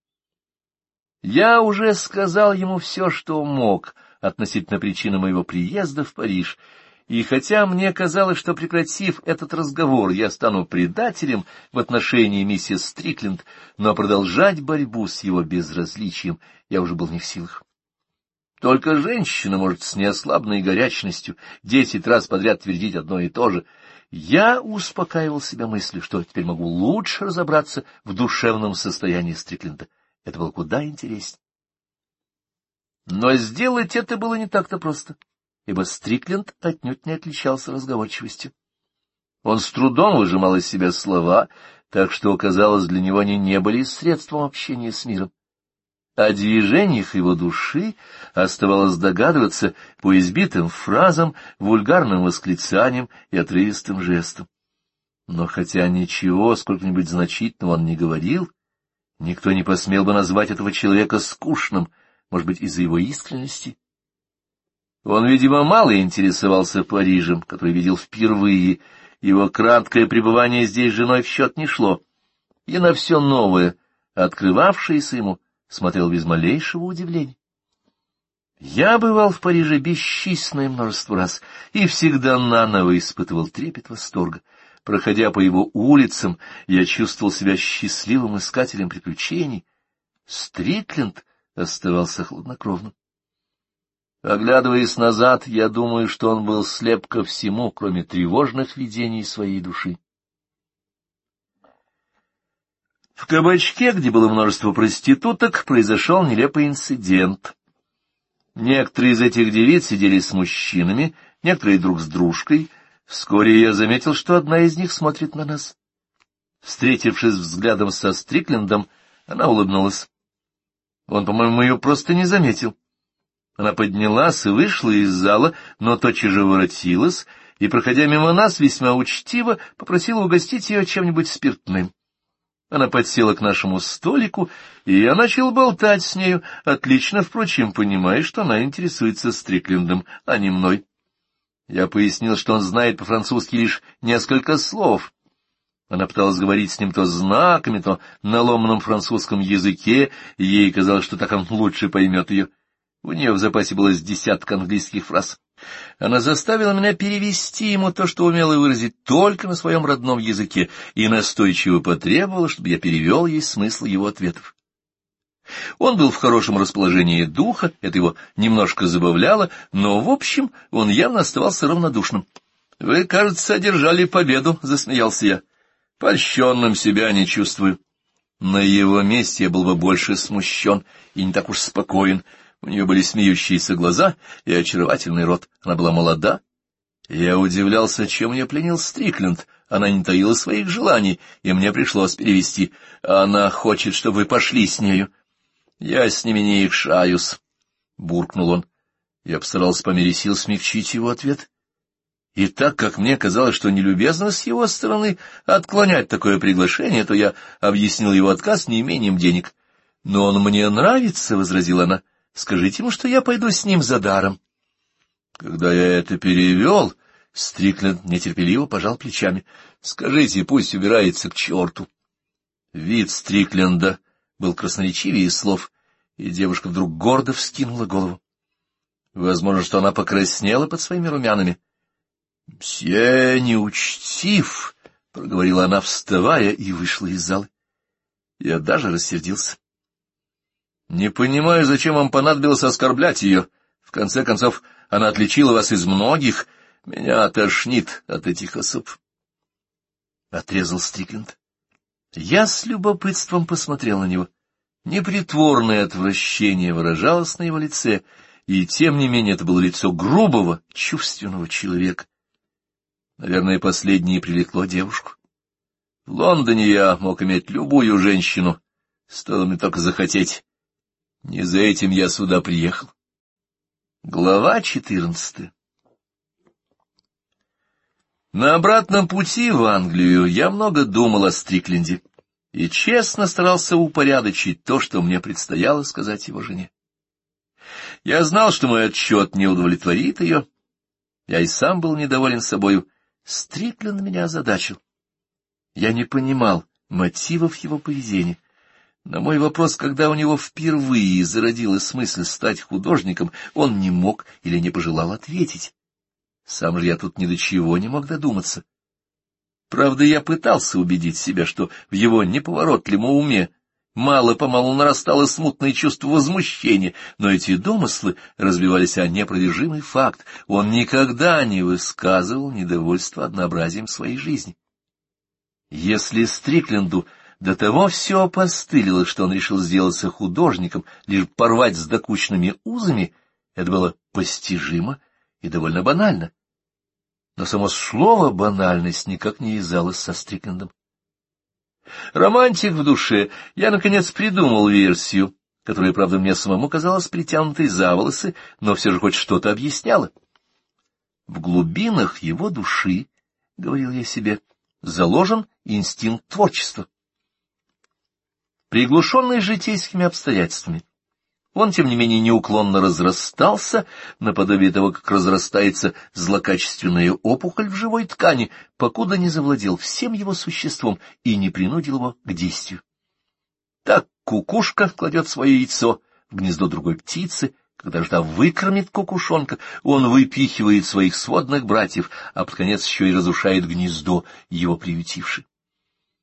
Я уже сказал ему все, что мог относительно причины моего приезда в Париж, и хотя мне казалось, что, прекратив этот разговор, я стану предателем в отношении миссис Стрикленд, но продолжать борьбу с его безразличием я уже был не в силах. Только женщина может с неослабной горячностью 10 раз подряд твердить одно и то же. Я успокаивал себя мыслью, что теперь могу лучше разобраться в душевном состоянии Стрикленда. Это было куда интереснее. Но сделать это было не так-то просто, ибо Стрикленд отнюдь не отличался разговорчивостью. Он с трудом выжимал из себя слова, так что, казалось, для него они не были средством общения с миром. О движениях его души оставалось догадываться по избитым фразам, вульгарным восклицаниям и отрывистым жестам. Но хотя ничего сколько-нибудь значительного он не говорил, никто не посмел бы назвать этого человека скучным, может быть, из-за его искренности. Он, видимо, мало интересовался Парижем, который видел впервые, его краткое пребывание здесь с женой в счет не шло, и на все новое, открывавшееся ему, смотрел без малейшего удивления. Я бывал в Париже бесчисленное множество раз и всегда наново испытывал трепет восторга. Проходя по его улицам, я чувствовал себя счастливым искателем приключений. Стрикленд оставался хладнокровным. Оглядываясь назад, я думаю, что он был слеп ко всему, кроме тревожных видений своей души. В кабачке, где было множество проституток, произошел нелепый инцидент. Некоторые из этих девиц сидели с мужчинами, некоторые друг с дружкой. Вскоре я заметил, что одна из них смотрит на нас. Встретившись взглядом со Стриклендом, она улыбнулась. Он, по-моему, ее просто не заметил. Она поднялась и вышла из зала, но тотчас же воротилась и, проходя мимо нас, весьма учтиво попросила угостить ее чем-нибудь спиртным. Она подсела к нашему столику, и я начал болтать с нею, отлично, впрочем, понимая, что она интересуется Стриклендом, а не мной. Я пояснил, что он знает по-французски лишь несколько слов. Она пыталась говорить с ним то знаками, то на ломаном французском языке, и ей казалось, что так он лучше поймет ее. У нее в запасе было с десяток английских фраз. Она заставила меня перевести ему то, что умела выразить только на своем родном языке, и настойчиво потребовала, чтобы я перевел ей смысл его ответов. Он был в хорошем расположении духа, это его немножко забавляло, но, в общем, он явно оставался равнодушным. — Вы, кажется, одержали победу, — засмеялся я. — Польщенным себя не чувствую. На его месте я был бы больше смущен и не так уж спокоен. У нее были смеющиеся глаза и очаровательный рот. Она была молода. Я удивлялся, чем ее пленил Стрикленд. Она не таила своих желаний, и мне пришлось перевести. Она хочет, чтобы вы пошли с нею. Я с ними не икшаюсь, — буркнул он. Я постарался по мере сил смягчить его ответ. И так как мне казалось, что нелюбезно с его стороны отклонять такое приглашение, то я объяснил его отказ неимением денег. — Но он мне нравится, — возразила она. — Скажите ему, что я пойду с ним за даром. Когда я это перевел, Стрикленд нетерпеливо пожал плечами. — Скажите, пусть убирается к черту. Вид Стрикленда был красноречивее слов, и девушка вдруг гордо вскинула голову. Возможно, что она покраснела под своими румянами. — Мсье неучтив, — проговорила она, вставая, и вышла из зала. Я даже рассердился. Не понимаю, зачем вам понадобилось оскорблять ее. В конце концов, она отличила вас из многих. Меня тошнит от этих особ. Отрезал Стрикленд. Я с любопытством посмотрел на него. Непритворное отвращение выражалось на его лице, и тем не менее это было лицо грубого, чувственного человека. Наверное, последнее привлекло девушку. В Лондоне я мог иметь любую женщину, стоило мне только захотеть. Не за этим я сюда приехал. Глава 14. На обратном пути в Англию я много думал о Стрикленде и честно старался упорядочить то, что мне предстояло сказать его жене. Я знал, что мой отчет не удовлетворит ее. Я и сам был недоволен собою. Стрикленд меня озадачил. Я не понимал мотивов его поведения. На мой вопрос, когда у него впервые зародилась мысль стать художником, он не мог или не пожелал ответить. Сам же я тут ни до чего не мог додуматься. Правда, я пытался убедить себя, что в его неповоротливом уме мало-помалу нарастало смутное чувство возмущения, но эти домыслы разбивались о неопровержимый факт. Он никогда не высказывал недовольства однообразием своей жизни. Если Стрикленду до того все опостылило, что он решил сделаться художником, лишь порвать с докучными узами, это было постижимо и довольно банально. Но само слово «банальность» никак не вязалось со Стриклендом. Романтик в душе, я, наконец, придумал версию, которая, правда, мне самому казалась притянутой за волосы, но все же хоть что-то объясняла. В глубинах его души, — говорил я себе, — заложен инстинкт творчества. Приглушенный житейскими обстоятельствами, он, тем не менее, неуклонно разрастался, наподобие того, как разрастается злокачественная опухоль в живой ткани, покуда не завладел всем его существом и не принудил его к действию. Так кукушка кладет свое яйцо в гнездо другой птицы, когда же та выкормит кукушонка, он выпихивает своих сводных братьев, а под конец еще и разрушает гнездо, его приютившее.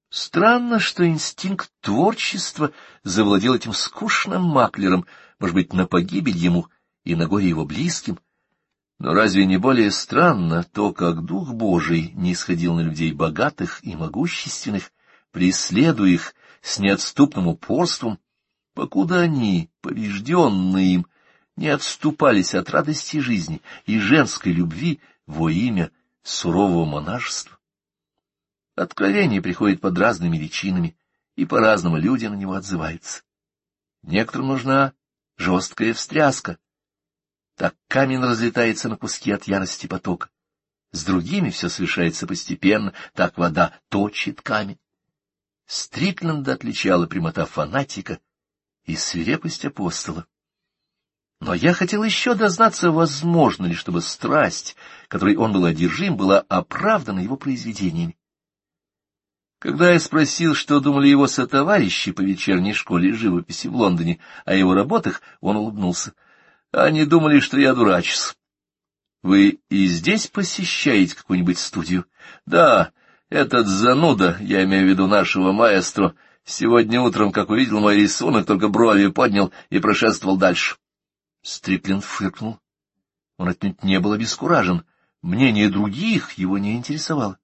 Странно, что инстинкт творчества завладел этим скучным маклером, может быть, на погибель ему и на горе его близким. Но разве не более странно то, как Дух Божий нисходил на людей богатых и могущественных, преследуя их с неотступным упорством, покуда они, побежденные им, не отступались от радости жизни и женской любви во имя сурового монашества? Откровение приходит под разными личинами, и по-разному люди на него отзываются. Некоторым нужна жесткая встряска. Так камень разлетается на куски от ярости потока. С другими все совершается постепенно, так вода точит камень. Стрикленда отличала прямота фанатика и свирепость апостола. Но я хотел еще дознаться, возможно ли, чтобы страсть, которой он был одержим, была оправдана его произведениями. Когда я спросил, что думали его сотоварищи по вечерней школе живописи в Лондоне о его работах, он улыбнулся. Они думали, что я дурачусь. Вы и здесь посещаете какую-нибудь студию? Да, этот зануда, я имею в виду нашего маэстро, сегодня утром, как увидел мой рисунок, только брови поднял и прошествовал дальше. Стрикленд фыркнул. Он отнюдь не был обескуражен. Мнение других его не интересовало.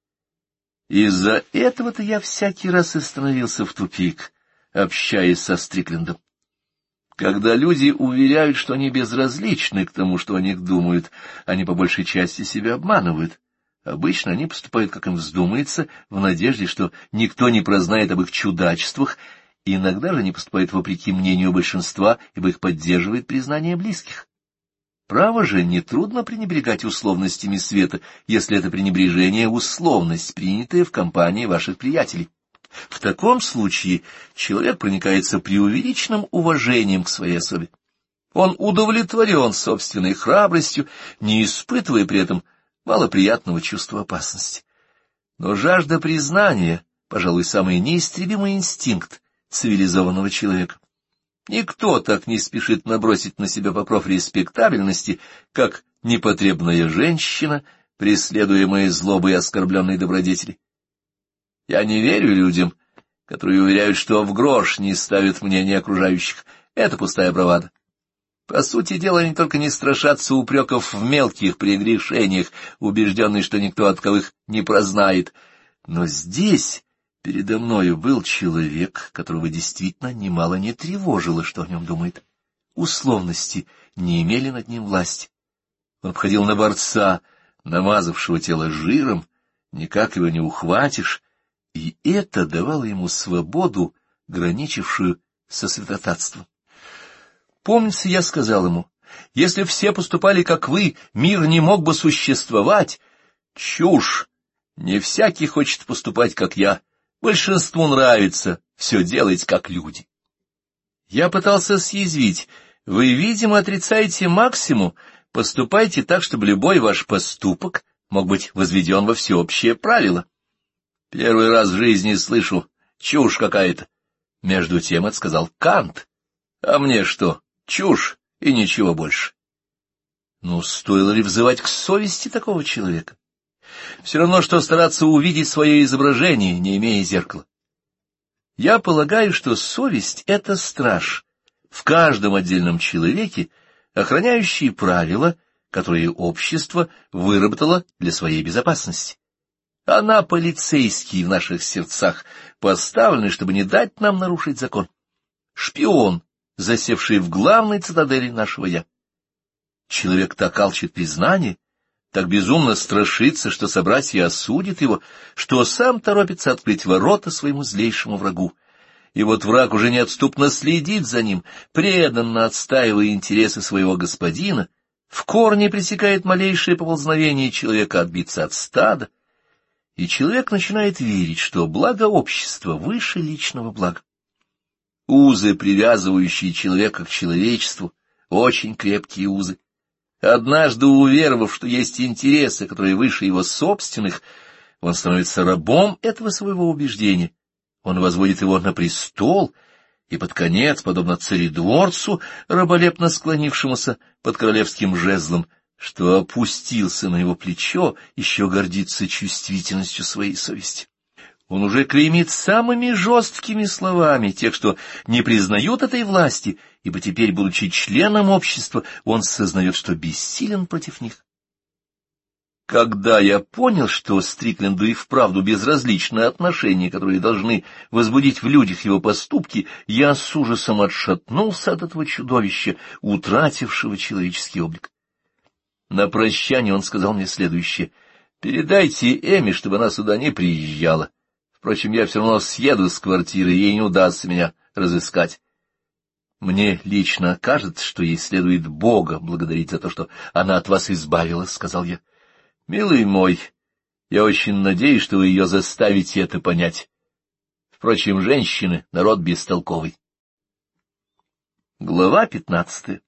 Из-за этого-то я всякий раз и становился в тупик, общаясь со Стриклендом. Когда люди уверяют, что они безразличны к тому, что о них думают, они по большей части себя обманывают. Обычно они поступают, как им вздумается, в надежде, что никто не прознает об их чудачествах, и иногда же они поступают вопреки мнению большинства, ибо их поддерживает признание близких. Право же, нетрудно пренебрегать условностями света, если это пренебрежение — условность, принятая в компании ваших приятелей. В таком случае человек проникается преувеличенным уважением к своей особе. Он удовлетворен собственной храбростью, не испытывая при этом малоприятного чувства опасности. Но жажда признания, пожалуй, самый неистребимый инстинкт цивилизованного человека. Никто так не спешит набросить на себя покров респектабельности, как непотребная женщина, преследуемая злобой и оскорбленной добродетели. Я не верю людям, которые уверяют, что в грош не ставят мнение окружающих. Это пустая бравада. По сути дела, они только не страшатся упреков в мелких прегрешениях, убежденные, что никто от таковых не прознает. Но здесь передо мною был человек, которого действительно немало не тревожило, что о нем думает. Условности не имели над ним власти. Он походил на борца, намазавшего тело жиром, никак его не ухватишь, и это давало ему свободу, граничившую со святотатством. Помнится, я сказал ему: если все поступали, как вы, мир не мог бы существовать. Чушь! Не всякий хочет поступать, как я. Большинству нравится все делать, как люди. Я пытался съязвить: вы, видимо, отрицаете максимум, поступайте так, чтобы любой ваш поступок мог быть возведен во всеобщее правило. Первый раз в жизни слышу: чушь какая-то. Между тем это сказал Кант. А мне что? Чушь и ничего больше. Ну, стоило ли взывать к совести такого человека? Все равно, что стараться увидеть свое изображение, не имея зеркала. Я полагаю, что совесть — это страж в каждом отдельном человеке, охраняющий правила, которые общество выработало для своей безопасности. Она полицейский в наших сердцах, поставленный, чтобы не дать нам нарушить закон. Шпион, засевший в главной цитадели нашего «я». Человек так алчит признания, так безумно страшится, что собратья осудят его, что сам торопится открыть ворота своему злейшему врагу. И вот враг уже неотступно следит за ним, преданно отстаивая интересы своего господина, в корне пресекает малейшее поползновение человека отбиться от стада, и человек начинает верить, что благо общества выше личного блага. Узы, привязывающие человека к человечеству, очень крепкие узы. Однажды уверовав, что есть интересы, которые выше его собственных, он становится рабом этого своего убеждения. Он возводит его на престол, и под конец, подобно царедворцу, раболепно склонившемуся под королевским жезлом, что опустился на его плечо, еще гордится чувствительностью своей совести. Он уже клеймит самыми жесткими словами тех, что не признают этой власти, ибо теперь, будучи членом общества, он сознает, что бессилен против них. Когда я понял, что Стрикленду и вправду безразличны отношения, которые должны возбудить в людях его поступки, я с ужасом отшатнулся от этого чудовища, утратившего человеческий облик. На прощание он сказал мне следующее: «Передайте Эми, чтобы она сюда не приезжала. Впрочем, я все равно съеду с квартиры, ей не удастся меня разыскать. Мне лично кажется, что ей следует Бога благодарить за то, что она от вас избавила», — сказал я. «Милый мой, я очень надеюсь, что вы ее заставите это понять. Впрочем, женщины — народ бестолковый». Глава 15.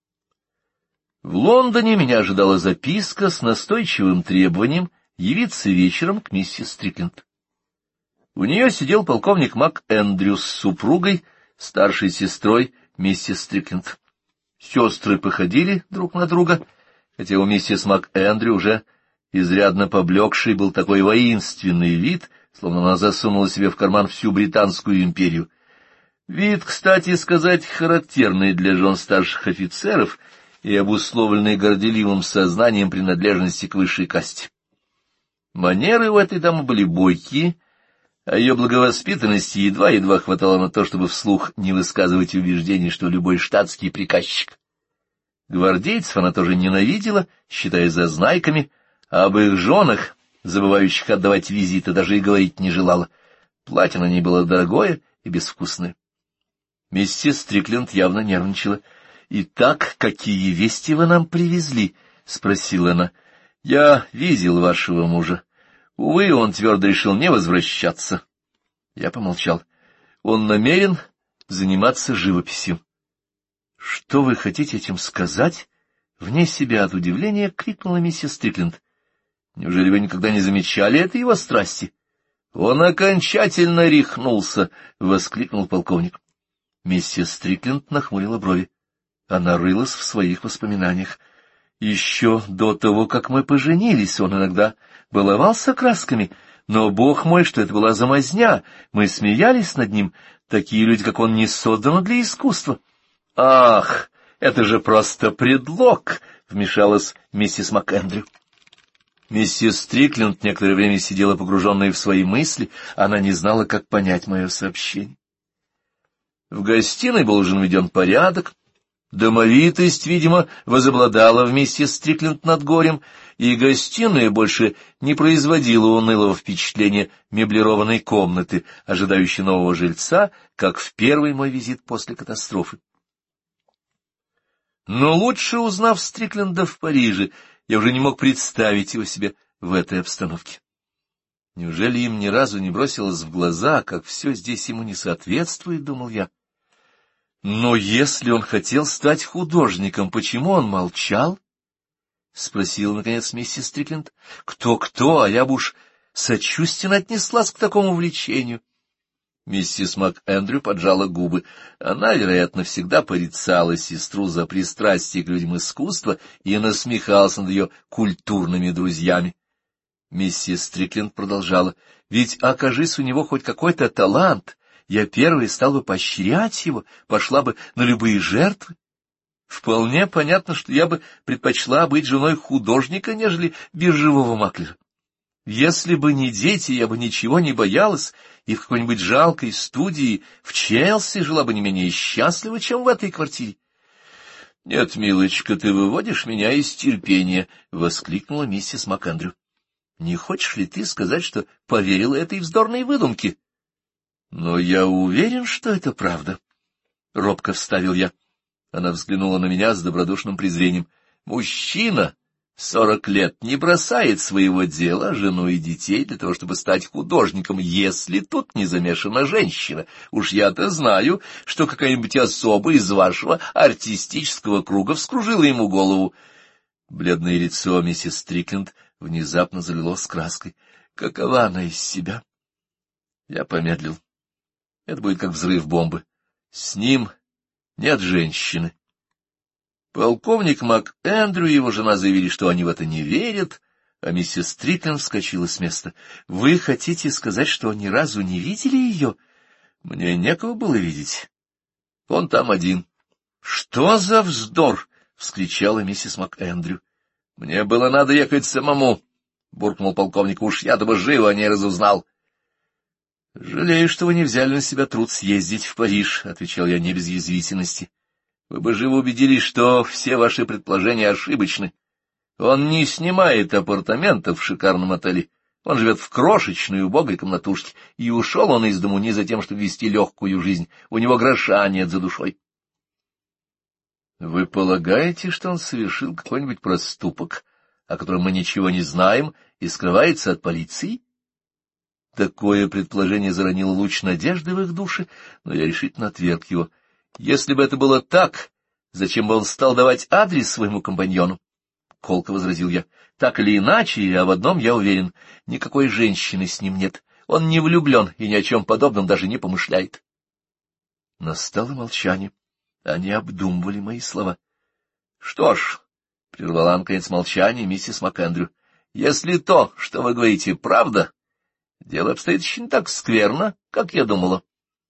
В Лондоне меня ожидала записка с настойчивым требованием явиться вечером к миссис Стрикленд. У нее сидел полковник МакЭндрю с супругой, старшей сестрой миссис Стрикленд. Сестры походили друг на друга, хотя у миссис МакЭндрю уже изрядно поблекший был такой воинственный вид, словно она засунула себе в карман всю Британскую империю. Вид, кстати сказать, характерный для жен старших офицеров и обусловленный горделивым сознанием принадлежности к высшей касте. Манеры у этой дамы были бойкие, а ее благовоспитанности едва-едва хватало на то, чтобы вслух не высказывать убеждений, что любой штатский приказчик. Гвардейцев она тоже ненавидела, считая зазнайками, а об их женах, забывающих отдавать визиты, даже и говорить не желала. Платье на ней было дорогое и безвкусное. Миссис Стрикленд явно нервничала. «Итак, какие вести вы нам привезли?» — спросила она. «Я видел вашего мужа. Увы, он твердо решил не возвращаться». Я помолчал. «Он намерен заниматься живописью». «Что вы хотите этим сказать?» — вне себя от удивления крикнула миссис Стрикленд. «Неужели вы никогда не замечали этой его страсти?» «Он окончательно рехнулся!» — воскликнул полковник. Миссис Стрикленд нахмурила брови. Она рылась в своих воспоминаниях. «Еще до того, как мы поженились, он иногда баловался красками, но, бог мой, что это была за мазня! Мы смеялись над ним. Такие люди, как он, не созданы для искусства». «Ах, это же просто предлог!» — вмешалась миссис МакЭндрю. Миссис Стрикленд некоторое время сидела погруженная в свои мысли, она не знала, как понять мое сообщение. В гостиной был уже наведен порядок, домовитость, видимо, возобладала в миссис Стрикленд над горем, и гостиная больше не производила унылого впечатления меблированной комнаты, ожидающей нового жильца, как в первый мой визит после катастрофы. Но лучше узнав Стрикленда в Париже, я уже не мог представить его себе в этой обстановке. Неужели им ни разу не бросилось в глаза, как все здесь ему не соответствует, думал я. Но если он хотел стать художником, почему он молчал? — спросила, наконец, миссис Стрикленд. — Кто-кто, а я бы уж сочувственно отнеслась к такому влечению. Миссис МакЭндрю поджала губы. Она, вероятно, всегда порицала сестру за пристрастие к людям искусства и насмехалась над ее культурными друзьями. Миссис Стрикленд продолжала. — Ведь, окажись у него хоть какой-то талант, я первой стала бы поощрять его, пошла бы на любые жертвы. Вполне понятно, что я бы предпочла быть женой художника, нежели биржевого маклера. Если бы не дети, я бы ничего не боялась, и в какой-нибудь жалкой студии в Челси жила бы не менее счастлива, чем в этой квартире. — Нет, милочка, ты выводишь меня из терпения, — воскликнула миссис МакЭндрю. — Не хочешь ли ты сказать, что поверила этой вздорной выдумке? — Но я уверен, что это правда, — робко вставил я. Она взглянула на меня с добродушным презрением. — Мужчина 40 лет не бросает своего дела, жену и детей, для того, чтобы стать художником, если тут не замешана женщина. Уж я-то знаю, что какая-нибудь особа из вашего артистического круга вскружила ему голову. Бледное лицо миссис Стрикленд внезапно залилось краской. Какова она из себя? Я помедлил. Это будет как взрыв бомбы. С ним нет женщины. Полковник МакЭндрю и его жена заявили, что они в это не верят, А миссис Стрикленд вскочила с места. — Вы хотите сказать, что ни разу не видели ее? — Мне некого было видеть. Он там один. — Что за вздор! — вскричала миссис МакЭндрю. — Мне было надо ехать самому, — буркнул полковник. — Уж я-то бы живо о ней разузнал. — Жалею, что вы не взяли на себя труд съездить в Париж, — отвечал я не без язвительности. — Вы бы живо убедились, что все ваши предположения ошибочны. Он не снимает апартаментов в шикарном отеле. Он живет в крошечной убогой комнатушке, и ушел он из дому не за тем, чтобы вести легкую жизнь. У него гроша нет за душой. — Вы полагаете, что он совершил какой-нибудь проступок, о котором мы ничего не знаем, и скрывается от полиции? Такое предположение заронило луч надежды в их души, но я решительно отверг его. Если бы это было так, зачем бы он стал давать адрес своему компаньону? — колко возразил я. — Так или иначе, а в одном я уверен, никакой женщины с ним нет. Он не влюблен и ни о чем подобном даже не помышляет. Настало молчание. Они обдумывали мои слова. — Что ж, — прервала наконец молчание миссис МакЭндрю, — если то, что вы говорите, правда, дело обстоит еще не так скверно, как я думала.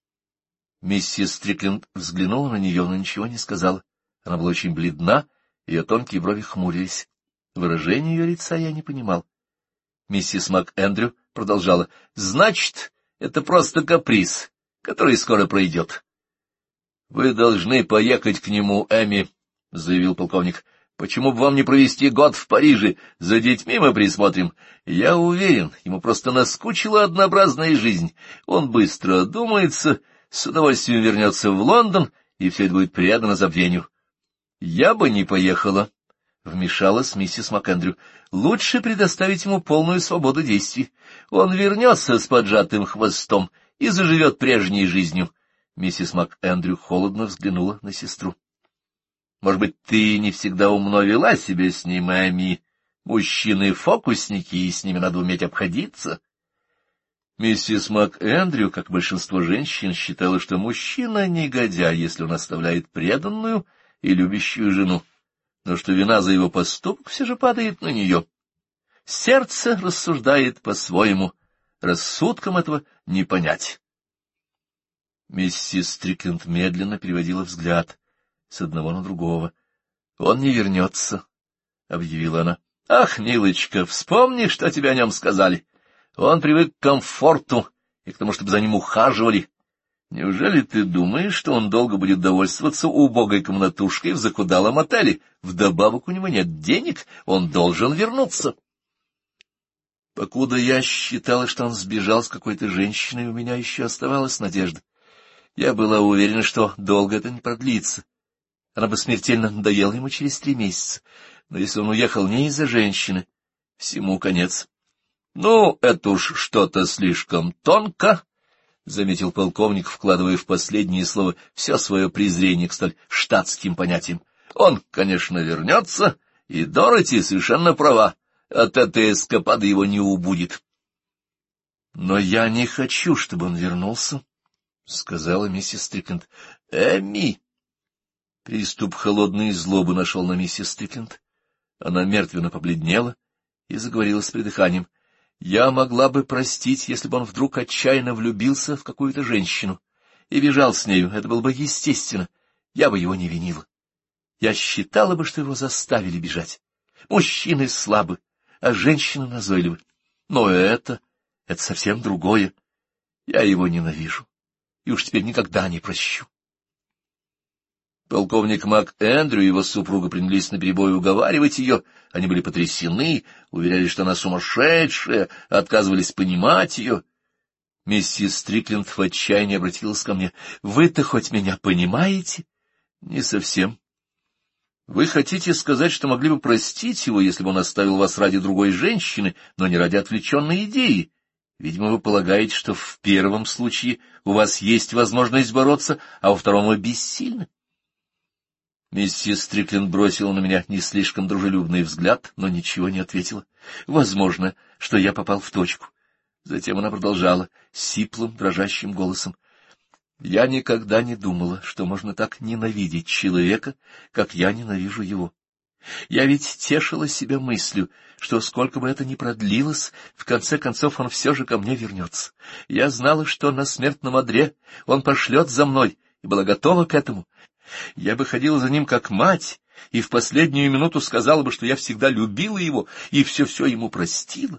Миссис Стрикленд взглянула на нее, но ничего не сказала. Она была очень бледна, ее тонкие брови хмурились. Выражение ее лица я не понимал. Миссис МакЭндрю продолжала. — Значит, это просто каприз, который скоро пройдет. — Вы должны поехать к нему, Эми, — заявил полковник. — Почему бы вам не провести год в Париже? За детьми мы присмотрим. Я уверен, ему просто наскучила однообразная жизнь. Он быстро одумается, с удовольствием вернется в Лондон, и все это будет предано забвению. — Я бы не поехала, — вмешалась миссис МакЭндрю. — Лучше предоставить ему полную свободу действий. Он вернется с поджатым хвостом и заживет прежней жизнью. Миссис МакЭндрю холодно взглянула на сестру. — Может быть, ты не всегда умно вела себя с ним, Эми? Мужчины — фокусники, и с ними надо уметь обходиться. Миссис МакЭндрю, как большинство женщин, считала, что мужчина негодяй, если он оставляет преданную и любящую жену, но что вина за его поступок все же падает на нее. Сердце рассуждает по-своему, рассудком этого не понять. Миссис Стрикленд медленно переводила взгляд с одного на другого. — Он не вернется, — объявила она. — Ах, милочка, вспомни, что тебе о нем сказали. Он привык к комфорту и к тому, чтобы за ним ухаживали. Неужели ты думаешь, что он долго будет довольствоваться убогой комнатушкой в захудалом отеле? Вдобавок у него нет денег, он должен вернуться. Покуда я считала, что он сбежал с какой-то женщиной, у меня еще оставалась надежда. Я была уверена, что долго это не продлится. Она бы смертельно надоела ему через 3 месяца. Но если он уехал не из-за женщины, всему конец. — Ну, это уж что-то слишком тонко, — заметил полковник, вкладывая в последнее слово все свое презрение к столь штатским понятиям. — Он, конечно, вернется, и Дороти совершенно права. От этой эскапады его не убудет. — Но я не хочу, чтобы он вернулся, — сказала миссис Стрикленд. — Эми! Приступ холодной злобы нашел на миссис Стрикленд. Она мертвенно побледнела и заговорила с придыханием. Я могла бы простить, если бы он вдруг отчаянно влюбился в какую-то женщину и бежал с нею. Это было бы естественно. Я бы его не винила. Я считала бы, что его заставили бежать. Мужчины слабы, а женщины назойливы. Но это совсем другое. Я его ненавижу и уж теперь никогда не прощу. Полковник МакЭндрю и его супруга принялись наперебой уговаривать ее. Они были потрясены, уверяли, что она сумасшедшая, отказывались понимать ее. Миссис Стрикленд в отчаянии обратилась ко мне. — Вы-то хоть меня понимаете? — Не совсем. — Вы хотите сказать, что могли бы простить его, если бы он оставил вас ради другой женщины, но не ради отвлеченной идеи? Видимо, вы полагаете, что в первом случае у вас есть возможность бороться, а во втором вы бессильны. Миссис Стрикленд бросила на меня не слишком дружелюбный взгляд, но ничего не ответила. Возможно, что я попал в точку. Затем она продолжала сиплым, дрожащим голосом. Я никогда не думала, что можно так ненавидеть человека, как я ненавижу его. Я ведь тешила себя мыслью, что сколько бы это ни продлилось, в конце концов он все же ко мне вернется. Я знала, что на смертном одре он пошлет за мной, и была готова к этому. Я бы ходила за ним как мать, и в последнюю минуту сказала бы, что я всегда любила его и все-все ему простила.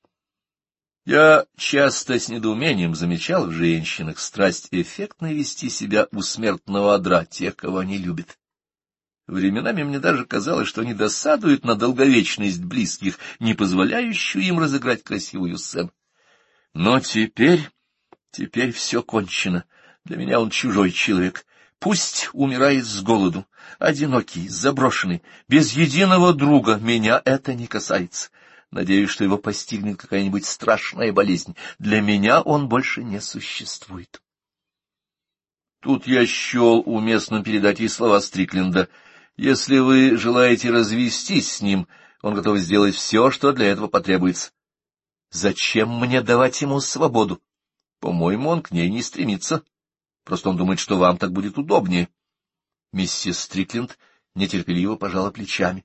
Я часто с недоумением замечал в женщинах страсть эффектно вести себя у смертного одра тех, кого они любят. Временами мне даже казалось, что они досадуют на долговечность близких, не позволяющую им разыграть красивую сцену. Но теперь все кончено. Для меня он чужой человек. Пусть умирает с голоду, одинокий, заброшенный, без единого друга. Меня это не касается. Надеюсь, что его постигнет какая-нибудь страшная болезнь. Для меня он больше не существует. Тут я счел уместным передать ей слова Стрикленда. Если вы желаете развестись с ним, он готов сделать все, что для этого потребуется. Зачем мне давать ему свободу? По-моему, он к ней не стремится. Просто он думает, что вам так будет удобнее. Миссис Стрикленд нетерпеливо пожала плечами.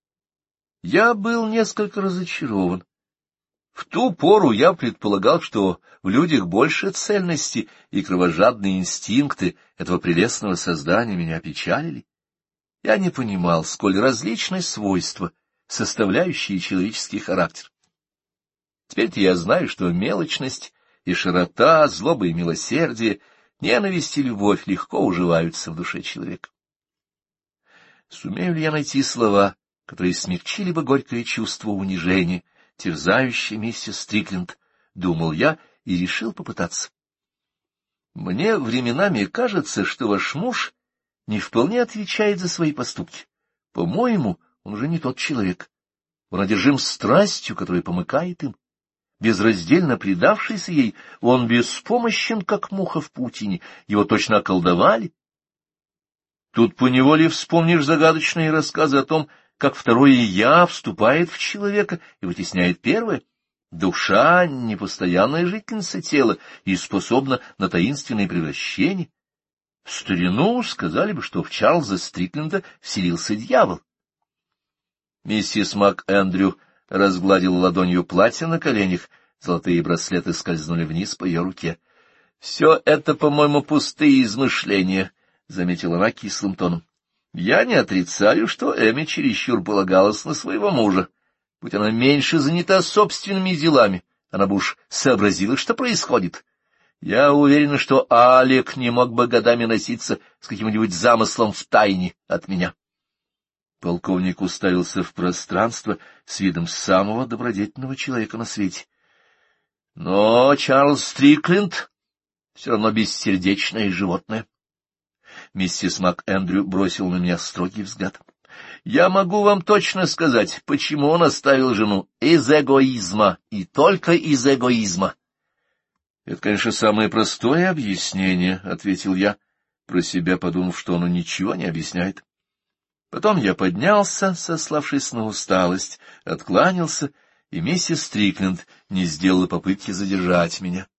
Я был несколько разочарован. В ту пору я предполагал, что в людях больше цельности, и кровожадные инстинкты этого прелестного создания меня опечалили. Я не понимал, сколь различны свойства, составляющие человеческий характер. Теперь-то я знаю, что мелочность и широта, злоба и милосердие, ненависть и любовь легко уживаются в душе человека. Сумею ли я найти слова, которые смягчили бы горькое чувство унижения, терзающее миссис Стрикленд, думал я и решил попытаться. Мне временами кажется, что ваш муж не вполне отвечает за свои поступки. По-моему, он уже не тот человек. Он одержим страстью, которая помыкает им. Безраздельно предавшийся ей, он беспомощен, как муха в паутине. Его точно околдовали. Тут поневоле вспомнишь загадочные рассказы о том, как второе «я» вступает в человека и вытесняет первое. Душа — непостоянная жительница тела и способна на таинственные превращения. В старину сказали бы, что в Чарльза Стрикленда вселился дьявол. Миссис МакЭндрю разгладила ладонью платье на коленях, золотые браслеты скользнули вниз по ее руке. — Все это, по-моему, пустые измышления, — заметила она кислым тоном. — Я не отрицаю, что Эми чересчур полагалась на своего мужа. Будь она меньше занята собственными делами, она бы уж сообразила, что происходит. Я уверена, что Алек не мог бы годами носиться с каким-нибудь замыслом втайне от меня. Полковник уставился в пространство с видом самого добродетельного человека на свете. Но Чарльз Стрикленд все равно бессердечное животное. Миссис МакЭндрю бросил на меня строгий взгляд. Я могу вам точно сказать, почему он оставил жену. Из эгоизма, и только из эгоизма. — Это, конечно, самое простое объяснение, — ответил я, про себя подумав, что оно ничего не объясняет. Потом я поднялся, сославшись на усталость, откланялся, и миссис Стрикленд не сделала попытки задержать меня.